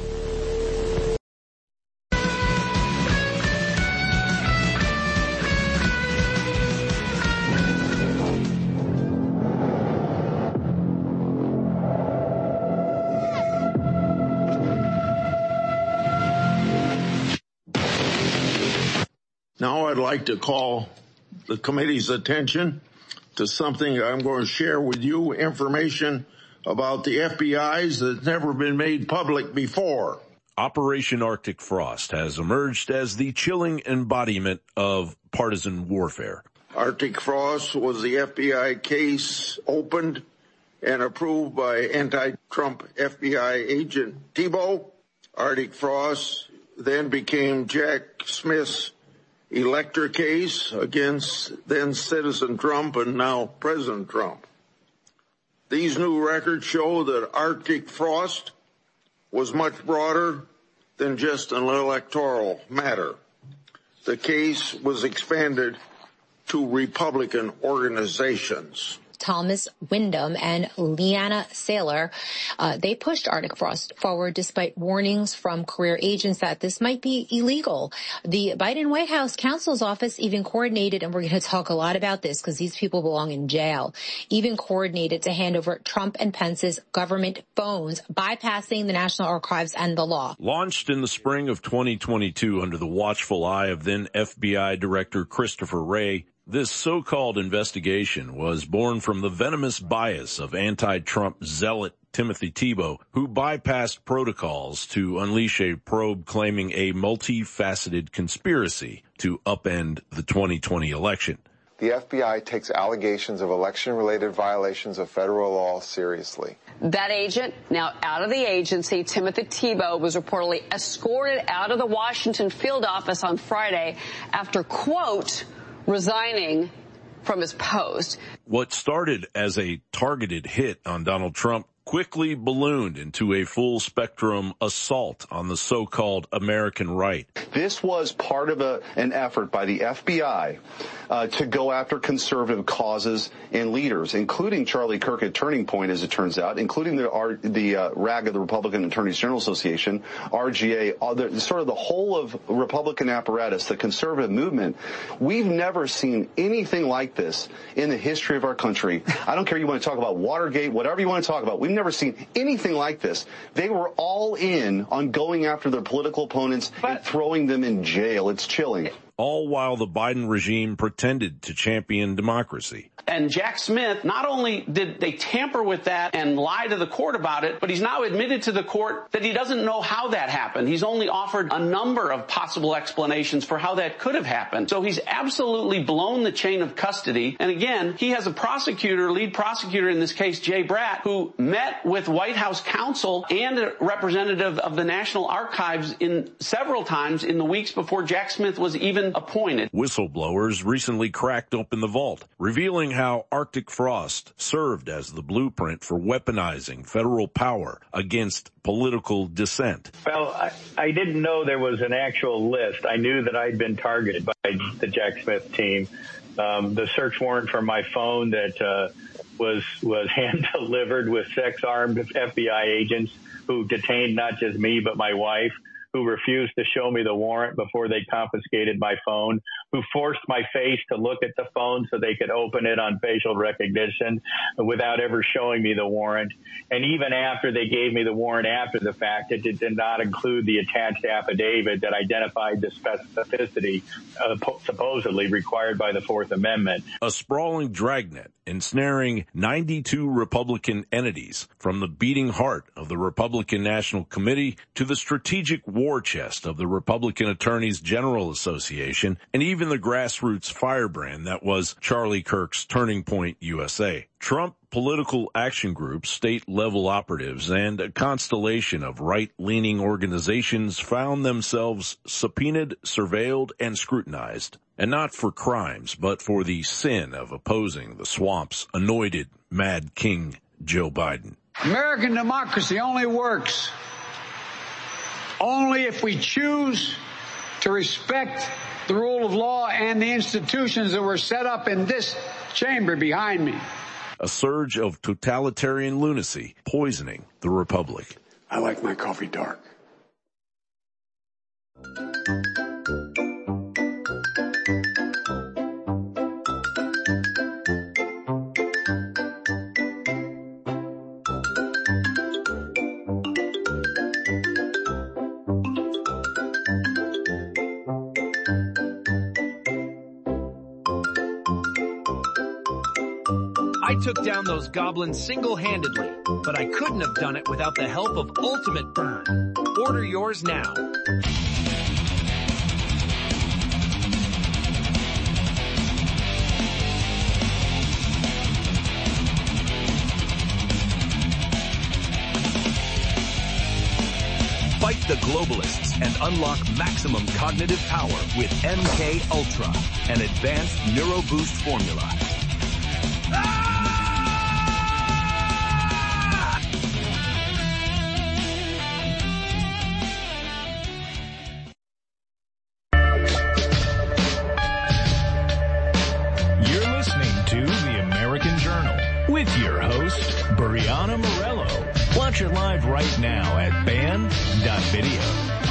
Now I'd like to call the committee's attention to something I'm going to share with you, information about the F B I's that's never been made public before. Operation Arctic Frost has emerged as the chilling embodiment of partisan warfare. Arctic Frost was the F B I case opened and approved by anti-Trump F B I agent Thibault. Arctic Frost then became Jack Smith's Electra case against then Citizen Trump and now President Trump. These new records show that Arctic Frost was much broader than just an electoral matter. The case was expanded to Republican organizations. Thomas Wyndham and Leanna Saylor. Uh, they pushed Arctic Frost forward despite warnings from career agents that this might be illegal. The Biden White House counsel's office even coordinated, and we're going to talk a lot about this because these people belong in jail, even coordinated to hand over Trump and Pence's government phones, bypassing the National Archives and the law. Launched in the spring of twenty twenty-two under the watchful eye of then F B I Director Christopher Wray, this so-called investigation was born from the venomous bias of anti-Trump zealot Timothy Thibault, who bypassed protocols to unleash a probe claiming a multifaceted conspiracy to upend the twenty twenty election. The F B I takes allegations of election-related violations of federal law seriously. That agent, now out of the agency, Timothy Thibault, was reportedly escorted out of the Washington field office on Friday after, quote, resigning from his post. What started as a targeted hit on Donald Trump quickly ballooned into a full-spectrum assault on the so-called American right. This was part of a, an effort by the F B I uh, to go after conservative causes and leaders, including Charlie Kirk at Turning Point, as it turns out, including the, R, the uh, R A G, the Republican Attorneys General Association, R G A, all the, sort of the whole of Republican apparatus, the conservative movement. We've never seen anything like this in the history of our country. I don't care you want to talk about Watergate, whatever you want to talk about. We've never seen anything like this. They were all in on going after their political opponents and throwing them in jail. It's chilling. All while the Biden regime pretended to champion democracy. And Jack Smith, not only did they tamper with that and lie to the court about it, but he's now admitted to the court that he doesn't know how that happened. He's only offered a number of possible explanations for how that could have happened. So he's absolutely blown the chain of custody. And again, he has a prosecutor, lead prosecutor in this case, Jay Bratt, who met with White House counsel and a representative of the National Archives in several times in the weeks before Jack Smith was even appointed. Whistleblowers recently cracked open the vault, revealing how Arctic Frost served as the blueprint for weaponizing federal power against political dissent. Well, I, I didn't know there was an actual list. I knew that I'd been targeted by the Jack Smith team. Um, the search warrant for my phone that uh, was was hand-delivered with sex-armed F B I agents who detained not just me but my wife, who refused to show me the warrant before they confiscated my phone, who forced my face to look at the phone so they could open it on facial recognition without ever showing me the warrant. And even after they gave me the warrant after the fact, it did not include the attached affidavit that identified the specificity uh, supposedly required by the Fourth Amendment. A sprawling dragnet ensnaring ninety-two Republican entities, from the beating heart of the Republican National Committee to the strategic war chest of the Republican Attorneys General Association, and even the grassroots firebrand that was Charlie Kirk's Turning Point U S A. Trump political action groups, state-level operatives, and a constellation of right-leaning organizations found themselves subpoenaed, surveilled, and scrutinized. And not for crimes, but for the sin of opposing the swamp's anointed Mad King Joe Biden. American democracy only works only if we choose to respect the rule of law and the institutions that were set up in this chamber behind me. A surge of totalitarian lunacy poisoning the republic. I like my coffee dark. I took down those goblins single-handedly, but I couldn't have done it without the help of Ultimate Burn. Order yours now. Fight the globalists and unlock maximum cognitive power with M K Ultra, an advanced NeuroBoost formula. You're listening to The American Journal with your host, Brianna Morello. Watch it live right now at band dot video.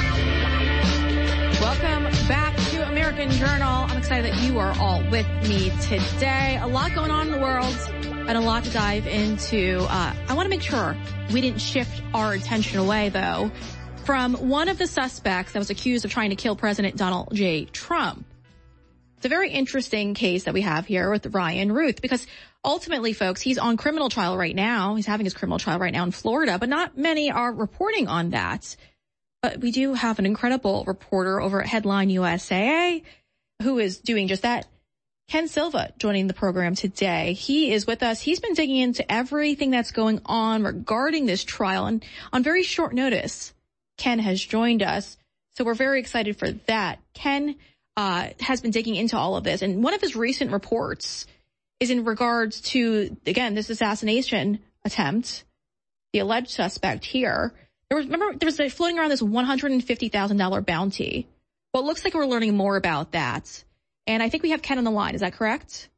Welcome back to American Journal. I'm excited that you are all with me today. A lot going on in the world and a lot to dive into. Uh, I want to make sure we didn't shift our attention away, though, from one of the suspects that was accused of trying to kill President Donald J. Trump. It's a very interesting case that we have here with Ryan Ruth, because ultimately, folks, he's on criminal trial right now. He's having his criminal trial right now in Florida, but not many are reporting on that. But we do have an incredible reporter over at Headline U S A who is doing just that. Ken Silva joining the program today. He is with us. He's been digging into everything that's going on regarding this trial, and on very short notice, Ken has joined us. So we're very excited for that. Ken uh, has been digging into all of this, and one of his recent reports is in regards to, again, this assassination attempt, the alleged suspect here. There was, remember, there was a floating around this one hundred fifty thousand dollars bounty. Well, it looks like we're learning more about that. And I think we have Ken on the line. Is that correct?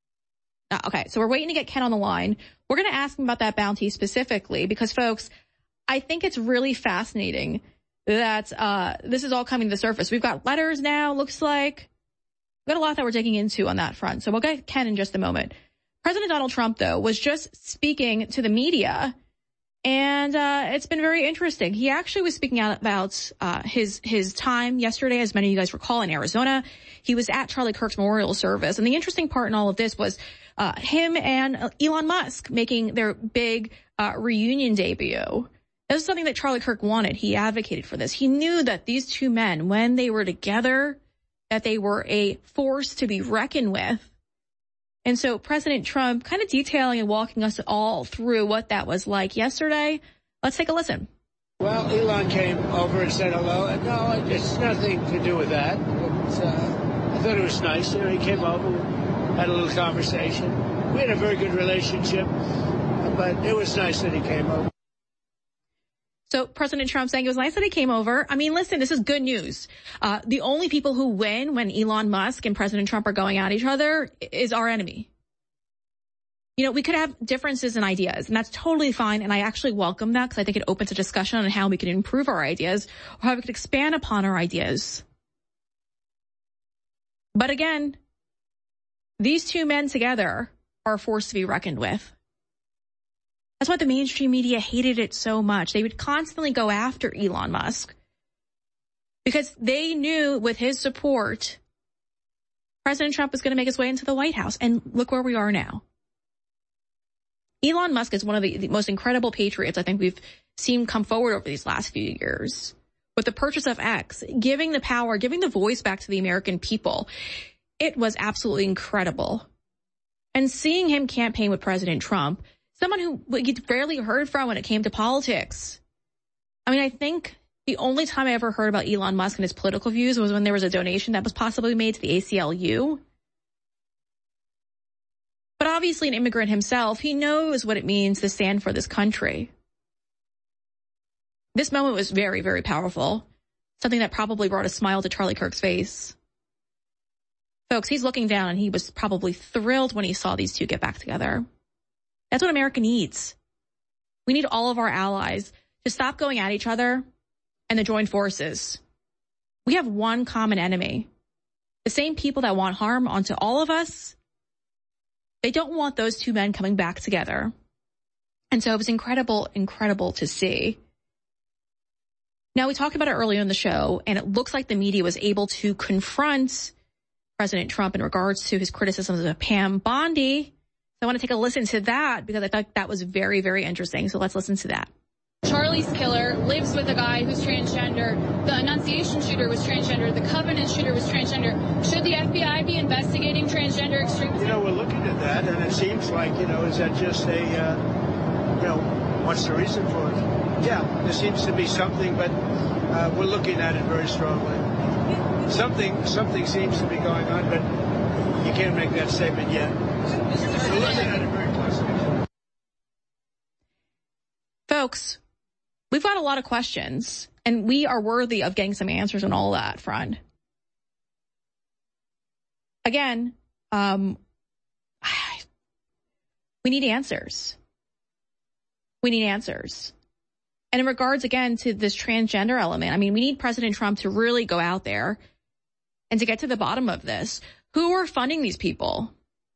Uh, okay, so we're waiting to get Ken on the line. We're going to ask him about that bounty specifically because, folks, I think it's really fascinating that uh this is all coming to the surface. We've got letters now, looks like. We've got a lot that we're digging into on that front. So we'll get Ken in just a moment. President Donald Trump, though, was just speaking to the media, and uh it's been very interesting. He actually was speaking out about uh his his time yesterday, as many of you guys recall, in Arizona. He was at Charlie Kirk's memorial service. And the interesting part in all of this was uh him and Elon Musk making their big uh reunion debut. This is something that Charlie Kirk wanted. He advocated for this. He knew that these two men, when they were together, that they were a force to be reckoned with. And so President Trump kind of detailing and walking us all through what that was like yesterday. Let's take a listen. Well, Elon came over and said hello. And no, it's nothing to do with that. But, uh, I thought it was nice. You know, he came over, had a little conversation. We had a very good relationship, but it was nice that he came over. So President Trump saying it was nice that he came over. I mean, listen, this is good news. Uh, the only people who win when Elon Musk and President Trump are going at each other is our enemy. You know, we could have differences in ideas, and that's totally fine. And I actually welcome that because I think it opens a discussion on how we can improve our ideas or how we can expand upon our ideas. But again, these two men together are a force to be reckoned with. That's why the mainstream media hated it so much. They would constantly go after Elon Musk because they knew with his support, President Trump was going to make his way into the White House. And look where we are now. Elon Musk is one of the, the most incredible patriots I think we've seen come forward over these last few years. With the purchase of X, giving the power, giving the voice back to the American people, it was absolutely incredible. And seeing him campaign with President Trump, someone who you rarely heard from when it came to politics. I mean, I think the only time I ever heard about Elon Musk and his political views was when there was a donation that was possibly made to the A C L U. But obviously an immigrant himself, he knows what it means to stand for this country. This moment was very, very powerful. Something that probably brought a smile to Charlie Kirk's face. Folks, he's looking down and he was probably thrilled when he saw these two get back together. That's what America needs. We need all of our allies to stop going at each other and to join forces. We have one common enemy. The same people that want harm onto all of us, they don't want those two men coming back together. And so it was incredible, incredible to see. Now, we talked about it earlier in the show, and it looks like the media was able to confront President Trump in regards to his criticisms of Pam Bondi. I want to take a listen to that because I thought that was very, very interesting. So let's listen to that. Charlie's killer lives with a guy who's transgender. The Annunciation shooter was transgender. The Covenant shooter was transgender. Should the F B I be investigating transgender extremism? You know, we're looking at that, and it seems like, you know, is that just a, uh, you know, what's the reason for it? Yeah, there seems to be something, but uh, we're looking at it very strongly. Something, something seems to be going on, but you can't make that statement yet. We're looking at it very closely. Folks, we've got a lot of questions, and we are worthy of getting some answers on all that front. Again, um, We need answers. We need answers. And in regards, again, to this transgender element, I mean, we need President Trump to really go out there and to get to the bottom of this. Who are funding these people?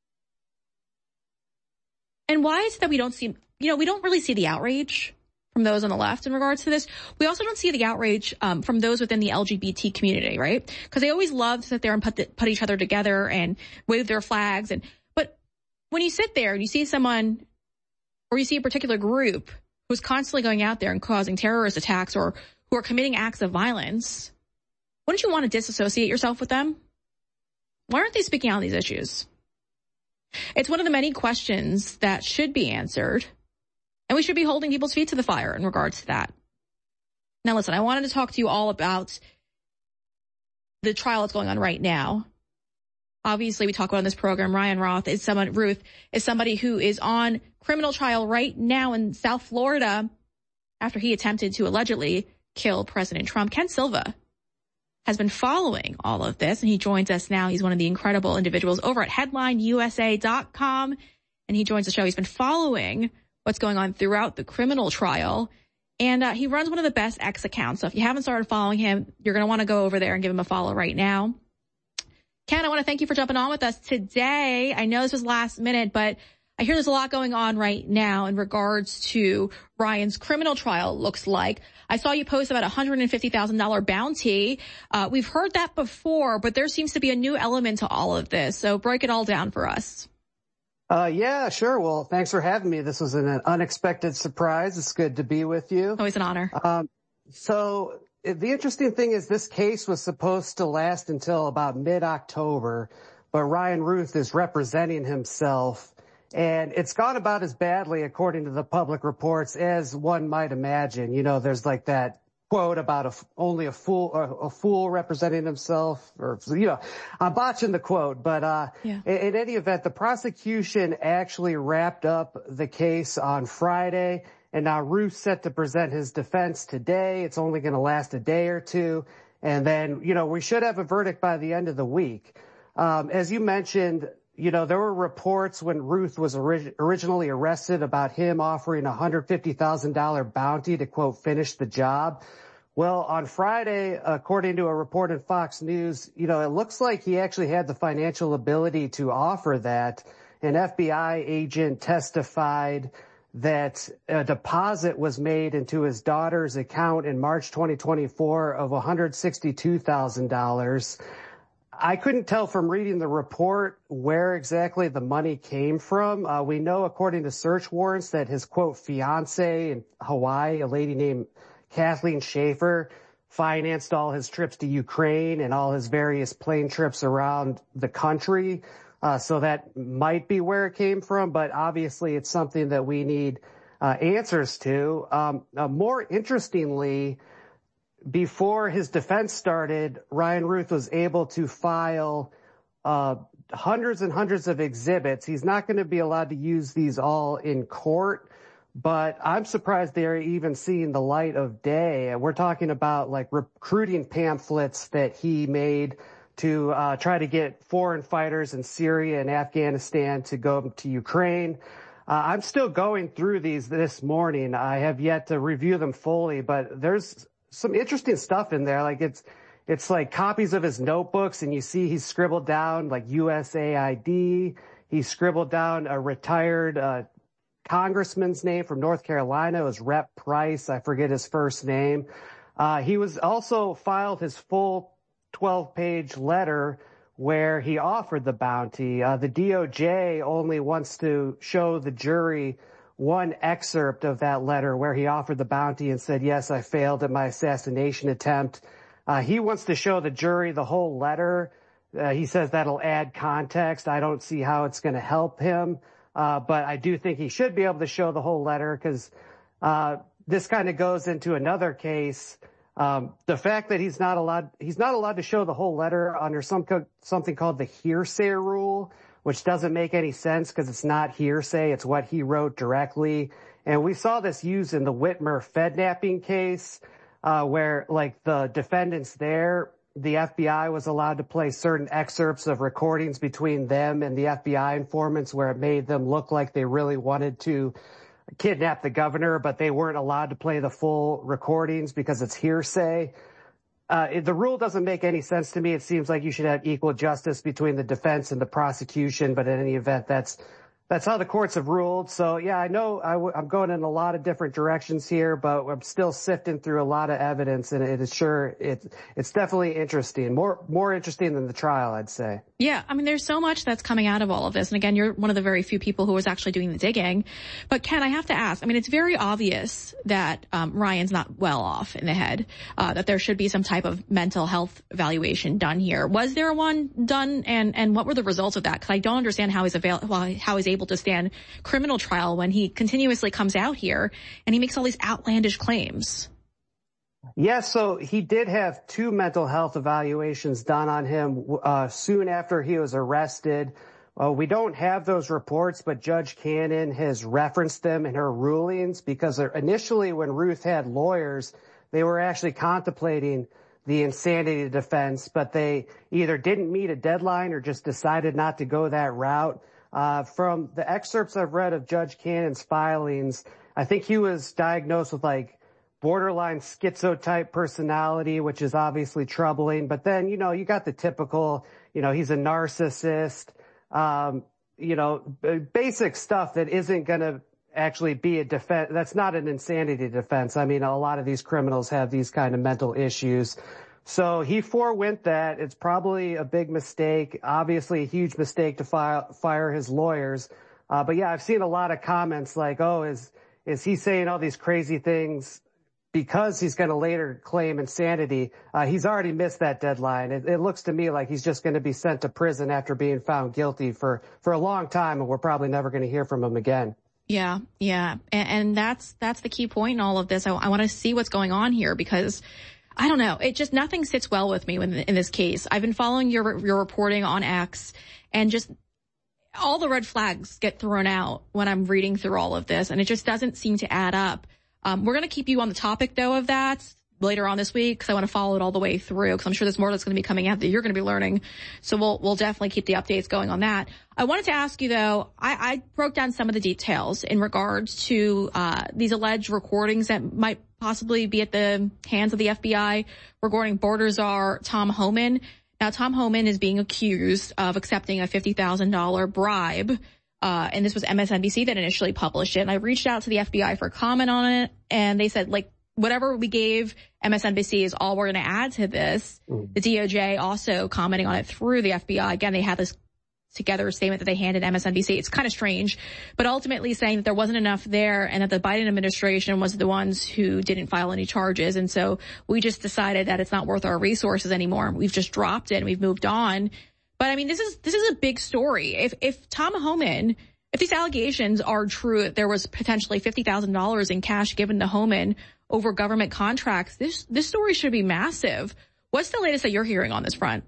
And why is it that we don't see, you know, we don't really see the outrage from those on the left in regards to this. We also don't see the outrage um, from those within the L G B T community, right? Because they always love to sit there and put the, put each other together and wave their flags. And but when you sit there and you see someone or you see a particular group who's constantly going out there and causing terrorist attacks or who are committing acts of violence, wouldn't you want to disassociate yourself with them? Why aren't they speaking out on these issues? It's one of the many questions that should be answered. And we should be holding people's feet to the fire in regards to that. Now, listen, I wanted to talk to you all about the trial that's going on right now. Obviously, we talk about on this program, Ryan Roth is someone, Ruth is somebody who is on criminal trial right now in South Florida after he attempted to allegedly kill President Trump. Ken Silva has been following all of this, and he joins us now. He's one of the incredible individuals over at headline U S A dot com, and he joins the show. He's been following what's going on throughout the criminal trial. And uh, he runs one of the best X accounts. So if you haven't started following him, you're going to want to go over there and give him a follow right now. Ken, I want to thank you for jumping on with us today. I know this was last minute, but I hear there's a lot going on right now in regards to Ryan's criminal trial, looks like. I saw you post about a one hundred fifty thousand dollars bounty. Uh, we've heard that before, but there seems to be a new element to all of this. So break it all down for us. Uh, yeah, sure. Well, thanks for having me. This was an unexpected surprise. It's good to be with you. Always an honor. Um, so the interesting thing is this case was supposed to last until about mid-October, but Ryan Ruth is representing himself, and it's gone about as badly, according to the public reports, as one might imagine. You know, there's like that quote about a, only a fool, a, a fool representing himself, or, you know, I'm botching the quote, but, uh, yeah. in, in any event, the prosecution actually wrapped up the case on Friday, and now Ruth's set to present his defense today. It's only going to last a day or two. And then, you know, we should have a verdict by the end of the week. Um, as you mentioned, you know, there were reports when Ruth was orig- originally arrested about him offering a one hundred fifty thousand dollars bounty to, quote, finish the job. Well, on Friday, according to a report in Fox News, you know, it looks like he actually had the financial ability to offer that. An F B I agent testified that a deposit was made into his daughter's account in March twenty twenty-four of one hundred sixty-two thousand dollars. I couldn't tell from reading the report where exactly the money came from. Uh, we know, according to search warrants, that his, quote, fiance in Hawaii, a lady named Kathleen Schaefer, financed all his trips to Ukraine and all his various plane trips around the country. Uh, so that might be where it came from, but obviously it's something that we need uh, answers to. Um, uh, more interestingly, before his defense started, Ryan Ruth was able to file uh, hundreds and hundreds of exhibits. He's not going to be allowed to use these all in court, but I'm surprised they're even seeing the light of day. We're talking about like recruiting pamphlets that he made to uh, try to get foreign fighters in Syria and Afghanistan to go to Ukraine. Uh, I'm still going through these this morning. I have yet to review them fully, but there's some interesting stuff in there. Like it's, it's like copies of his notebooks, and you see he's scribbled down like U S A I D. He scribbled down a retired uh, congressman's name from North Carolina. It was Rep Price. I forget his first name. Uh, he was also filed his full twelve page letter where he offered the bounty. Uh, the D O J only wants to show the jury one excerpt of that letter where he offered the bounty and said, yes, I failed at my assassination attempt. Uh, he wants to show the jury the whole letter. Uh, he says that'll add context. I don't see how it's going to help him. Uh, but I do think he should be able to show the whole letter, because uh, this kind of goes into another case. Um, the fact that he's not allowed, he's not allowed to show the whole letter under some co- something called the hearsay rule, which doesn't make any sense because it's not hearsay. It's what he wrote directly. And we saw this used in the Whitmer Fednapping case, uh, where like the defendants there the F B I was allowed to play certain excerpts of recordings between them and the F B I informants where it made them look like they really wanted to kidnap the governor, but they weren't allowed to play the full recordings because it's hearsay. Uh, it, the rule doesn't make any sense to me. It seems like you should have equal justice between the defense and the prosecution, but in any event, that's That's how the courts have ruled. So, yeah, I know I w- I'm going in a lot of different directions here, but I'm still sifting through a lot of evidence, and it is sure it, it's definitely interesting, more more interesting than the trial, I'd say. Yeah, I mean, there's so much that's coming out of all of this. And again, you're one of the very few people who was actually doing the digging. But Ken, I have to ask, I mean, it's very obvious that um, Ryan's not well off in the head, uh, that there should be some type of mental health evaluation done here. Was there one done, and, and what were the results of that? Because I don't understand how he's avail- how he's able to stand criminal trial when he continuously comes out here and he makes all these outlandish claims. Yeah, so he did have two mental health evaluations done on him uh, soon after he was arrested. Uh, we don't have those reports, but Judge Cannon has referenced them in her rulings because initially when Ruth had lawyers, they were actually contemplating the insanity defense, but they either didn't meet a deadline or just decided not to go that route. Uh, from the excerpts I've read of Judge Cannon's filings, I think he was diagnosed with like borderline schizotype personality, which is obviously troubling. But then, you know, you got the typical, you know, he's a narcissist, um, you know, basic stuff that isn't going to actually be a defense. That's not an insanity defense. I mean, a lot of these criminals have these kind of mental issues. So he forewent that. It's probably a big mistake, obviously a huge mistake to fire, fire his lawyers. Uh, but yeah, I've seen a lot of comments like, oh, is, is he saying all these crazy things because he's going to later claim insanity? Uh, he's already missed that deadline. It, it looks to me like he's just going to be sent to prison after being found guilty for, for a long time, and we're probably never going to hear from him again. Yeah, yeah. And, and that's, that's the key point in all of this. I, I want to see what's going on here because I don't know. It just, nothing sits well with me in, in this case. I've been following your, your reporting on X, and just all the red flags get thrown out when I'm reading through all of this, and it just doesn't seem to add up. Um, we're going to keep you on the topic though of that later on this week because I want to follow it all the way through because I'm sure there's more that's going to be coming out that you're going to be learning. So we'll, we'll definitely keep the updates going on that. I wanted to ask you though, I, I broke down some of the details in regards to, uh, these alleged recordings that might possibly be at the hands of the F B I regarding border czar Tom Homan. Now, Tom Homan is being accused of accepting a fifty thousand dollars bribe. Uh, and this was M S N B C that initially published it. And I reached out to the F B I for comment on it, and they said, like, whatever we gave M S N B C is all we're going to add to this. Mm. The D O J also commenting on it through the F B I. Again, they had this together statement that they handed M S N B C. It's kind of strange, but ultimately saying that there wasn't enough there and that the Biden administration was the ones who didn't file any charges. And so we just decided that it's not worth our resources anymore. We've just dropped it and we've moved on. But I mean, this is, this is a big story. If, if Tom Homan, if these allegations are true, that there was potentially fifty thousand dollars in cash given to Homan over government contracts, this, this story should be massive. What's the latest that you're hearing on this front?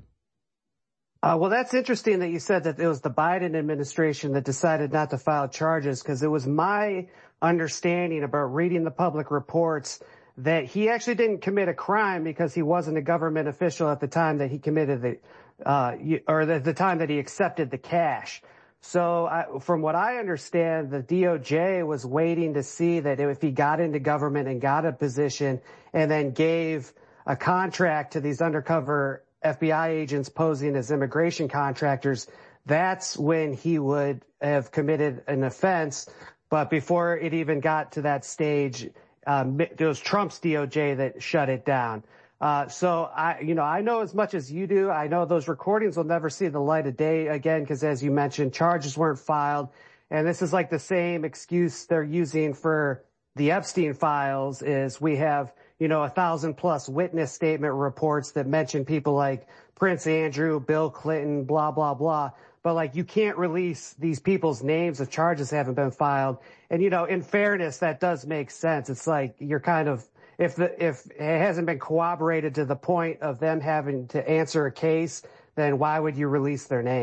Uh, well, that's interesting that you said that it was the Biden administration that decided not to file charges, because it was my understanding about reading the public reports that he actually didn't commit a crime because he wasn't a government official at the time that he committed the, uh, or the, the time that he accepted the cash. So I, from what I understand, the D O J was waiting to see that if he got into government and got a position and then gave a contract to these undercover F B I agents posing as immigration contractors, that's when he would have committed an offense. But before it even got to that stage, um, it was Trump's D O J that shut it down. Uh, so I, you know, I know as much as you do. I know those recordings will never see the light of day again, because as you mentioned, charges weren't filed. And this is like the same excuse they're using for the Epstein files is we have, you know, a thousand plus witness statement reports that mention people like Prince Andrew, Bill Clinton, blah, blah, blah. But like, you can't release these people's names if charges haven't been filed. And, you know, in fairness, that does make sense. It's like you're kind of, if the, if it hasn't been corroborated to the point of them having to answer a case, then why would you release their names?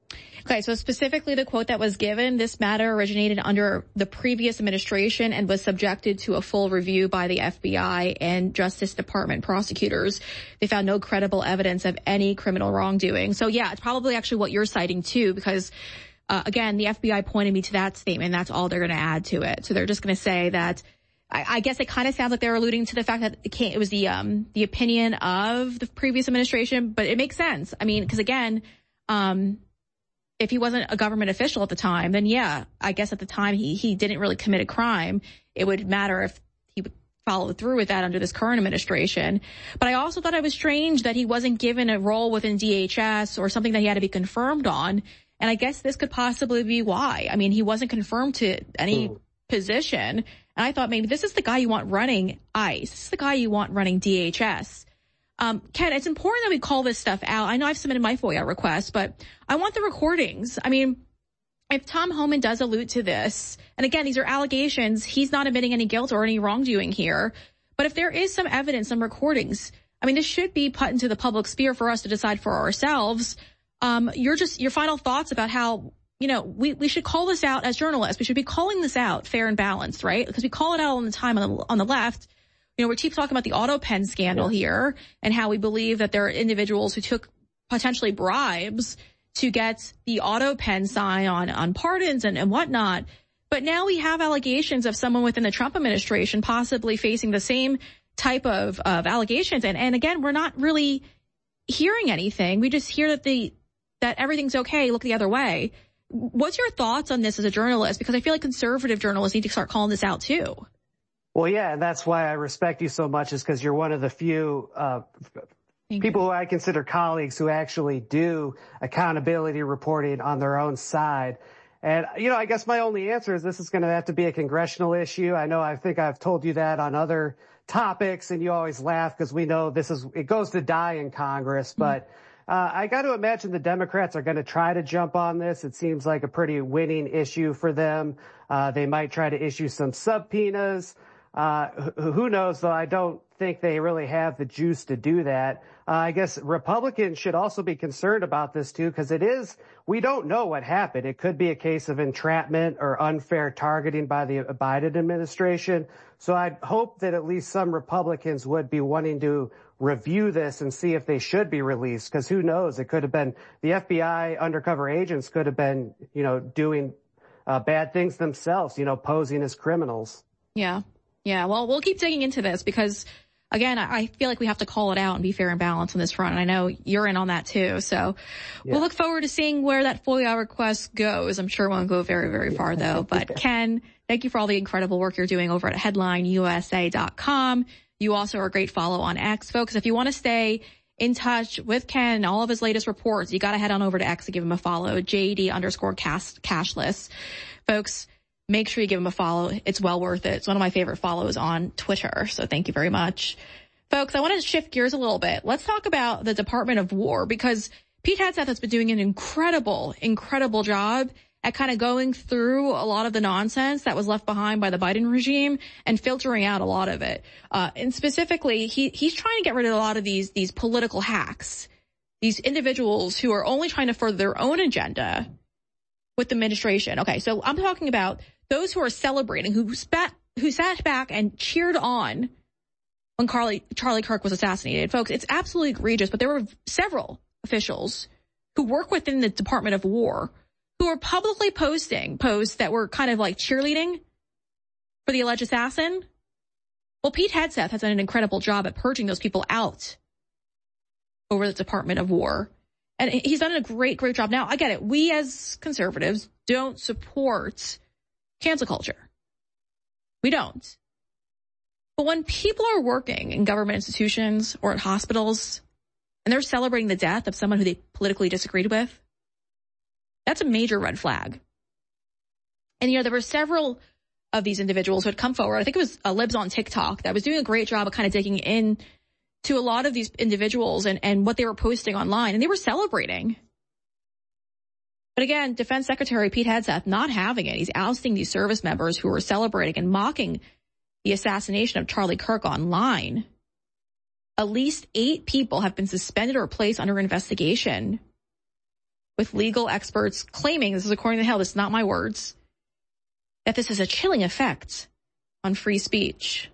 Okay, so specifically the quote that was given, this matter originated under the previous administration and was subjected to a full review by the F B I and Justice Department prosecutors. They found no credible evidence of any criminal wrongdoing. So yeah, it's probably actually what you're citing too, because uh, again, the F B I pointed me to that statement. That's all they're going to add to it. So they're just going to say that, I, I guess it kind of sounds like they're alluding to the fact that it, can't, it was the, um, the opinion of the previous administration, but it makes sense. I mean, because again, um, if he wasn't a government official at the time, then yeah, I guess at the time he, he didn't really commit a crime. It would matter if he would follow through with that under this current administration. But I also thought it was strange that he wasn't given a role within D H S or something that he had to be confirmed on. And I guess this could possibly be why. I mean, he wasn't confirmed to any mm. position. And I thought maybe this is the guy you want running ICE. This is the guy you want running D H S. Um, Ken, it's important that we call this stuff out. I know I've submitted my FOIA request, but I want the recordings. I mean, if Tom Homan does allude to this, and again, these are allegations, he's not admitting any guilt or any wrongdoing here. But if there is some evidence, some recordings, I mean, this should be put into the public sphere for us to decide for ourselves. Um, you're just, your final thoughts about how, you know, we, we should call this out as journalists. We should be calling this out fair and balanced, right? Because we call it out all the time on the, on the left. You know, we keep talking about the AutoPen scandal yeah. here and how we believe that there are individuals who took potentially bribes to get the AutoPen sign on, on pardons and, and whatnot. But now we have allegations of someone within the Trump administration possibly facing the same type of, of allegations. And, and again, we're not really hearing anything. We just hear that the, that everything's okay. Look the other way. What's your thoughts on this as a journalist? Because I feel like conservative journalists need to start calling this out too. Well, yeah, and that's why I respect you so much, is because you're one of the few uh people who I consider colleagues who actually do accountability reporting on their own side. And, you know, I guess my only answer is this is going to have to be a congressional issue. I know I think I've told you that on other topics, and you always laugh because we know this is, it goes to die in Congress. Mm-hmm. But uh I got to imagine the Democrats are going to try to jump on this. It seems like a pretty winning issue for them. Uh They might try to issue some subpoenas. Uh, who knows, though? I don't think they really have the juice to do that. Uh, I guess Republicans should also be concerned about this, too, because it is, we don't know what happened. It could be a case of entrapment or unfair targeting by the Biden administration. So I hope that at least some Republicans would be wanting to review this and see if they should be released, because who knows? It could have been the F B I undercover agents could have been, you know, doing uh, bad things themselves, you know, posing as criminals. Yeah. Yeah, well, we'll keep digging into this because, again, I feel like we have to call it out and be fair and balanced on this front. And I know you're in on that, too. So yeah. We'll look forward to seeing where that FOIA request goes. I'm sure it won't go very, very far, though. But, Ken, thank you for all the incredible work you're doing over at headline U S A dot com. You also are a great follow on X, folks. If you want to stay in touch with Ken and all of his latest reports, you got to head on over to X and give him a follow, J D underscore cash, cashless. Folks, make sure you give him a follow. It's well worth it. It's one of my favorite follows on Twitter. So thank you very much. Folks, I want to shift gears a little bit. Let's talk about the Department of War, because Pete Hegseth has been doing an incredible, incredible job at kind of going through a lot of the nonsense that was left behind by the Biden regime and filtering out a lot of it. Uh, and specifically, he, he's trying to get rid of a lot of these, these political hacks, these individuals who are only trying to further their own agenda with the administration. Okay, so I'm talking about those who are celebrating, who spat, who sat back and cheered on when Carly, Charlie Kirk was assassinated. Folks, it's absolutely egregious, but there were several officials who work within the Department of War who were publicly posting posts that were kind of like cheerleading for the alleged assassin. Well, Pete Hegseth has done an incredible job at purging those people out over the Department of War. And he's done a great, great job. Now, I get it. We as conservatives don't support cancel culture. We don't. But when people are working in government institutions or at hospitals and they're celebrating the death of someone who they politically disagreed with, that's a major red flag. And, you know, there were several of these individuals who had come forward. I think it was uh, Libs on TikTok that was doing a great job of kind of digging in to a lot of these individuals and, and what they were posting online. And they were celebrating. But again, Defense Secretary Pete Hegseth not having it. He's ousting these service members who were celebrating and mocking the assassination of Charlie Kirk online. At least eight people have been suspended or placed under investigation with legal experts claiming, this is according to the Hill, this is not my words, that this is a chilling effect on free speech.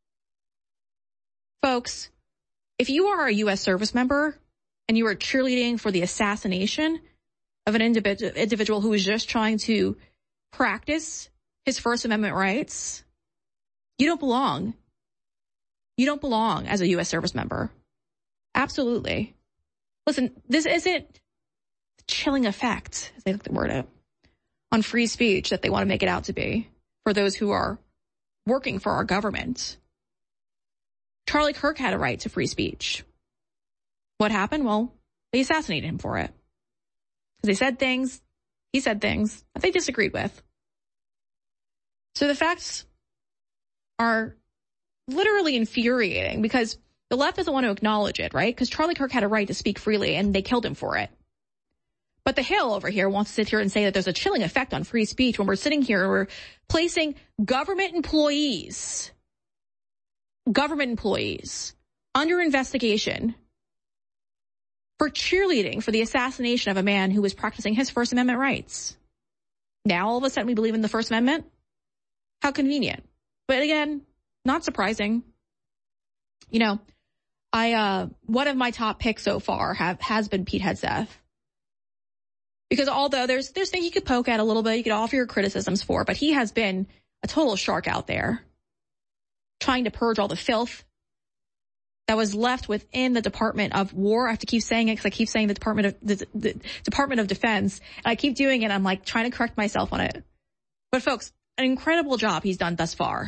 Folks, if you are a U S service member and you are cheerleading for the assassination of an individual, individual who is just trying to practice his First Amendment rights, you don't belong. You don't belong as a U S service member. Absolutely. Listen, this isn't the chilling effect, as they like to word it, on free speech that they want to make it out to be for those who are working for our government. Charlie Kirk had a right to free speech. What happened? Well, they assassinated him for it. Because they said things, he said things that they disagreed with. So the facts are literally infuriating because the left doesn't want to acknowledge it, right? Because Charlie Kirk had a right to speak freely and they killed him for it. But the Hill over here wants to sit here and say that there's a chilling effect on free speech when we're sitting here and we're placing government employees, government employees under investigation for cheerleading for the assassination of a man who was practicing his First Amendment rights. Now all of a sudden we believe in the First Amendment? How convenient. But again, not surprising. You know, I, uh, one of my top picks so far have, has been Pete Hegseth. Because although there's, there's things you could poke at a little bit, you could offer your criticisms for, but he has been a total shark out there trying to purge all the filth that was left within the Department of War. I have to keep saying it because I keep saying the Department of, the, the Department of Defense, and I keep doing it. I'm like trying to correct myself on it. But folks, an incredible job he's done thus far.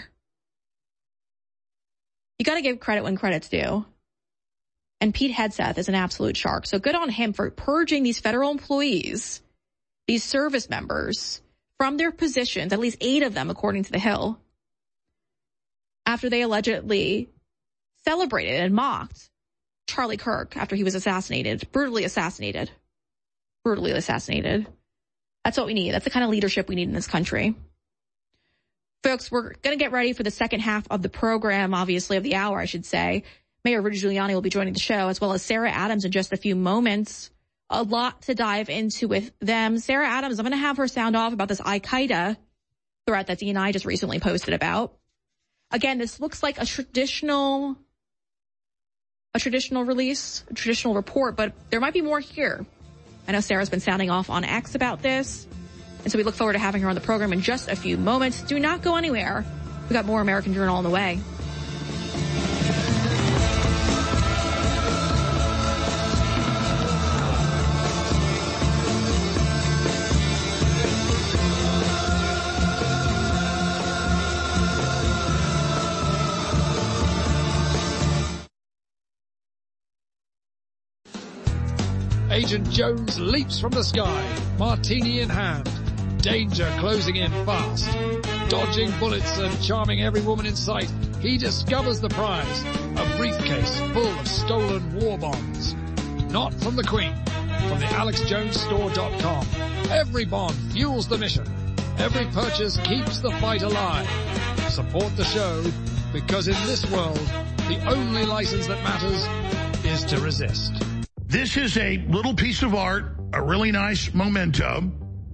You got to give credit when credit's due. And Pete Hegseth is an absolute shark. So good on him for purging these federal employees, these service members, from their positions, at least eight of them, according to the Hill, after they allegedly celebrated and mocked Charlie Kirk after he was assassinated, brutally assassinated, brutally assassinated. That's what we need. That's the kind of leadership we need in this country. Folks, we're going to get ready for the second half of the program, obviously, of the hour, I should say. Mayor Rudy Giuliani will be joining the show, as well as Sarah Adams in just a few moments. A lot to dive into with them. Sarah Adams, I'm going to have her sound off about this Al-Qaeda threat that D and I just recently posted about. Again, this looks like a traditional, a traditional release, a traditional report, but there might be more here. I know Sarah's been sounding off on X about this, and so we look forward to having her on the program in just a few moments. Do not go anywhere. We got more American Journal on the way. Agent Jones leaps from the sky, martini in hand. Danger closing in fast. Dodging bullets and charming every woman in sight, he discovers the prize, a briefcase full of stolen war bonds. Not from the Queen, from the alex jones store dot com. Every bond fuels the mission. Every purchase keeps the fight alive. Support the show, because in this world, the only license that matters is to resist. This is a little piece of art, a really nice memento,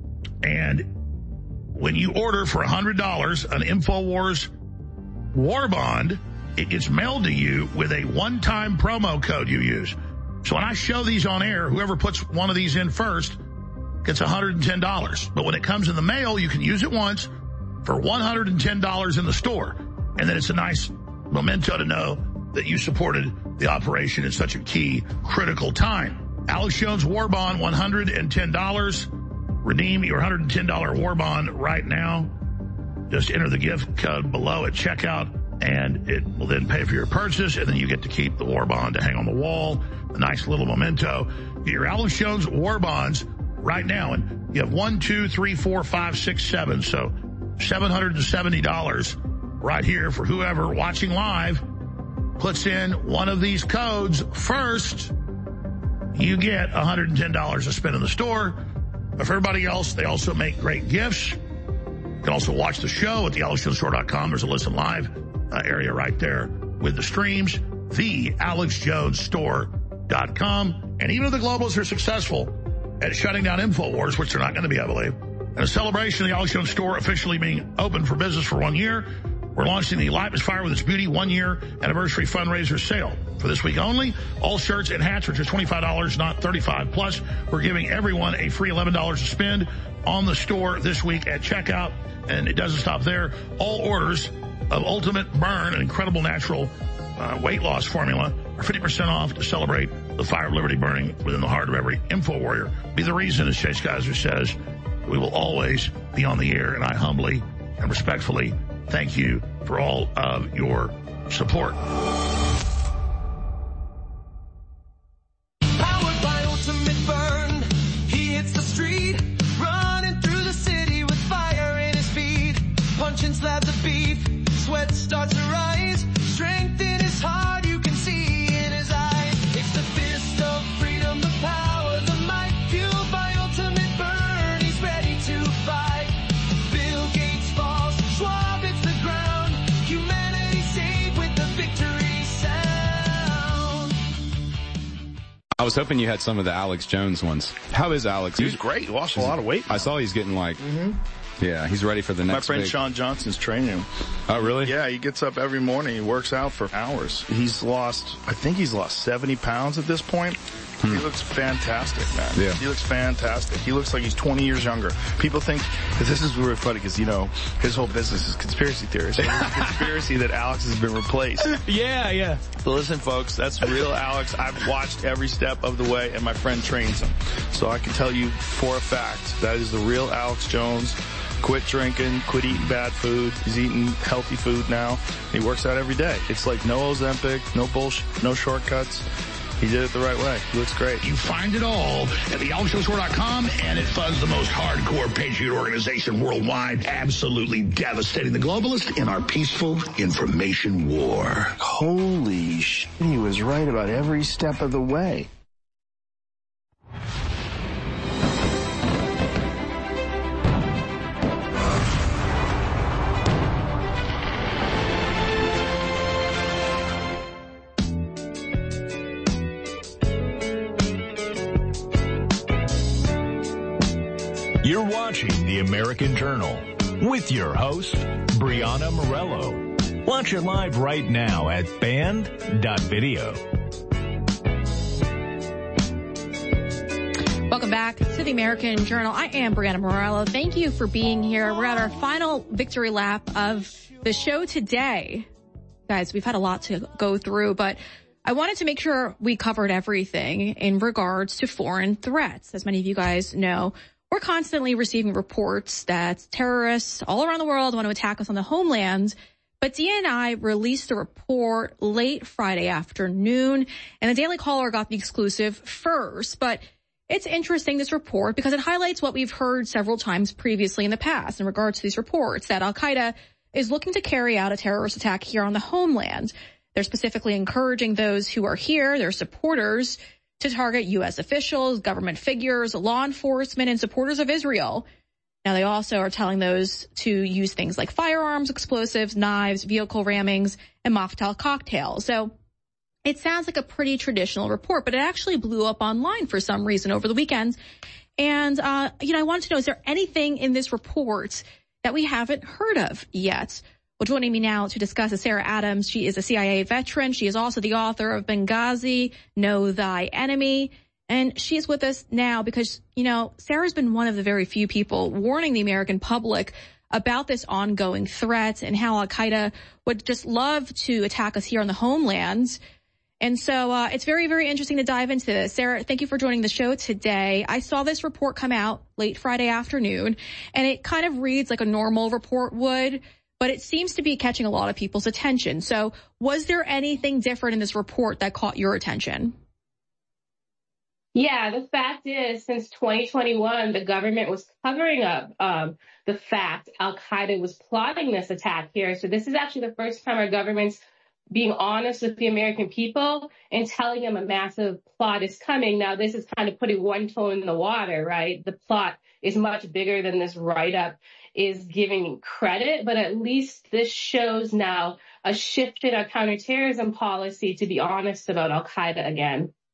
and when you order for one hundred dollars an InfoWars war bond, it gets mailed to you with a one-time promo code you use. So when I show these on air, whoever puts one of these in first gets one hundred ten dollars. But when it comes in the mail, you can use it once for one hundred ten dollars in the store. And then it's a nice memento to know that you supported the operation at such a key, critical time. Alex Jones War Bond, one hundred ten dollars. Redeem your one hundred ten dollars war bond right now. Just enter the gift code below at checkout, and it will then pay for your purchase, and then you get to keep the war bond to hang on the wall. A nice little memento. Get your Alex Jones War Bonds right now, and you have one, two, three, four, five, six, seven. So seven hundred seventy dollars right here for whoever watching live puts in one of these codes first. You get one hundred ten dollars to spend in the store. But for everybody else, they also make great gifts. You can also watch the show at the alex jones store dot com. There's a listen live uh, area right there with the streams. the alex jones store dot com. And even if the globals are successful at shutting down InfoWars, which they're not going to be, I believe. And a celebration of the Alex Jones store officially being open for business for one year. We're launching the Light is Fire with Its Beauty one-year anniversary fundraiser sale. For this week only, all shirts and hats are just twenty-five dollars, not thirty-five dollars. Plus, we're giving everyone a free eleven dollars to spend on the store this week at checkout. And it doesn't stop there. All orders of Ultimate Burn, an incredible natural uh, weight loss formula, are fifty percent off to celebrate the fire of liberty burning within the heart of every info warrior. Be the reason, as Chase Geiser says, we will always be on the air. And I humbly and respectfully thank you for all of your support. Powered by Ultimate Burn, he hits the street, running through the city with fire in his feet, punching slabs of beef, sweat starts to rise, strength in his heart you can see in his eyes. It's the fist of freedom, the power, the might, fueled by Ultimate Burn. He's ready to fight. Bill Gates falls, Schwab hits the ground, humanity saved with the victory sound. I was hoping you had some of the Alex Jones ones. How is Alex? He's great. He lost a lot of weight. I saw he's getting like, mm-hmm. yeah, he's ready for the next My friend big... Sean Johnson's training him. Oh, really? Yeah, he gets up every morning. He works out for hours. He's lost, I think he's lost seventy pounds at this point. Hmm. He looks fantastic, man. Yeah. He looks fantastic. He looks like he's twenty years younger. People think, because this is really funny, because, you know, his whole business is conspiracy theories. So there's a conspiracy that Alex has been replaced. Yeah, yeah. So listen, folks, that's real Alex. I've watched every step of the way, and my friend trains him. So I can tell you for a fact, that is the real Alex Jones. Quit drinking, quit eating bad food. He's eating healthy food now. He works out every day. It's like no Ozempic, no bullshit, no shortcuts. He did it the right way. He looks great. You find it all at the alex jones store dot com, and it funds the most hardcore patriot organization worldwide, absolutely devastating the globalists in our peaceful information war. Holy shit, he was right about every step of the way. You're watching The American Journal with your host, Brianna Morello. Watch it live right now at band dot video. Welcome back to the American Journal. I am Brianna Morello. Thank you for being here. We're at our final victory lap of the show today. Guys, we've had a lot to go through, but I wanted to make sure we covered everything in regards to foreign threats. As many of you guys know, we're constantly receiving reports that terrorists all around the world want to attack us on the homeland. But D N I released a report late Friday afternoon, and the Daily Caller got the exclusive first. But it's interesting, this report, because it highlights what we've heard several times previously in the past in regards to these reports, that Al-Qaeda is looking to carry out a terrorist attack here on the homeland. They're specifically encouraging those who are here, their supporters, to target U S officials, government figures, law enforcement, and supporters of Israel. Now, they also are telling those to use things like firearms, explosives, knives, vehicle rammings, and Molotov cocktails. So it sounds like a pretty traditional report, but it actually blew up online for some reason over the weekend. And, uh, you know, I wanted to know, is there anything in this report that we haven't heard of yet? Well, joining me now to discuss is Sarah Adams. She is a C I A veteran. She is also the author of Benghazi, Know Thy Enemy. And she is with us now because, you know, Sarah's been one of the very few people warning the American public about this ongoing threat and how Al-Qaeda would just love to attack us here on the homeland. And so uh, it's very, very interesting to dive into this. Sarah, thank you for joining the show today. I saw this report come out late Friday afternoon, and it kind of reads like a normal report would, but it seems to be catching a lot of people's attention. So was there anything different in this report that caught your attention? Yeah, the fact is, since twenty twenty-one, the government was covering up um, the fact Al-Qaeda was plotting this attack here. So this is actually the first time our government's being honest with the American people and telling them a massive plot is coming. Now, this is kind of putting one toe in the water, right? The plot is much bigger than this write-up is giving credit, but at least this shows now a shift in our counterterrorism policy to be honest about Al-Qaeda again.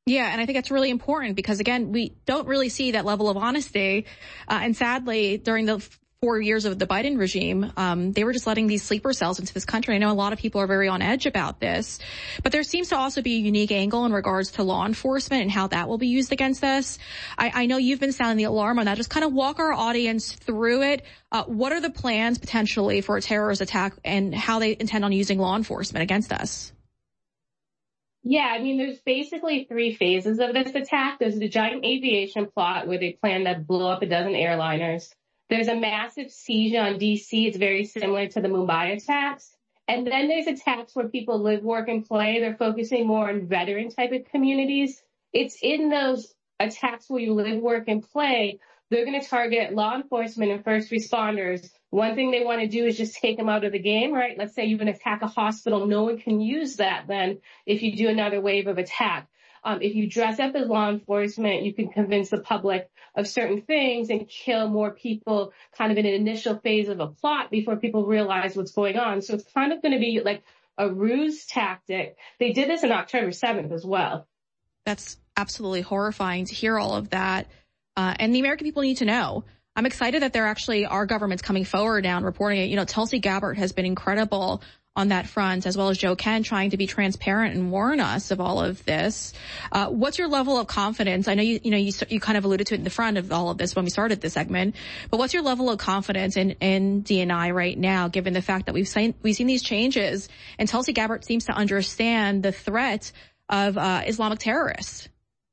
Yeah, and I think that's really important because, again, we don't really see that level of honesty. Uh, and sadly, during the four years of the Biden regime, um, they were just letting these sleeper cells into this country. I know a lot of people are very on edge about this, but there seems to also be a unique angle in regards to law enforcement and how that will be used against us. I, I know you've been sounding the alarm on that. Just kind of walk our audience through it. Uh, what are the plans potentially for a terrorist attack and how they intend on using law enforcement against us? Yeah, I mean, there's basically three phases of this attack. There's the giant aviation plot where they plan to blow up a dozen airliners. There's a massive siege on D C. It's very similar to the Mumbai attacks. And then there's attacks where people live, work, and play. They're focusing more on veteran type of communities. It's in those attacks where you live, work, and play. They're going to target law enforcement and first responders. One thing they want to do is just take them out of the game, right? Let's say you're going to attack a hospital. No one can use that then if you do another wave of attack. Um, if you dress up as law enforcement, you can convince the public of certain things and kill more people kind of in an initial phase of a plot before people realize what's going on. So it's kind of going to be like a ruse tactic. They did this on October seventh as well. That's absolutely horrifying to hear all of that. Uh, and the American people need to know. I'm excited that there actually are governments coming forward now and reporting it. You know, Tulsi Gabbard has been incredible on that front, as well as Joe Kent, trying to be transparent and warn us of all of this. Uh, what's your level of confidence? I know you, you know, you, you kind of alluded to it in the front of all of this when we started this segment, but what's your level of confidence in, in D N I right now, given the fact that we've seen, we've seen these changes and Tulsi Gabbard seems to understand the threat of, uh, Islamic terrorists?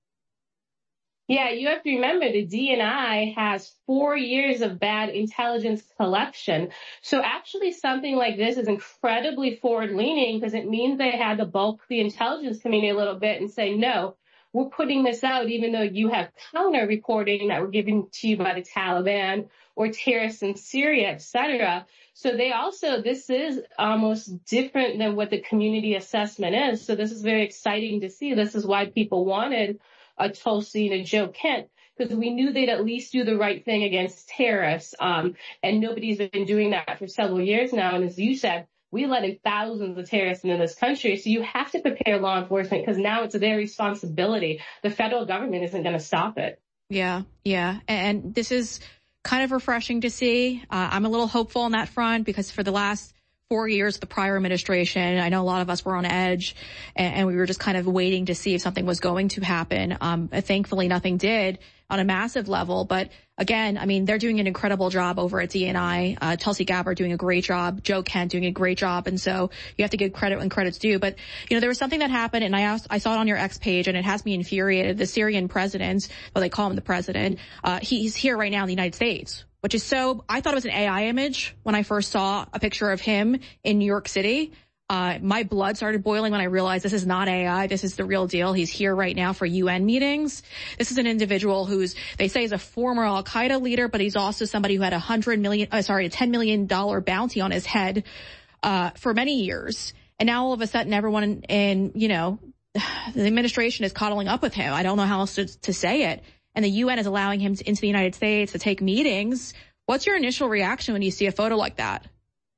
Yeah, you have to remember the D N I has four years of bad intelligence collection. So actually something like this is incredibly forward-leaning because it means they had to bulk the intelligence community a little bit and say, no, we're putting this out even though you have counter-reporting that were given to you by the Taliban or terrorists in Syria, et cetera. So they also, this is almost different than what the community assessment is. So this is very exciting to see. This is why people wanted a Tulsi and a Joe Kent, because we knew they'd at least do the right thing against terrorists. Um, and nobody's been doing that for several years now. And as you said, we let in thousands of terrorists into this country. So you have to prepare law enforcement because now it's their responsibility. The federal government isn't going to stop it. Yeah, yeah. And this is kind of refreshing to see. Uh, I'm a little hopeful on that front because for the last four years, the prior administration, I know a lot of us were on edge and, and we were just kind of waiting to see if something was going to happen. Um, thankfully, nothing did on a massive level. But again, I mean, they're doing an incredible job over at D N I. Uh, Tulsi Gabbard doing a great job. Joe Kent doing a great job. And so you have to give credit when credit's due. But, you know, there was something that happened and I asked, I saw it on your X page and it has me infuriated. The Syrian president, well, they call him the president. Uh, he's here right now in the United States, which is so, I thought it was an A I image when I first saw a picture of him in New York City. Uh, my blood started boiling when I realized this is not A I. This is the real deal. He's here right now for U N meetings. This is an individual who's, they say is a former Al-Qaeda leader, but he's also somebody who had a hundred million, uh, sorry, a ten million dollars bounty on his head, uh, for many years. And now all of a sudden everyone in, in you know, the administration is coddling up with him. I don't know how else to, to say it. And the U N is allowing him to, into the United States to take meetings. What's your initial reaction when you see a photo like that?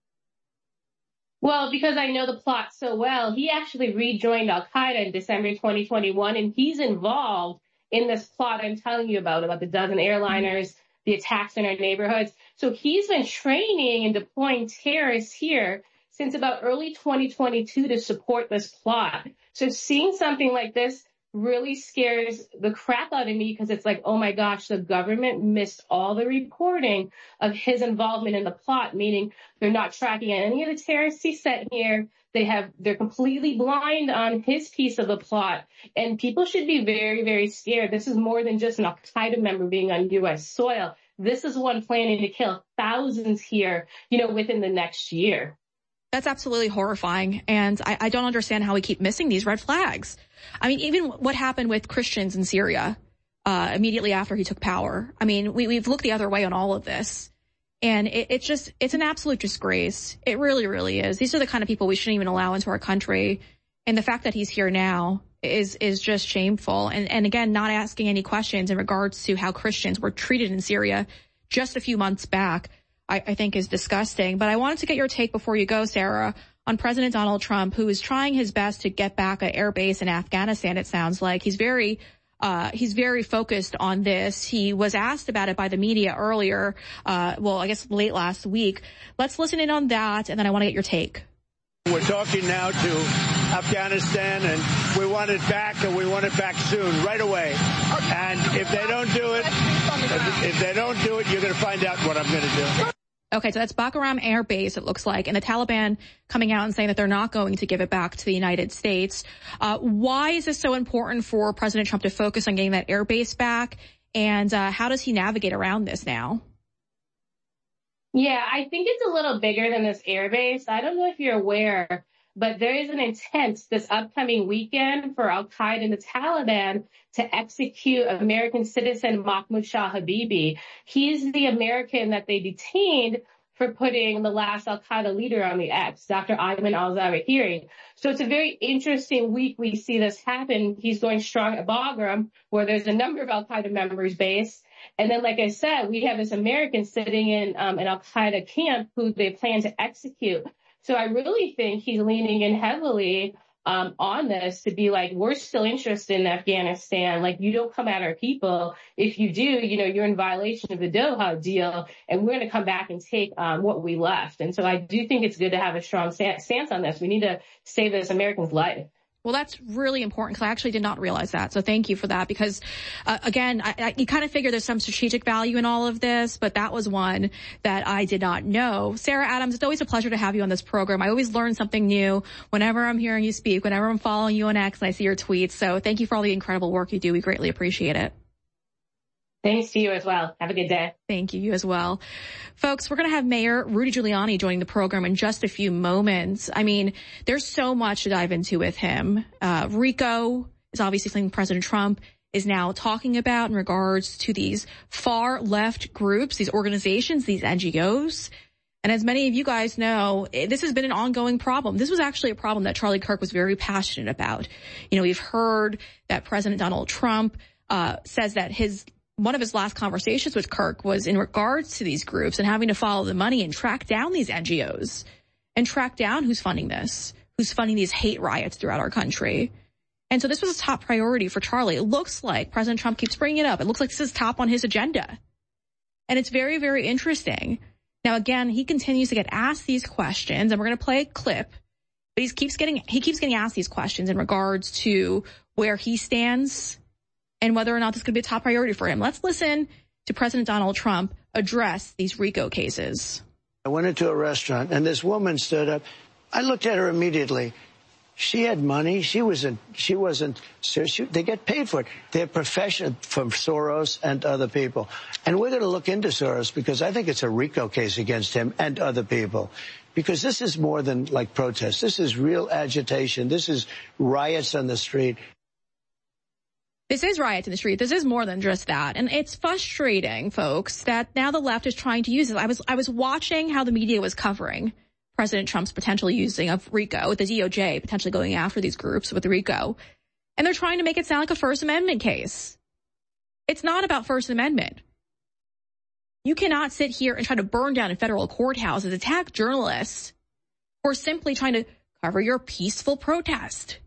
Well, because I know the plot so well, he actually rejoined Al-Qaeda in December twenty twenty-one, and he's involved in this plot I'm telling you about, about the dozen airliners, the attacks in our neighborhoods. So he's been training and deploying terrorists here since about early twenty twenty-two to support this plot. So seeing something like this really scares the crap out of me because it's like, oh my gosh, the government missed all the reporting of his involvement in the plot, meaning they're not tracking any of the terrorists he sent here. They have, they're completely blind on his piece of the plot. And people should be very, very scared. This is more than just an Al-Qaeda member being on U S soil. This is one planning to kill thousands here, you know, within the next year. That's absolutely horrifying. And I, I don't understand how we keep missing these red flags. I mean, even what happened with Christians in Syria, uh, immediately after he took power. I mean, we, we've looked the other way on all of this. And it, it's just, it's an absolute disgrace. It really, really is. These are the kind of people we shouldn't even allow into our country. And the fact that he's here now is, is just shameful. And, and again, not asking any questions in regards to how Christians were treated in Syria just a few months back, I, I think is disgusting. But I wanted to get your take before you go, Sarah, on President Donald Trump, who is trying his best to get back an air base in Afghanistan, it sounds like. He's very Uh, he's very focused on this. He was asked about it by the media earlier, uh, well, I guess late last week. Let's listen in on that, and then I want to get your take. We're talking now to Afghanistan, and we want it back, and we want it back soon, right away. And if they don't do it, if, if they don't do it, you're going to find out what I'm going to do. Okay, so that's Bagram Air Base, it looks like, and the Taliban coming out and saying that they're not going to give it back to the United States. Uh, why is this so important for President Trump to focus on getting that air base back? And uh, how does he navigate around this now? Yeah, I think it's a little bigger than this air base. I don't know if you're aware, but there is an intent this upcoming weekend for al-Qaeda and the Taliban to execute American citizen Mahmoud Shah Habibi. He's the American that they detained for putting the last al-Qaeda leader on the X, Doctor Ayman al-Zawahiri. So it's a very interesting week we see this happen. He's going strong at Bagram, where there's a number of al-Qaeda members based. And then, like I said, we have this American sitting in um, an al-Qaeda camp who they plan to execute. So I really think he's leaning in heavily um, on this to be like, we're still interested in Afghanistan. Like, you don't come at our people. If you do, you know, you're in violation of the Doha deal, and we're going to come back and take um, what we left. And so I do think it's good to have a strong stance on this. We need to save this American's life. Well, that's really important, because I actually did not realize that. So thank you for that, because, uh, again, I, I, you kind of figure there's some strategic value in all of this, but that was one that I did not know. Sarah Adams, it's always a pleasure to have you on this program. I always learn something new whenever I'm hearing you speak, whenever I'm following you on X and I see your tweets. So thank you for all the incredible work you do. We greatly appreciate it. Thanks to you as well. Have a good day. Thank you. You as well. Folks, we're going to have Mayor Rudy Giuliani joining the program in just a few moments. I mean, there's so much to dive into with him. Uh, RICO is obviously something President Trump is now talking about in regards to these far left groups, these organizations, these N G Os. And as many of you guys know, this has been an ongoing problem. This was actually a problem that Charlie Kirk was very passionate about. You know, we've heard that President Donald Trump uh, says that his one of his last conversations with Kirk was in regards to these groups and having to follow the money and track down these N G Os and track down who's funding this, who's funding these hate riots throughout our country. And so this was a top priority for Charlie. It looks like President Trump keeps bringing it up. It looks like this is top on his agenda. And it's very, very interesting. Now, again, he continues to get asked these questions, and we're going to play a clip, but he keeps getting, he keeps getting asked these questions in regards to where he stands and whether or not this could be a top priority for him. Let's listen to President Donald Trump address these RICO cases. I went into a restaurant, and this woman stood up. I looked at her immediately. She had money. She wasn't, she wasn't, she, they get paid for it. They're professional from Soros and other people. And we're going to look into Soros, because I think it's a RICO case against him and other people. Because this is more than like protests. This is real agitation. This is riots on the street. This is riots in the street. This is more than just that. And it's frustrating, folks, that now the left is trying to use it. I was, I was watching how the media was covering President Trump's potential using of RICO, the D O J potentially going after these groups with RICO. And they're trying to make it sound like a First Amendment case. It's not about First Amendment. You cannot sit here and try to burn down in federal courthouses, attack journalists, or simply trying to cover your peaceful protest.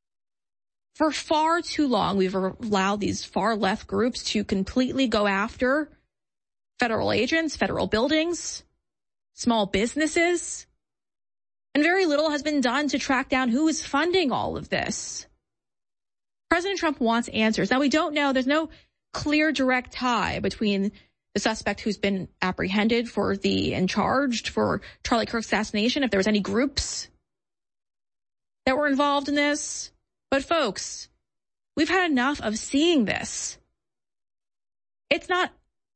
For far too long, we've allowed these far left groups to completely go after federal agents, federal buildings, small businesses, and very little has been done to track down who is funding all of this. President Trump wants answers. Now, we don't know. There's no clear, direct tie between the suspect who's been apprehended for the and charged for Charlie Kirk's assassination, if there was any groups that were involved in this. But folks, we've had enough of seeing this. It's not,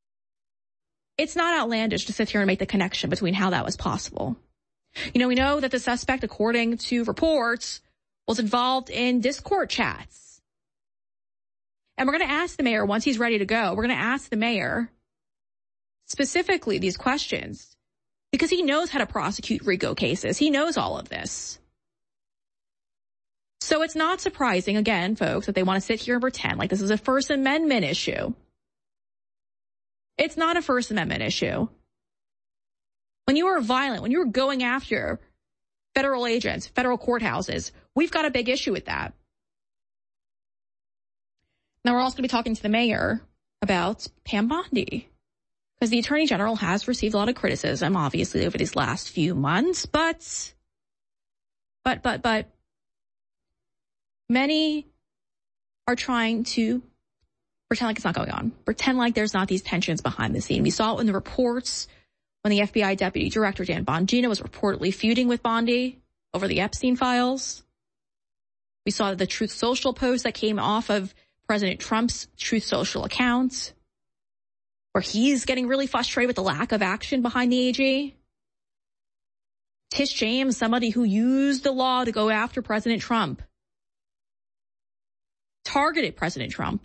it's not outlandish to sit here and make the connection between how that was possible. You know, we know that the suspect, according to reports, was involved in Discord chats. And we're going to ask the mayor, once he's ready to go, we're going to ask the mayor specifically these questions, because he knows how to prosecute RICO cases. He knows all of this. So it's not surprising, again, folks, that they want to sit here and pretend like this is a First Amendment issue. It's not a First Amendment issue. When you are violent, when you're going after federal agents, federal courthouses. We've got a big issue with that. Now, we're also going to be talking to the mayor about Pam Bondi, because the Attorney General has received a lot of criticism, obviously, over these last few months. But, but, but, but, many are trying to pretend like it's not going on, pretend like there's not these tensions behind the scene. We saw it in the reports when the F B I Deputy Director Dan Bongino was reportedly feuding with Bondi over the Epstein files. We saw the Truth Social post that came off of President Trump's Truth Social account, where he's getting really frustrated with the lack of action behind the A G. Tish James, somebody who used the law to go after President Trump, targeted President Trump.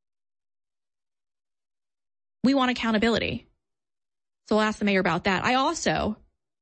We want accountability. So I'll ask the mayor about that. I also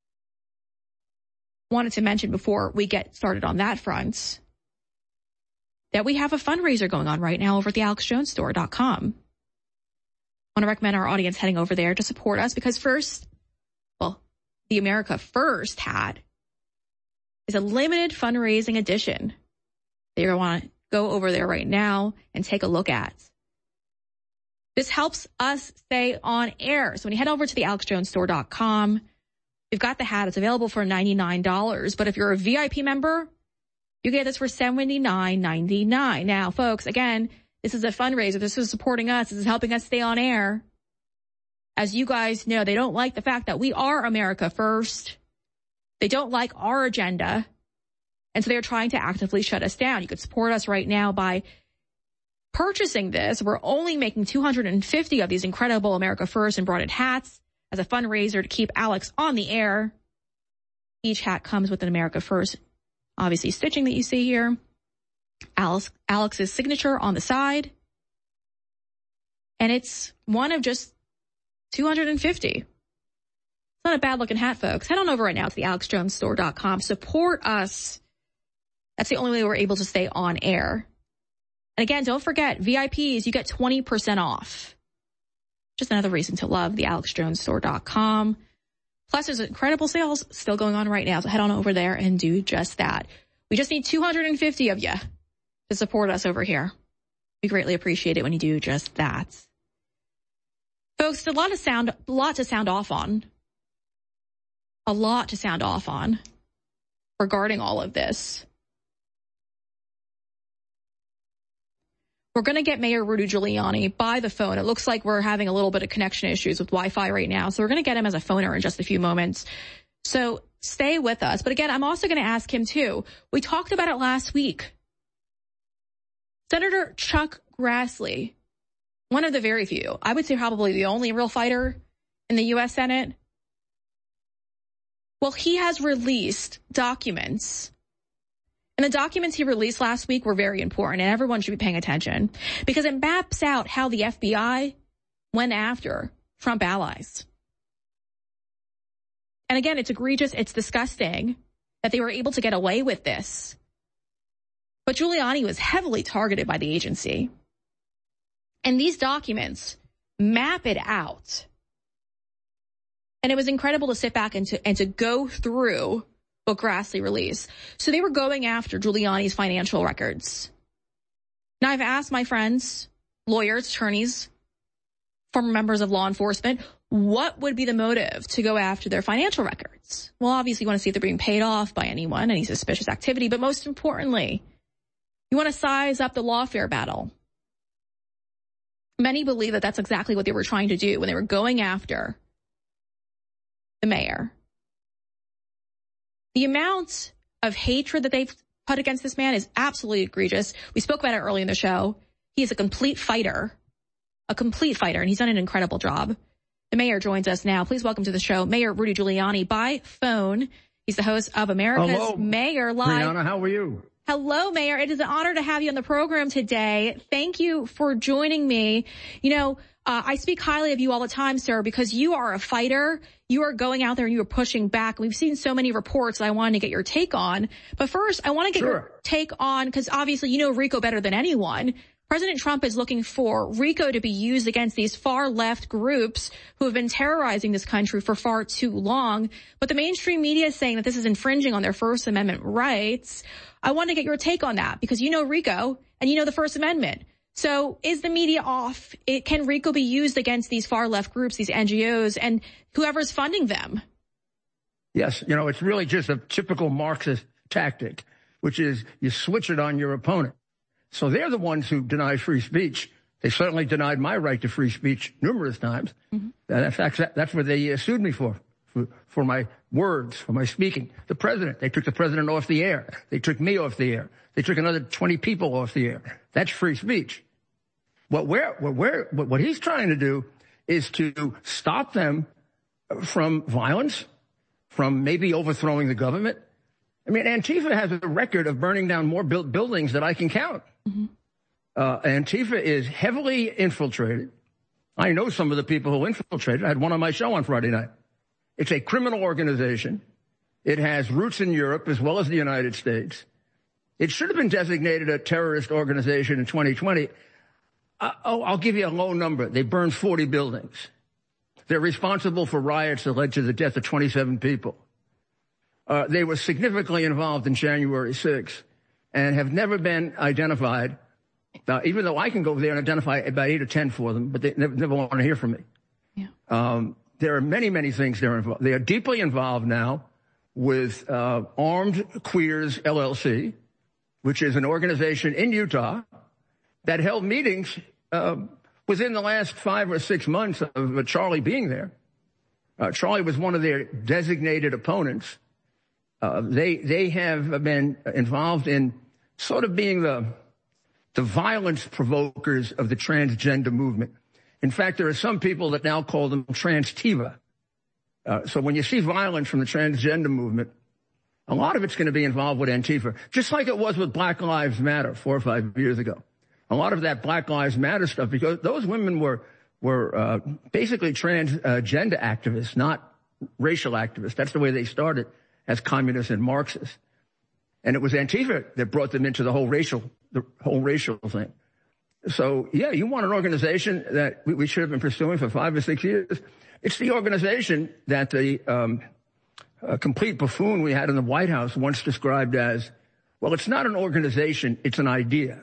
wanted to mention before we get started on that front that we have a fundraiser going on right now over at the alex jones store dot com. I want to recommend our audience heading over there to support us because first, well, the America First hat is a limited fundraising edition that you're going to want to go over there right now and take a look at. This helps us stay on air. So when you head over to the alex jones store dot com, we've got the hat. It's available for ninety-nine dollars. But if you're a V I P member, you get this for seventy-nine ninety-nine. Now, folks, again, this is a fundraiser. This is supporting us. This is helping us stay on air. As you guys know, they don't like the fact that we are America First. They don't like our agenda. And so they're trying to actively shut us down. You could support us right now by purchasing this. We're only making two hundred fifty of these incredible America First embroidered hats as a fundraiser to keep Alex on the air. Each hat comes with an America First, obviously, stitching that you see here. Alex, Alex's signature on the side. And it's one of just two hundred fifty. It's not a bad looking hat, folks. Head on over right now to the alex jones store dot com. Support us. That's the only way we're able to stay on air. And again, don't forget, V I Ps, you get twenty percent off. Just another reason to love the alex jones store dot com. Plus, there's incredible sales still going on right now. So head on over there and do just that. We just need two hundred fifty of you to support us over here. We greatly appreciate it when you do just that. Folks, a lot of sound, a lot to sound off on. A lot to sound off on regarding all of this. We're going to get Mayor Rudy Giuliani by the phone. It looks like we're having a little bit of connection issues with Wi-Fi right now. So we're going to get him as a phoner in just a few moments. So stay with us. But again, I'm also going to ask him too. We talked about it last week. Senator Chuck Grassley, one of the very few, I would say probably the only real fighter in the U S Senate. Well, he has released documents. And the documents he released last week were very important, and everyone should be paying attention because it maps out how the F B I went after Trump allies. And again, it's egregious. It's disgusting that they were able to get away with this. But Giuliani was heavily targeted by the agency. And these documents map it out. And it was incredible to sit back and to, and to go through what Grassley released. So they were going after Giuliani's financial records. Now, I've asked my friends, lawyers, attorneys, former members of law enforcement, what would be the motive to go after their financial records? Well, obviously, you want to see if they're being paid off by anyone, any suspicious activity. But most importantly, you want to size up the lawfare battle. Many believe that that's exactly what they were trying to do when they were going after the mayor. The amount of hatred that they've put against this man is absolutely egregious. We spoke about it early in the show. He is a complete fighter, a complete fighter, and he's done an incredible job. The mayor joins us now. Please welcome to the show, Mayor Rudy Giuliani by phone. He's the host of America's Hello. Mayor Live. Brianna, how are you? Hello, Mayor. It is an honor to have you on the program today. Thank you for joining me. You know, uh, I speak highly of you all the time, sir, because you are a fighter. You are going out there and you are pushing back. We've seen so many reports that I wanted to get your take on. But first, I want to get sure. your take on, because obviously you know RICO better than anyone. President Trump is looking for RICO to be used against these far left groups who have been terrorizing this country for far too long. But the mainstream media is saying that this is infringing on their First Amendment rights. I want to get your take on that because you know RICO and you know the First Amendment. So is the media off? It, can RICO be used against these far left groups, these N G Os, and whoever's funding them? Yes. You know, it's really just a typical Marxist tactic, which is you switch it on your opponent. So they're the ones who deny free speech. They certainly denied my right to free speech numerous times. Mm-hmm. And in fact, that, that's what they uh, sued me for, for, for my words, for my speaking. The president, they took the president off the air. They took me off the air. They took another twenty people off the air. That's free speech. What we're, what we're, what he's trying to do is to stop them from violence, from maybe overthrowing the government. I mean, Antifa has a record of burning down more built buildings than I can count. Mm-hmm. Uh, Antifa is heavily infiltrated. I know some of the people who infiltrated. I had one on my show on Friday night. It's a criminal organization. It has roots in Europe as well as the United States. It should have been designated a terrorist organization in twenty twenty. Uh, oh, I'll give you a low number. They burned forty buildings. They're responsible for riots that led to the death of twenty-seven people. Uh, they were significantly involved in January sixth and have never been identified, uh, even though I can go over there and identify about eight or ten for them, but they never, never want to hear from me. Yeah. Um, there are many, many things they're involved. They are deeply involved now with uh, Armed Queers L L C, which is an organization in Utah that held meetings uh, within the last five or six months of uh, Charlie being there. Uh, Charlie was one of their designated opponents. Uh, they they have been involved in sort of being the the violence provokers of the transgender movement. In fact, there are some people that now call them trans-tiva. Uh, so when you see violence from the transgender movement, a lot of it's going to be involved with Antifa, just like it was with Black Lives Matter four or five years ago. A lot of that Black Lives Matter stuff, because those women were were uh, basically transgender uh, activists, not racial activists. That's the way they started, as communists and Marxists. And it was Antifa that brought them into the whole racial, the whole racial thing. So, yeah, you want an organization that we, we should have been pursuing for five or six years. It's the organization that the um, uh, complete buffoon we had in the White House once described as, well, it's not an organization, it's an idea.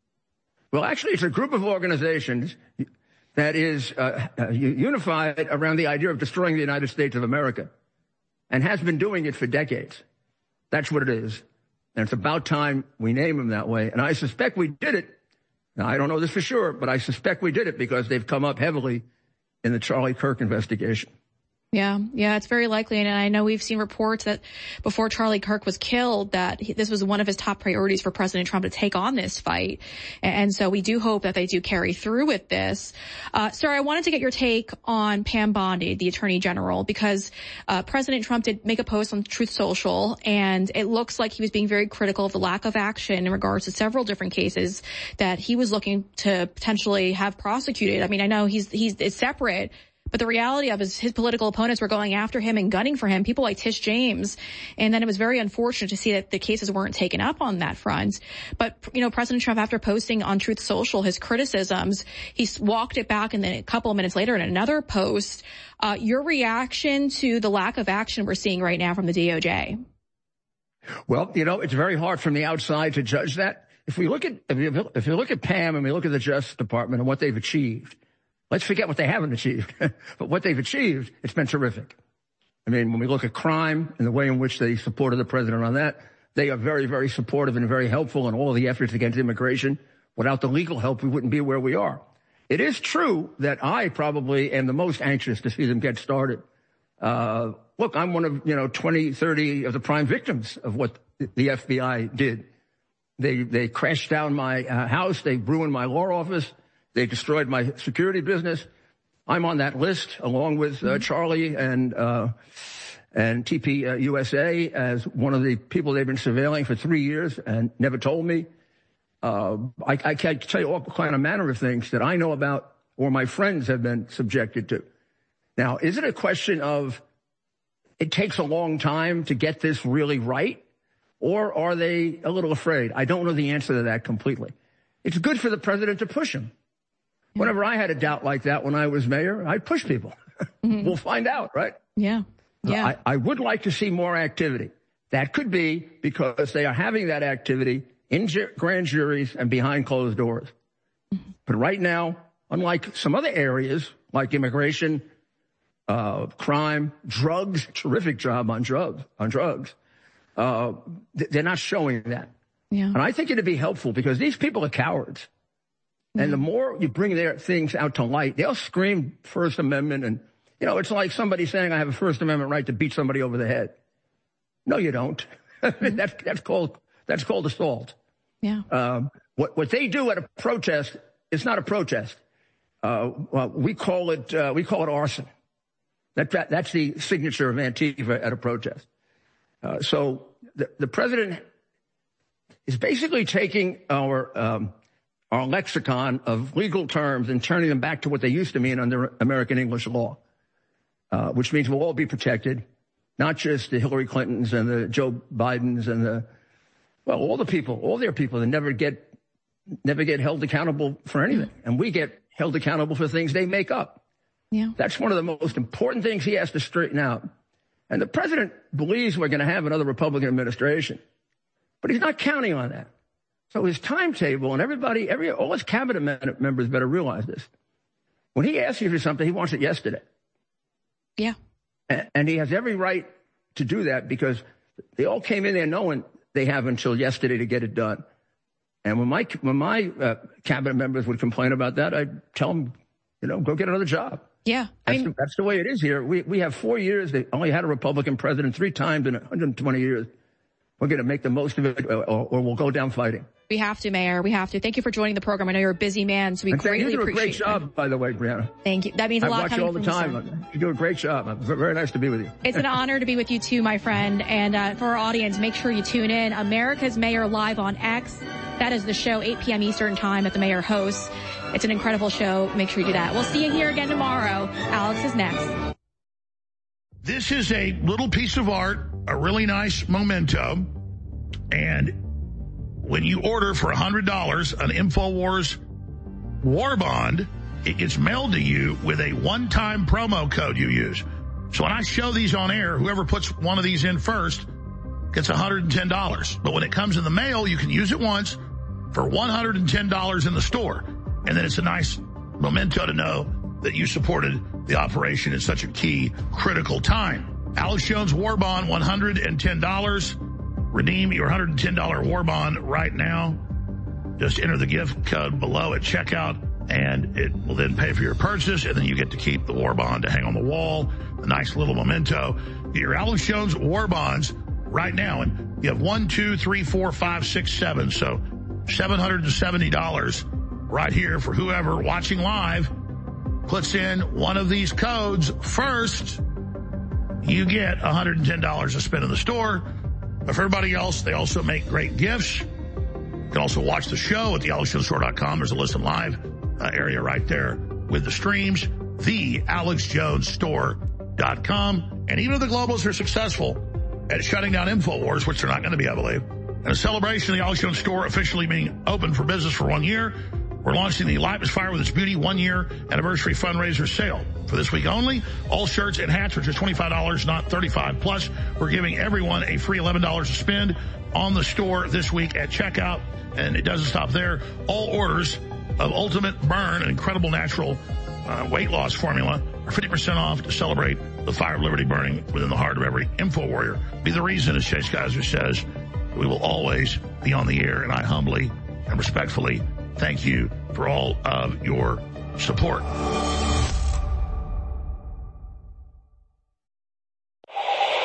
Well, actually, it's a group of organizations that is uh, uh, unified around the idea of destroying the United States of America and has been doing it for decades. That's what it is. And it's about time we name them that way. And I suspect we did it. Now, I don't know this for sure, but I suspect we did it because they've come up heavily in the Charlie Kirk investigation. Yeah, yeah, it's very likely. And I know we've seen reports that before Charlie Kirk was killed, that he, this was one of his top priorities for President Trump to take on this fight. And so we do hope that they do carry through with this. Uh, sir, I wanted to get your take on Pam Bondi, the Attorney General, because uh, President Trump did make a post on Truth Social, and it looks like he was being very critical of the lack of action in regards to several different cases that he was looking to potentially have prosecuted. I mean, I know he's he's it's separate, but the reality of his, his political opponents were going after him and gunning for him, people like Tish James. And then it was very unfortunate to see that the cases weren't taken up on that front. But, you know, President Trump, after posting on Truth Social his criticisms, he walked it back, and then a couple of minutes later in another post, uh, your reaction to the lack of action we're seeing right now from the D O J? Well, you know, it's very hard from the outside to judge that. If we look at, if you, if you look at Pam and we look at the Justice Department and what they've achieved, let's forget what they haven't achieved. But what they've achieved, it's been terrific. I mean, when we look at crime and the way in which they supported the president on that, they are very, very supportive and very helpful in all of the efforts against immigration. Without the legal help, we wouldn't be where we are. It is true that I probably am the most anxious to see them get started. Uh, look, I'm one of, you know, twenty, thirty of the prime victims of what the F B I did. They, they crashed down my uh, house. They ruined my law office. They destroyed my security business. I'm on that list along with uh, Charlie and uh, and T P uh, U S A as one of the people they've been surveilling for three years and never told me. Uh, I, I can tell you all kind of manner of things that I know about or my friends have been subjected to. Now, is it a question of it takes a long time to get this really right, or are they a little afraid? I don't know the answer to that completely. it's good for the president to push him. Yeah. Whenever I had a doubt like that when I was mayor, I'd push people. Mm-hmm. We'll find out, right? Yeah. Yeah. I, I would like to see more activity. That could be because they are having that activity in ju- grand juries and behind closed doors. Mm-hmm. But right now, unlike some other areas like immigration, uh, crime, drugs, terrific job on drugs, on drugs, uh, they're not showing that. Yeah. And I think it'd be helpful because these people are cowards. Yeah. And the more you bring their things out to light, they'll scream First Amendment. And, you know, it's like somebody saying I have a First Amendment right to beat somebody over the head. No, you don't. Mm-hmm. that's, that's called, that's called assault. Yeah. Um, what, what they do at a protest, it's not a protest. Uh, well, we call it, uh, we call it arson. That, that, that's the signature of Antifa at a protest. Uh, so the, the president is basically taking our, um, our lexicon of legal terms and turning them back to what they used to mean under American English law, uh, which means we'll all be protected. Not just the Hillary Clintons and the Joe Bidens and the, well, all the people, all their people that never get, never get held accountable for anything. And we get held accountable for things they make up. Yeah. That's one of the most important things he has to straighten out. And the president believes we're going to have another Republican administration, but he's not counting on that. So his timetable and everybody, every, all his cabinet members better realize this. When he asks you for something, he wants it yesterday. Yeah. And he has every right to do that because they all came in there knowing they have until yesterday to get it done. And when my when my uh, cabinet members would complain about that, I'd tell them, you know, go get another job. Yeah. I That's, mean, the, that's the way it is here. We we have four years. They only had a Republican president three times in one hundred twenty years. We're going to make the most of it or, or we'll go down fighting. We have to, Mayor. We have to. Thank you for joining the program. I know you're a busy man, so we and greatly you do a appreciate it. great job, by the way, Brianna. Thank you. That means a I lot watch coming you all the from time. you, sir. You do a great job. Very nice to be with you. It's an honor to be with you too, my friend. And uh, for our audience, make sure you tune in. America's Mayor Live on X. That is the show, eight p.m. Eastern Time that the mayor hosts. It's an incredible show. Make sure you do that. We'll see you here again tomorrow. Alex is next. This is a little piece of art, a really nice memento. And when you order for one hundred dollars an InfoWars war bond, it gets mailed to you with a one-time promo code you use. So when I show these on air, whoever puts one of these in first gets one hundred ten dollars. But when it comes in the mail, you can use it once for one hundred ten dollars in the store. And then it's a nice memento to know that you supported the operation in such a key, critical time. Alex Jones War Bond, one hundred ten dollars. Redeem your one hundred ten dollars war bond right now. Just enter the gift code below at checkout, and it will then pay for your purchase, and then you get to keep the war bond to hang on the wall. A nice little memento. Get your Alex Jones war bonds right now, and you have one, two, three, four, five, six, seven. So seven hundred seventy dollars right here for whoever watching live puts in one of these codes first. You get one hundred ten dollars to spend in the store. But for everybody else, they also make great gifts. You can also watch the show at the alex jones store dot com. There's a listen live uh, area right there with the streams. the alex jones store dot com. And even if the globals are successful at shutting down InfoWars, which they're not going to be, I believe, and a celebration of the Alex Jones Store officially being open for business for one year, we're launching the Light is Fire with Its Beauty one-year anniversary fundraiser sale. For this week only, all shirts and hats are just twenty-five dollars, not thirty-five dollars. Plus, we're giving everyone a free eleven dollars to spend on the store this week at checkout. And it doesn't stop there. All orders of Ultimate Burn, an incredible natural uh, weight loss formula, are fifty percent off to celebrate the fire of liberty burning within the heart of every info warrior. Be the reason, as Chase Geiser says, we will always be on the air. And I humbly and respectfully thank you for all of your support.